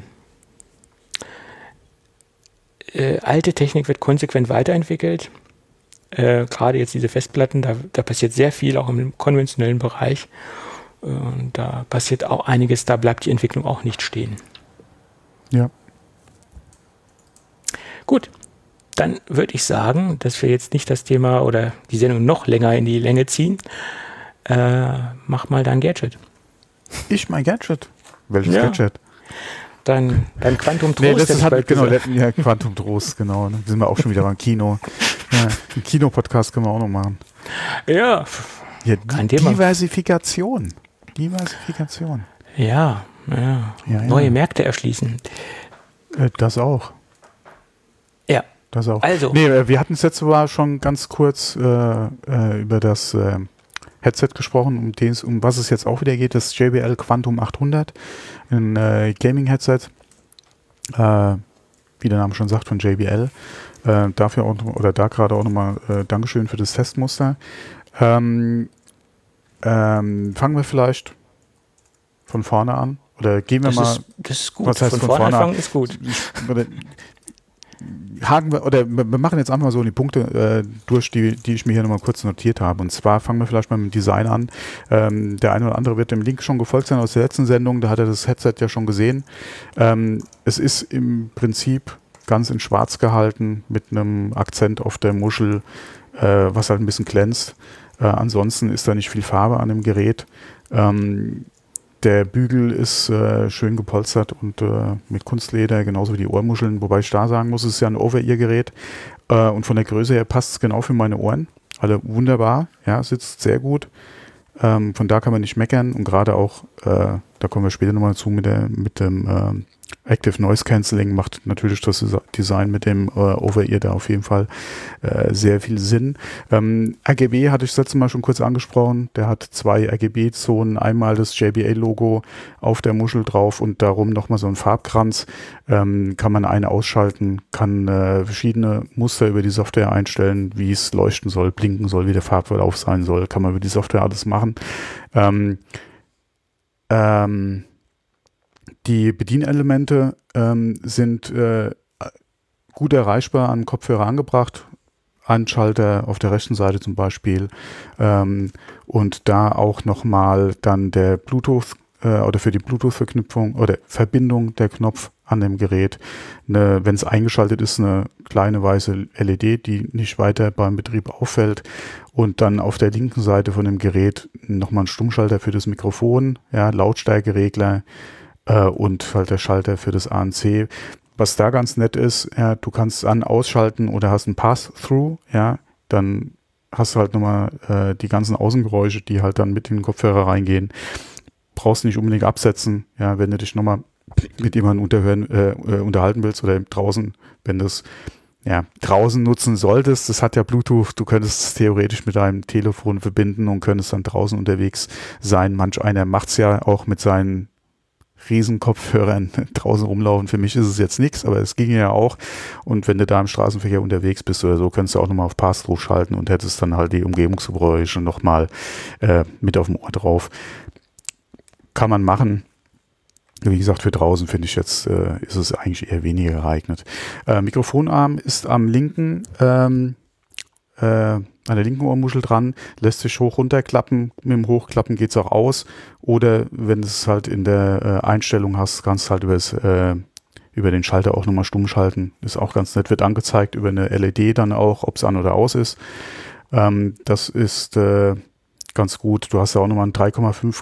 äh, alte Technik wird konsequent weiterentwickelt. Äh, gerade jetzt diese Festplatten, da, da passiert sehr viel, auch im konventionellen Bereich. Äh, da passiert auch einiges, da bleibt die Entwicklung auch nicht stehen. Ja. Gut, dann würde ich sagen, dass wir jetzt nicht das Thema oder die Sendung noch länger in die Länge ziehen. Äh, mach mal dein Gadget. Ich mein Gadget? Welches Ja. Gadget? Dein, dein Quantum Trost. Nee, letztes hätte ich hat, bald genau, gesagt. let- ja, Quantum Trost, genau. Dann sind wir auch schon wieder beim Kino. Ja, einen Kinopodcast können wir auch noch machen. Ja, Ja, Kein Di- Thema. Diversifikation. Diversifikation. ja, ja. Ja, ja. Neue Märkte erschließen. Äh, Das auch. Ja, Das auch. Also. Nee, äh, wir hatten es jetzt sogar schon ganz kurz äh, äh, über das äh, Headset gesprochen, um, den, um was es jetzt auch wieder geht, das J B L Quantum achthundert, ein äh, Gaming-Headset, äh, wie der Name schon sagt, von J B L. Äh, dafür auch noch, oder da gerade auch nochmal äh, Dankeschön für das Testmuster. Ähm, ähm, fangen wir vielleicht von vorne an oder gehen wir das mal. ist, das ist gut. was heißt Von von vorne vorne anfangen ist gut. Oder, haken wir, oder wir wir machen jetzt einfach mal so die Punkte äh, durch, die, die ich mir hier nochmal kurz notiert habe. Und zwar fangen wir vielleicht mal mit dem Design an. Ähm, der eine oder andere wird dem Link schon gefolgt sein aus der letzten Sendung, da hat er das Headset ja schon gesehen. Ähm, es ist im Prinzip ganz in schwarz gehalten, mit einem Akzent auf der Muschel, äh, was halt ein bisschen glänzt. Äh, ansonsten ist da nicht viel Farbe an dem Gerät. Ähm, Der Bügel ist äh, schön gepolstert und äh, mit Kunstleder, genauso wie die Ohrmuscheln, wobei ich da sagen muss, es ist ja ein Over-Ear-Gerät äh, und von der Größe her passt es genau für meine Ohren. Alle wunderbar, ja, sitzt sehr gut. Ähm, von da kann man nicht meckern und gerade auch, äh, da kommen wir später nochmal zu, mit, der, mit dem äh, Active Noise Cancelling macht natürlich das Design mit dem äh, Over-Ear da auf jeden Fall äh, sehr viel Sinn. Ähm, R G B hatte ich das letzte Mal schon kurz angesprochen. Der hat zwei R G B-Zonen. Einmal das J B L-Logo auf der Muschel drauf und darum nochmal so ein Farbkranz. Ähm, kann man ein- ausschalten, kann äh, verschiedene Muster über die Software einstellen, wie es leuchten soll, blinken soll, wie der Farbverlauf sein soll. Kann man über die Software alles machen. Ähm, ähm, Die Bedienelemente ähm, sind äh, gut erreichbar an den Kopfhörer angebracht. Ein Schalter auf der rechten Seite zum Beispiel. Ähm, und da auch nochmal dann der Bluetooth äh, oder für die Bluetooth-Verknüpfung oder Verbindung der Knopf an dem Gerät. Wenn es eingeschaltet ist, eine kleine weiße L E D, die nicht weiter beim Betrieb auffällt. Und dann auf der linken Seite von dem Gerät nochmal ein Stummschalter für das Mikrofon, ja, Lautstärkeregler, und halt der Schalter für das A N C. Was da ganz nett ist, ja, du kannst an, ausschalten oder hast ein Pass-Through, ja, dann hast du halt nochmal äh, die ganzen Außengeräusche, die halt dann mit in den Kopfhörer reingehen. Brauchst nicht unbedingt absetzen, ja, wenn du dich nochmal mit jemandem unterhören, äh, äh, unterhalten willst oder draußen, wenn du es ja, draußen nutzen solltest. Das hat ja Bluetooth, du könntest es theoretisch mit deinem Telefon verbinden und könntest dann draußen unterwegs sein. Manch einer macht es ja auch mit seinen Riesenkopfhörern draußen rumlaufen. Für mich ist es jetzt nichts, aber es ging ja auch. Und wenn du da im Straßenverkehr unterwegs bist oder so, könntest du auch nochmal auf Pass-Through schalten und hättest dann halt die Umgebungsgeräusche nochmal äh, mit auf dem Ohr drauf. Kann man machen. Wie gesagt, für draußen finde ich jetzt, äh, ist es eigentlich eher weniger geeignet. Äh, Mikrofonarm ist am linken, ähm, äh, an der linken Ohrmuschel dran, lässt sich hoch runterklappen. Mit dem Hochklappen geht es auch aus. Oder wenn du es halt in der äh, Einstellung hast, kannst du halt übers, äh, über den Schalter auch nochmal stumm schalten. Ist auch ganz nett, wird angezeigt über eine L E D dann auch, ob es an oder aus ist. Ähm, das ist äh, ganz gut. Du hast ja auch nochmal einen drei Komma fünf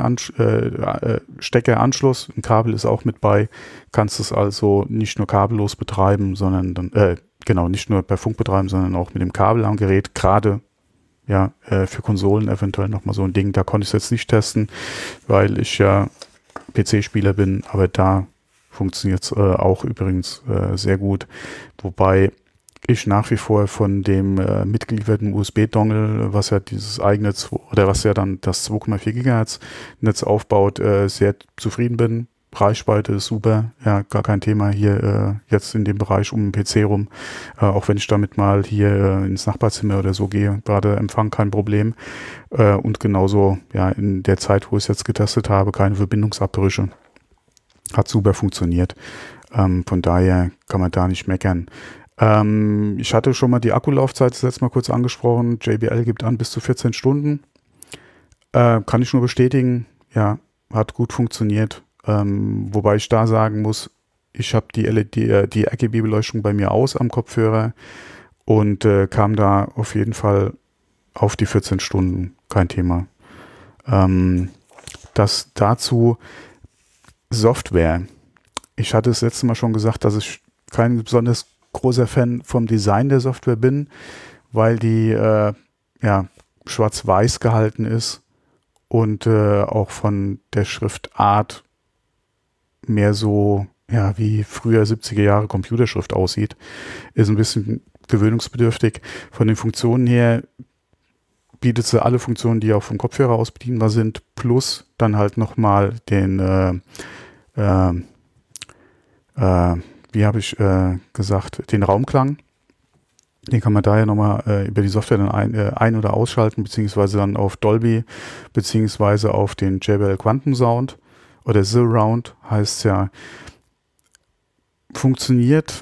Klinken-Stecker-Anschluss. Ein Kabel ist auch mit bei. Kannst es also nicht nur kabellos betreiben, sondern dann, äh, genau, nicht nur per Funk betreiben, sondern auch mit dem Kabel am Gerät. Gerade ja, äh, für Konsolen eventuell nochmal so ein Ding. Da konnte ich es jetzt nicht testen, weil ich ja P C-Spieler bin, aber da funktioniert es äh, auch übrigens äh, sehr gut. Wobei ich nach wie vor von dem äh, mitgelieferten U S B-Dongle, was ja dieses eigene, oder was ja dann das zwei Komma vier Gigahertz Netz aufbaut, äh, sehr zufrieden bin. Reichweite ist super, ja, gar kein Thema hier äh, jetzt in dem Bereich um den P C rum, äh, auch wenn ich damit mal hier äh, ins Nachbarzimmer oder so gehe, gerade Empfang kein Problem äh, und genauso ja in der Zeit, wo ich es jetzt getestet habe, keine Verbindungsabbrüche. Hat super funktioniert, ähm, von daher kann man da nicht meckern. Ähm, ich hatte schon mal die Akkulaufzeit das letzte Mal kurz angesprochen, J B L gibt an bis zu vierzehn Stunden, äh, kann ich nur bestätigen, ja, hat gut funktioniert. Ähm, wobei ich da sagen muss, ich habe die L E D, die R G B-Beleuchtung bei mir aus am Kopfhörer und äh, kam da auf jeden Fall auf die vierzehn Stunden, kein Thema. Ähm, das dazu Software. Ich hatte das letzte Mal schon gesagt, dass ich kein besonders großer Fan vom Design der Software bin, weil die äh, ja, schwarz-weiß gehalten ist und äh, auch von der Schriftart mehr so, ja, wie früher siebziger Jahre Computerschrift aussieht, ist ein bisschen gewöhnungsbedürftig. Von den Funktionen her bietet sie alle Funktionen, die auch vom Kopfhörer aus bedienbar sind, plus dann halt nochmal den, äh, äh, äh, wie habe ich äh, gesagt, den Raumklang. Den kann man daher nochmal äh, über die Software dann ein-, äh, ein- oder ausschalten, beziehungsweise dann auf Dolby, beziehungsweise auf den J B L Quantum Sound. Oder Surround heißt es ja, funktioniert.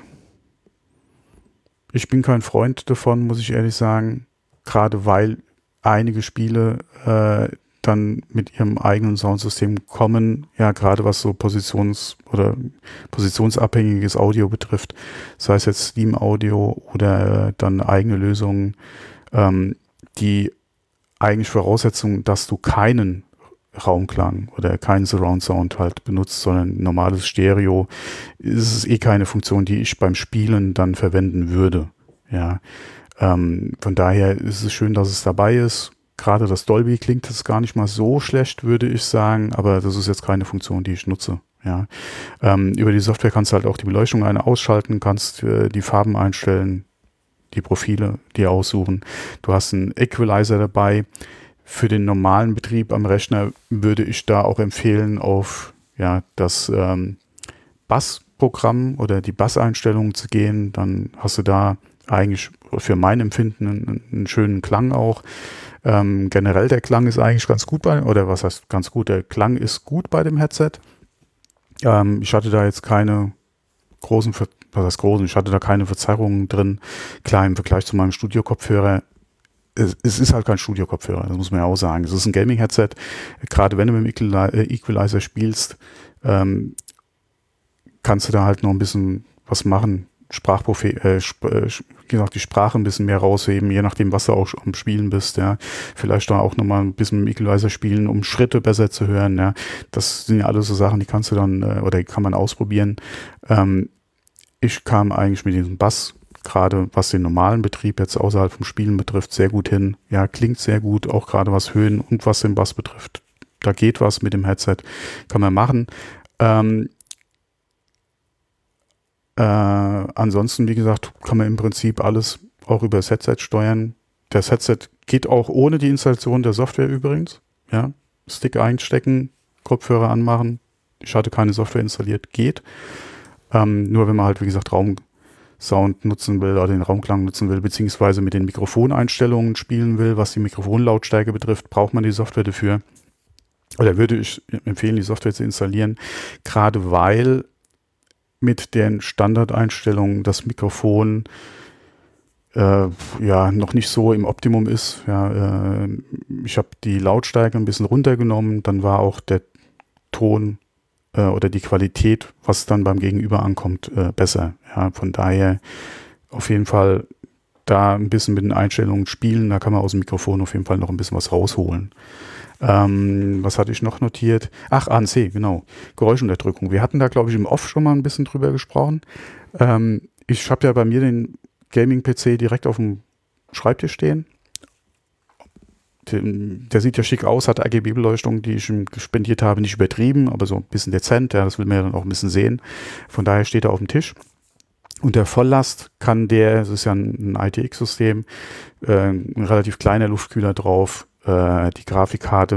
Ich bin kein Freund davon, muss ich ehrlich sagen, gerade weil einige Spiele äh, dann mit ihrem eigenen Soundsystem kommen, ja, gerade was so Positions- oder positionsabhängiges Audio betrifft, sei es jetzt Steam Audio oder äh, dann eigene Lösungen, ähm, die eigentlich Voraussetzung, dass du keinen Raumklang oder keinen Surround Sound halt benutzt, sondern normales Stereo, ist es eh keine Funktion, die ich beim Spielen dann verwenden würde. Ja, ähm, von daher ist es schön, dass es dabei ist. Gerade das Dolby klingt jetzt gar nicht mal so schlecht, würde ich sagen, aber das ist jetzt keine Funktion, die ich nutze. Ja, ähm, über die Software kannst du halt auch die Beleuchtung eine ausschalten, kannst äh, die Farben einstellen, die Profile dir aussuchen. Du hast einen Equalizer dabei. Für den normalen Betrieb am Rechner würde ich da auch empfehlen, auf ja, das ähm, Bassprogramm oder die Basseinstellungen zu gehen. Dann hast du da eigentlich für mein Empfinden einen, einen schönen Klang auch. Ähm, generell der Klang ist eigentlich ganz gut bei, oder was heißt ganz gut, der Klang ist gut bei dem Headset. Ähm, ich hatte da jetzt keine großen, Ver was heißt großen, ich hatte da keine Verzerrungen drin. Klar, im Vergleich zu meinem Studio-Kopfhörer, es, es ist halt kein Studio-Kopfhörer, das muss man ja auch sagen. Es ist ein Gaming-Headset, gerade wenn du mit dem Equalizer spielst, ähm, kannst du da halt noch ein bisschen was machen. Sprachprofi äh, sp äh, wie gesagt, die Sprache ein bisschen mehr rausheben, je nachdem, was du auch am Spielen bist, ja. Vielleicht da auch nochmal ein bisschen mit dem Equalizer spielen, um Schritte besser zu hören, ja. Das sind ja alles so Sachen, die kannst du dann, äh, oder die kann man ausprobieren. Ähm, ich kam eigentlich mit diesem Bass, gerade was den normalen Betrieb jetzt außerhalb vom Spielen betrifft, sehr gut hin. Ja, klingt sehr gut, auch gerade was Höhen und was den Bass betrifft. Da geht was mit dem Headset, kann man machen. Ähm, Äh, ansonsten, wie gesagt, kann man im Prinzip alles auch über das Headset steuern. Das Headset geht auch ohne die Installation der Software übrigens. Ja, Stick einstecken, Kopfhörer anmachen. Ich hatte keine Software installiert, geht. Ähm, nur wenn man halt, wie gesagt, Raumsound nutzen will oder den Raumklang nutzen will, beziehungsweise mit den Mikrofoneinstellungen spielen will, was die Mikrofonlautstärke betrifft, braucht man die Software dafür. Oder würde ich empfehlen, die Software zu installieren, gerade weil mit den Standardeinstellungen das Mikrofon äh, ja noch nicht so im Optimum ist. Ja, äh, ich habe die Lautstärke ein bisschen runtergenommen, dann war auch der Ton äh, oder die Qualität, was dann beim Gegenüber ankommt, äh, besser. Ja, von daher auf jeden Fall da ein bisschen mit den Einstellungen spielen, da kann man aus dem Mikrofon auf jeden Fall noch ein bisschen was rausholen. Ähm, was hatte ich noch notiert? Ach, A N C, genau. Geräuschunterdrückung. Wir hatten da, glaube ich, im Off schon mal ein bisschen drüber gesprochen. Ähm, ich habe ja bei mir den Gaming-P C direkt auf dem Schreibtisch stehen. Der, der sieht ja schick aus, hat R G B-Beleuchtung, die ich ihm spendiert habe, nicht übertrieben, aber so ein bisschen dezent. Ja, das will man ja dann auch ein bisschen sehen. Von daher steht er auf dem Tisch. Unter Volllast kann der, das ist ja ein, ein I T X-System, äh, ein relativ kleiner Luftkühler drauf, die Grafikkarte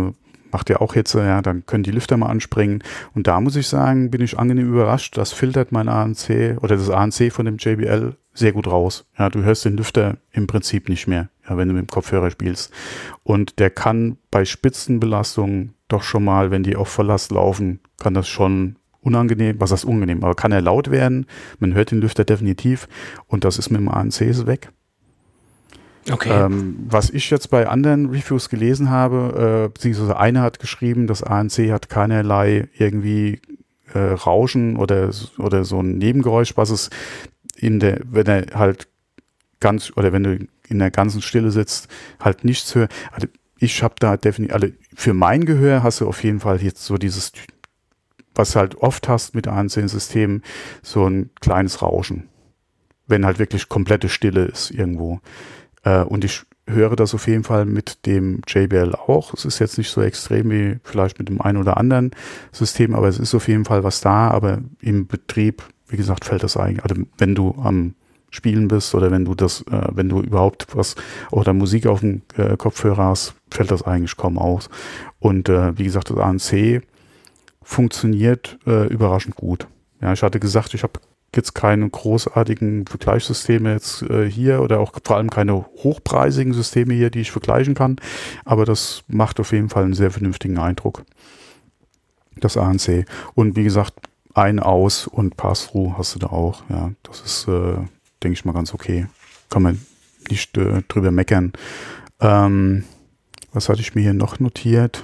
macht ja auch Hitze, ja, dann können die Lüfter mal anspringen. Und da muss ich sagen, bin ich angenehm überrascht, das filtert mein A N C oder das A N C von dem J B L sehr gut raus. Ja, du hörst den Lüfter im Prinzip nicht mehr, ja, wenn du mit dem Kopfhörer spielst. Und der kann bei Spitzenbelastungen doch schon mal, wenn die auf Volllast laufen, kann das schon unangenehm, was heißt unangenehm, aber kann er laut werden. Man hört den Lüfter definitiv und das ist mit dem A N C weg. Okay. Ähm, was ich jetzt bei anderen Reviews gelesen habe, äh, beziehungsweise einer hat geschrieben, das A N C hat keinerlei irgendwie äh, Rauschen oder, oder so ein Nebengeräusch, was es in der, wenn er halt ganz, oder wenn du in der ganzen Stille sitzt, halt nichts hörst. Also ich habe da definitiv, also für mein Gehör hast du auf jeden Fall jetzt so dieses, was du halt oft hast mit A N C-Systemen, so ein kleines Rauschen. Wenn halt wirklich komplette Stille ist irgendwo. Und ich höre das auf jeden Fall mit dem J B L auch. Es ist jetzt nicht so extrem wie vielleicht mit dem einen oder anderen System, aber es ist auf jeden Fall was da. Aber im Betrieb, wie gesagt, fällt das eigentlich, also wenn du am Spielen bist oder wenn du das, äh, wenn du überhaupt was oder Musik auf dem äh, Kopfhörer hast, fällt das eigentlich kaum aus. Und äh, wie gesagt, das A N C funktioniert äh, überraschend gut. Ja, ich hatte gesagt, ich habe jetzt keine großartigen Vergleichssysteme jetzt äh, hier oder auch vor allem keine hochpreisigen Systeme hier, die ich vergleichen kann. Aber das macht auf jeden Fall einen sehr vernünftigen Eindruck. Das A N C. Und wie gesagt, ein Aus und Pass-Through hast du da auch. Ja, das ist, äh, denke ich mal, ganz okay. Kann man nicht äh, drüber meckern. Ähm, was hatte ich mir hier noch notiert?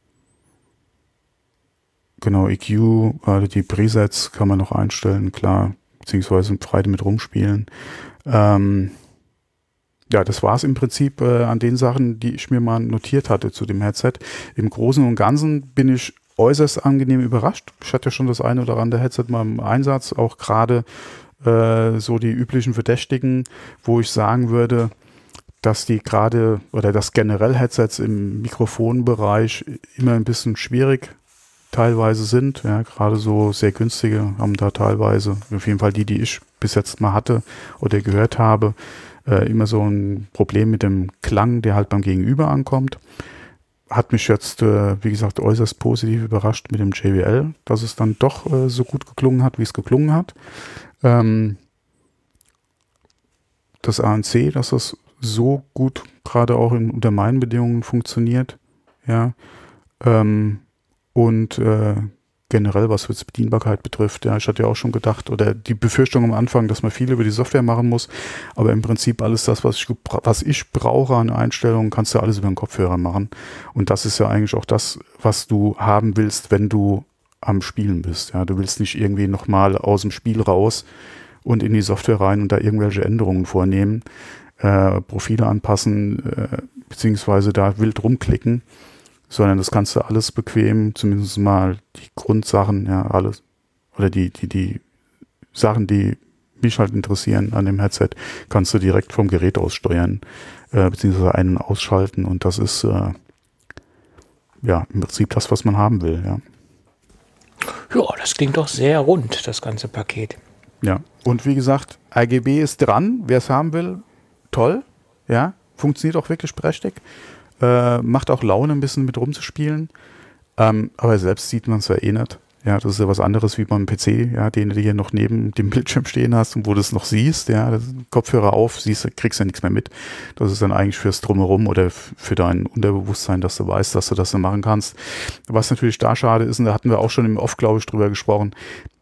Genau, E Q, also die Presets kann man noch einstellen, klar, beziehungsweise frei damit rumspielen. Ähm, ja, das war es im Prinzip äh, an den Sachen, die ich mir mal notiert hatte zu dem Headset. Im Großen und Ganzen bin ich äußerst angenehm überrascht. Ich hatte ja schon das eine oder andere Headset mal im Einsatz, auch gerade äh, so die üblichen Verdächtigen, wo ich sagen würde, dass die gerade oder dass generell Headsets im Mikrofonbereich immer ein bisschen schwierig teilweise sind, ja, gerade so sehr günstige haben da teilweise, auf jeden Fall die, die ich bis jetzt mal hatte oder gehört habe, äh, immer so ein Problem mit dem Klang, der halt beim Gegenüber ankommt. Hat mich jetzt, äh, wie gesagt, äußerst positiv überrascht mit dem J B L, dass es dann doch äh, so gut geklungen hat, wie es geklungen hat. Ähm, das A N C, dass das so gut gerade auch in, unter meinen Bedingungen funktioniert, ja, ähm, und äh, generell, was jetzt Bedienbarkeit betrifft, ja, ich hatte ja auch schon gedacht, oder die Befürchtung am Anfang, dass man viel über die Software machen muss, aber im Prinzip alles das, was ich, was ich brauche an Einstellungen, kannst du alles über den Kopfhörer machen. Und das ist ja eigentlich auch das, was du haben willst, wenn du am Spielen bist. Ja, du willst nicht irgendwie nochmal aus dem Spiel raus und in die Software rein und da irgendwelche Änderungen vornehmen, äh, Profile anpassen, äh, beziehungsweise da wild rumklicken, sondern das kannst du alles bequem, zumindest mal die Grundsachen, ja, alles, oder die, die, die Sachen, die mich halt interessieren an dem Headset, kannst du direkt vom Gerät aus steuern, äh, beziehungsweise einen ausschalten und das ist, äh, ja, im Prinzip das, was man haben will, ja. Ja, das klingt doch sehr rund, das ganze Paket. Ja, und wie gesagt, R G B ist dran, wer es haben will, toll, ja, funktioniert auch wirklich prächtig. Äh, macht auch Laune, ein bisschen mit rumzuspielen. Ähm, aber selbst sieht man es ja eh nicht. Ja, das ist ja was anderes wie beim P C, ja, den du hier noch neben dem Bildschirm stehen hast und wo du es noch siehst, ja, das Kopfhörer auf, siehst, kriegst ja nichts mehr mit. Das ist dann eigentlich fürs Drumherum oder f- für dein Unterbewusstsein, dass du weißt, dass du das so machen kannst. Was natürlich da schade ist, und da hatten wir auch schon im Off, glaube ich, drüber gesprochen,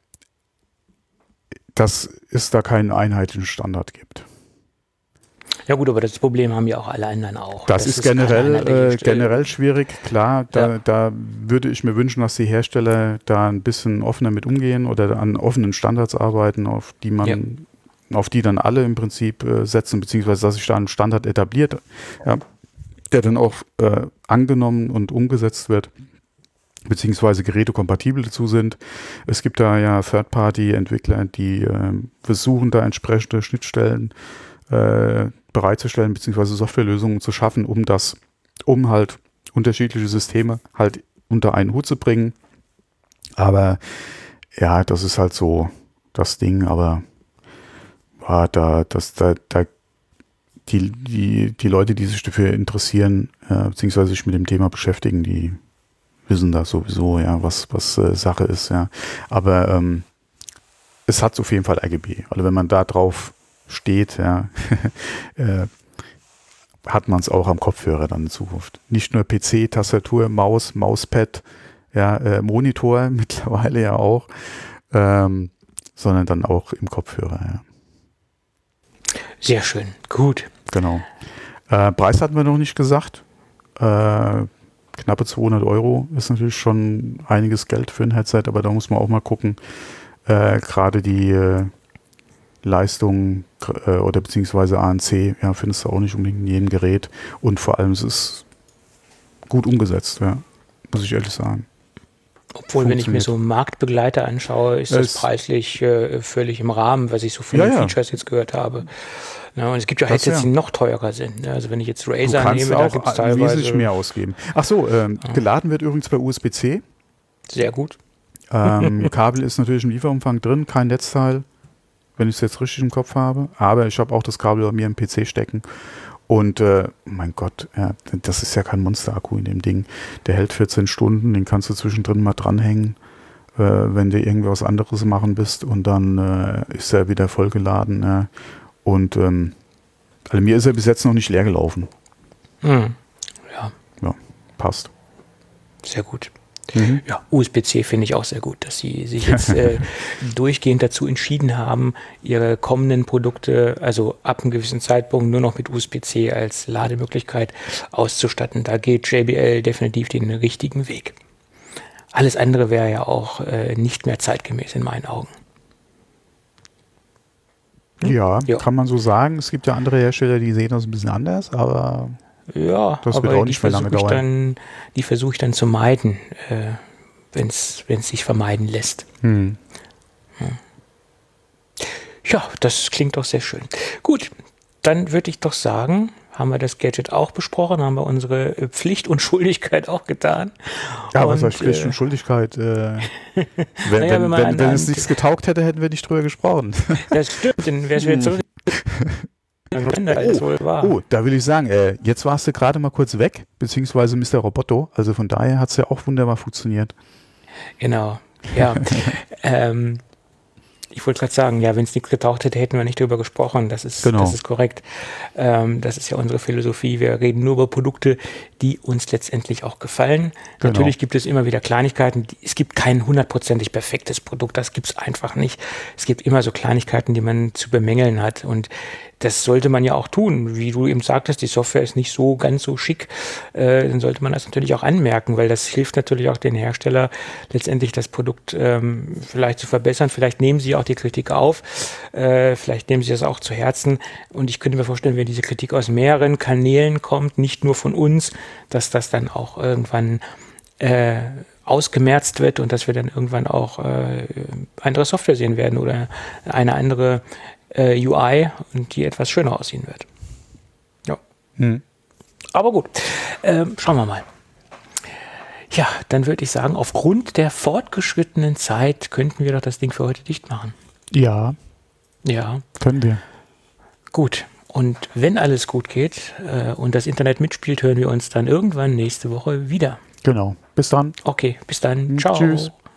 dass es da keinen einheitlichen Standard gibt. Ja gut, aber das Problem haben ja auch alle anderen auch. Das, das ist, ist generell, äh, generell schwierig, klar. Da, ja. da würde ich mir wünschen, dass die Hersteller da ein bisschen offener mit umgehen oder an offenen Standards arbeiten, auf die man, ja. auf die dann alle im Prinzip äh, setzen, beziehungsweise dass sich da ein Standard etabliert, ja, der dann auch äh, angenommen und umgesetzt wird, beziehungsweise Geräte kompatibel dazu sind. Es gibt da ja Third-Party-Entwickler, die äh, versuchen, da entsprechende Schnittstellen äh, bereitzustellen, beziehungsweise Softwarelösungen zu schaffen, um das, um halt unterschiedliche Systeme halt unter einen Hut zu bringen. Aber ja, das ist halt so das Ding, aber ja, da, das, da, da die, die, die Leute, die sich dafür interessieren, äh, beziehungsweise sich mit dem Thema beschäftigen, die wissen das sowieso, ja, was, was äh, Sache ist, ja. Aber ähm, es hat auf jeden Fall R G B. Also wenn man da drauf steht, ja, äh, hat man es auch am Kopfhörer dann in Zukunft. Nicht nur P C, Tastatur, Maus, Mauspad, ja, äh, Monitor mittlerweile ja auch, ähm, sondern dann auch im Kopfhörer, ja. Sehr schön, gut. Genau. Äh, Preis hatten wir noch nicht gesagt. Äh, knappe zweihundert Euro ist natürlich schon einiges Geld für ein Headset, aber da muss man auch mal gucken. Äh, Gerade die äh, Leistung äh, oder beziehungsweise A N C, ja, findest du auch nicht unbedingt in jedem Gerät. Und vor allem es ist gut umgesetzt, ja, muss ich ehrlich sagen. Obwohl, wenn ich mir so Marktbegleiter anschaue, ist das es preislich äh, völlig im Rahmen, was ich so von ja, den ja. Features jetzt gehört habe. Ja, und es gibt ja das, Headsets, ja. die noch teurer sind. Also wenn ich jetzt Razer du kannst nehme, da gibt es teilweise wesentlich mehr ausgeben. Ach so, ähm, ja. geladen wird übrigens bei U S B C. Sehr gut. Ähm, Kabel ist natürlich im Lieferumfang drin, kein Netzteil, wenn ich es jetzt richtig im Kopf habe. Aber ich habe auch das Kabel bei mir im P C stecken. Und äh, mein Gott, ja, das ist ja kein Monster-Akku in dem Ding. Der hält vierzehn Stunden, den kannst du zwischendrin mal dranhängen, äh, wenn du irgendwie was anderes machen bist. Und dann äh, ist er wieder vollgeladen. Ja. Und ähm, also mir ist er bis jetzt noch nicht leer gelaufen. Hm. Ja. Ja, passt. Sehr gut. Mhm. Ja, U S B C finde ich auch sehr gut, dass sie sich jetzt äh, durchgehend dazu entschieden haben, ihre kommenden Produkte, also ab einem gewissen Zeitpunkt, nur noch mit U S B C als Lademöglichkeit auszustatten. Da geht J B L definitiv den richtigen Weg. Alles andere wäre ja auch äh, nicht mehr zeitgemäß in meinen Augen. Hm? Ja, ja, kann man so sagen. Es gibt ja andere Hersteller, die sehen das ein bisschen anders, aber ja, das aber wird auch die nicht mehr lange versuche ich dauern. dann, die versuche ich dann zu meiden, äh, wenn es sich vermeiden lässt. Hm. Hm. Ja, das klingt doch sehr schön. Gut, dann würde ich doch sagen, haben wir das Gadget auch besprochen, haben wir unsere Pflicht und Schuldigkeit auch getan. Ja, und, was heißt Pflicht äh, und Schuldigkeit? Äh, wenn naja, wenn, wenn, wenn, an, wenn es nichts getaugt hätte, hätten wir nicht drüber gesprochen. Das stimmt, dann wäre es wieder zurück. Oh, oh, da will ich sagen, äh, jetzt warst du gerade mal kurz weg, beziehungsweise Mister Roboto, also von daher hat es ja auch wunderbar funktioniert. Genau, ja. ähm, ich wollte gerade sagen, ja, wenn es nichts getaucht hätte, hätten wir nicht darüber gesprochen, das ist, genau. das ist korrekt. Ähm, das ist ja unsere Philosophie, wir reden nur über Produkte, die uns letztendlich auch gefallen. Genau. Natürlich gibt es immer wieder Kleinigkeiten, die, es gibt kein hundertprozentig perfektes Produkt, das gibt es einfach nicht. Es gibt immer so Kleinigkeiten, die man zu bemängeln hat und das sollte man ja auch tun. Wie du eben sagtest, die Software ist nicht so ganz so schick. Äh, dann sollte man das natürlich auch anmerken, weil das hilft natürlich auch den Hersteller letztendlich das Produkt ähm, vielleicht zu verbessern. Vielleicht nehmen sie auch die Kritik auf. Äh, vielleicht nehmen sie das auch zu Herzen. Und ich könnte mir vorstellen, wenn diese Kritik aus mehreren Kanälen kommt, nicht nur von uns, dass das dann auch irgendwann äh, ausgemerzt wird und dass wir dann irgendwann auch äh, andere Software sehen werden oder eine andere U I und die etwas schöner aussehen wird. Ja. Hm. Aber gut, ähm, schauen wir mal. Ja, dann würde ich sagen, aufgrund der fortgeschrittenen Zeit könnten wir doch das Ding für heute dicht machen. Ja. Ja. Können wir. Gut. Und wenn alles gut geht äh, und das Internet mitspielt, hören wir uns dann irgendwann nächste Woche wieder. Genau. Bis dann. Okay, bis dann. Ciao. Tschüss.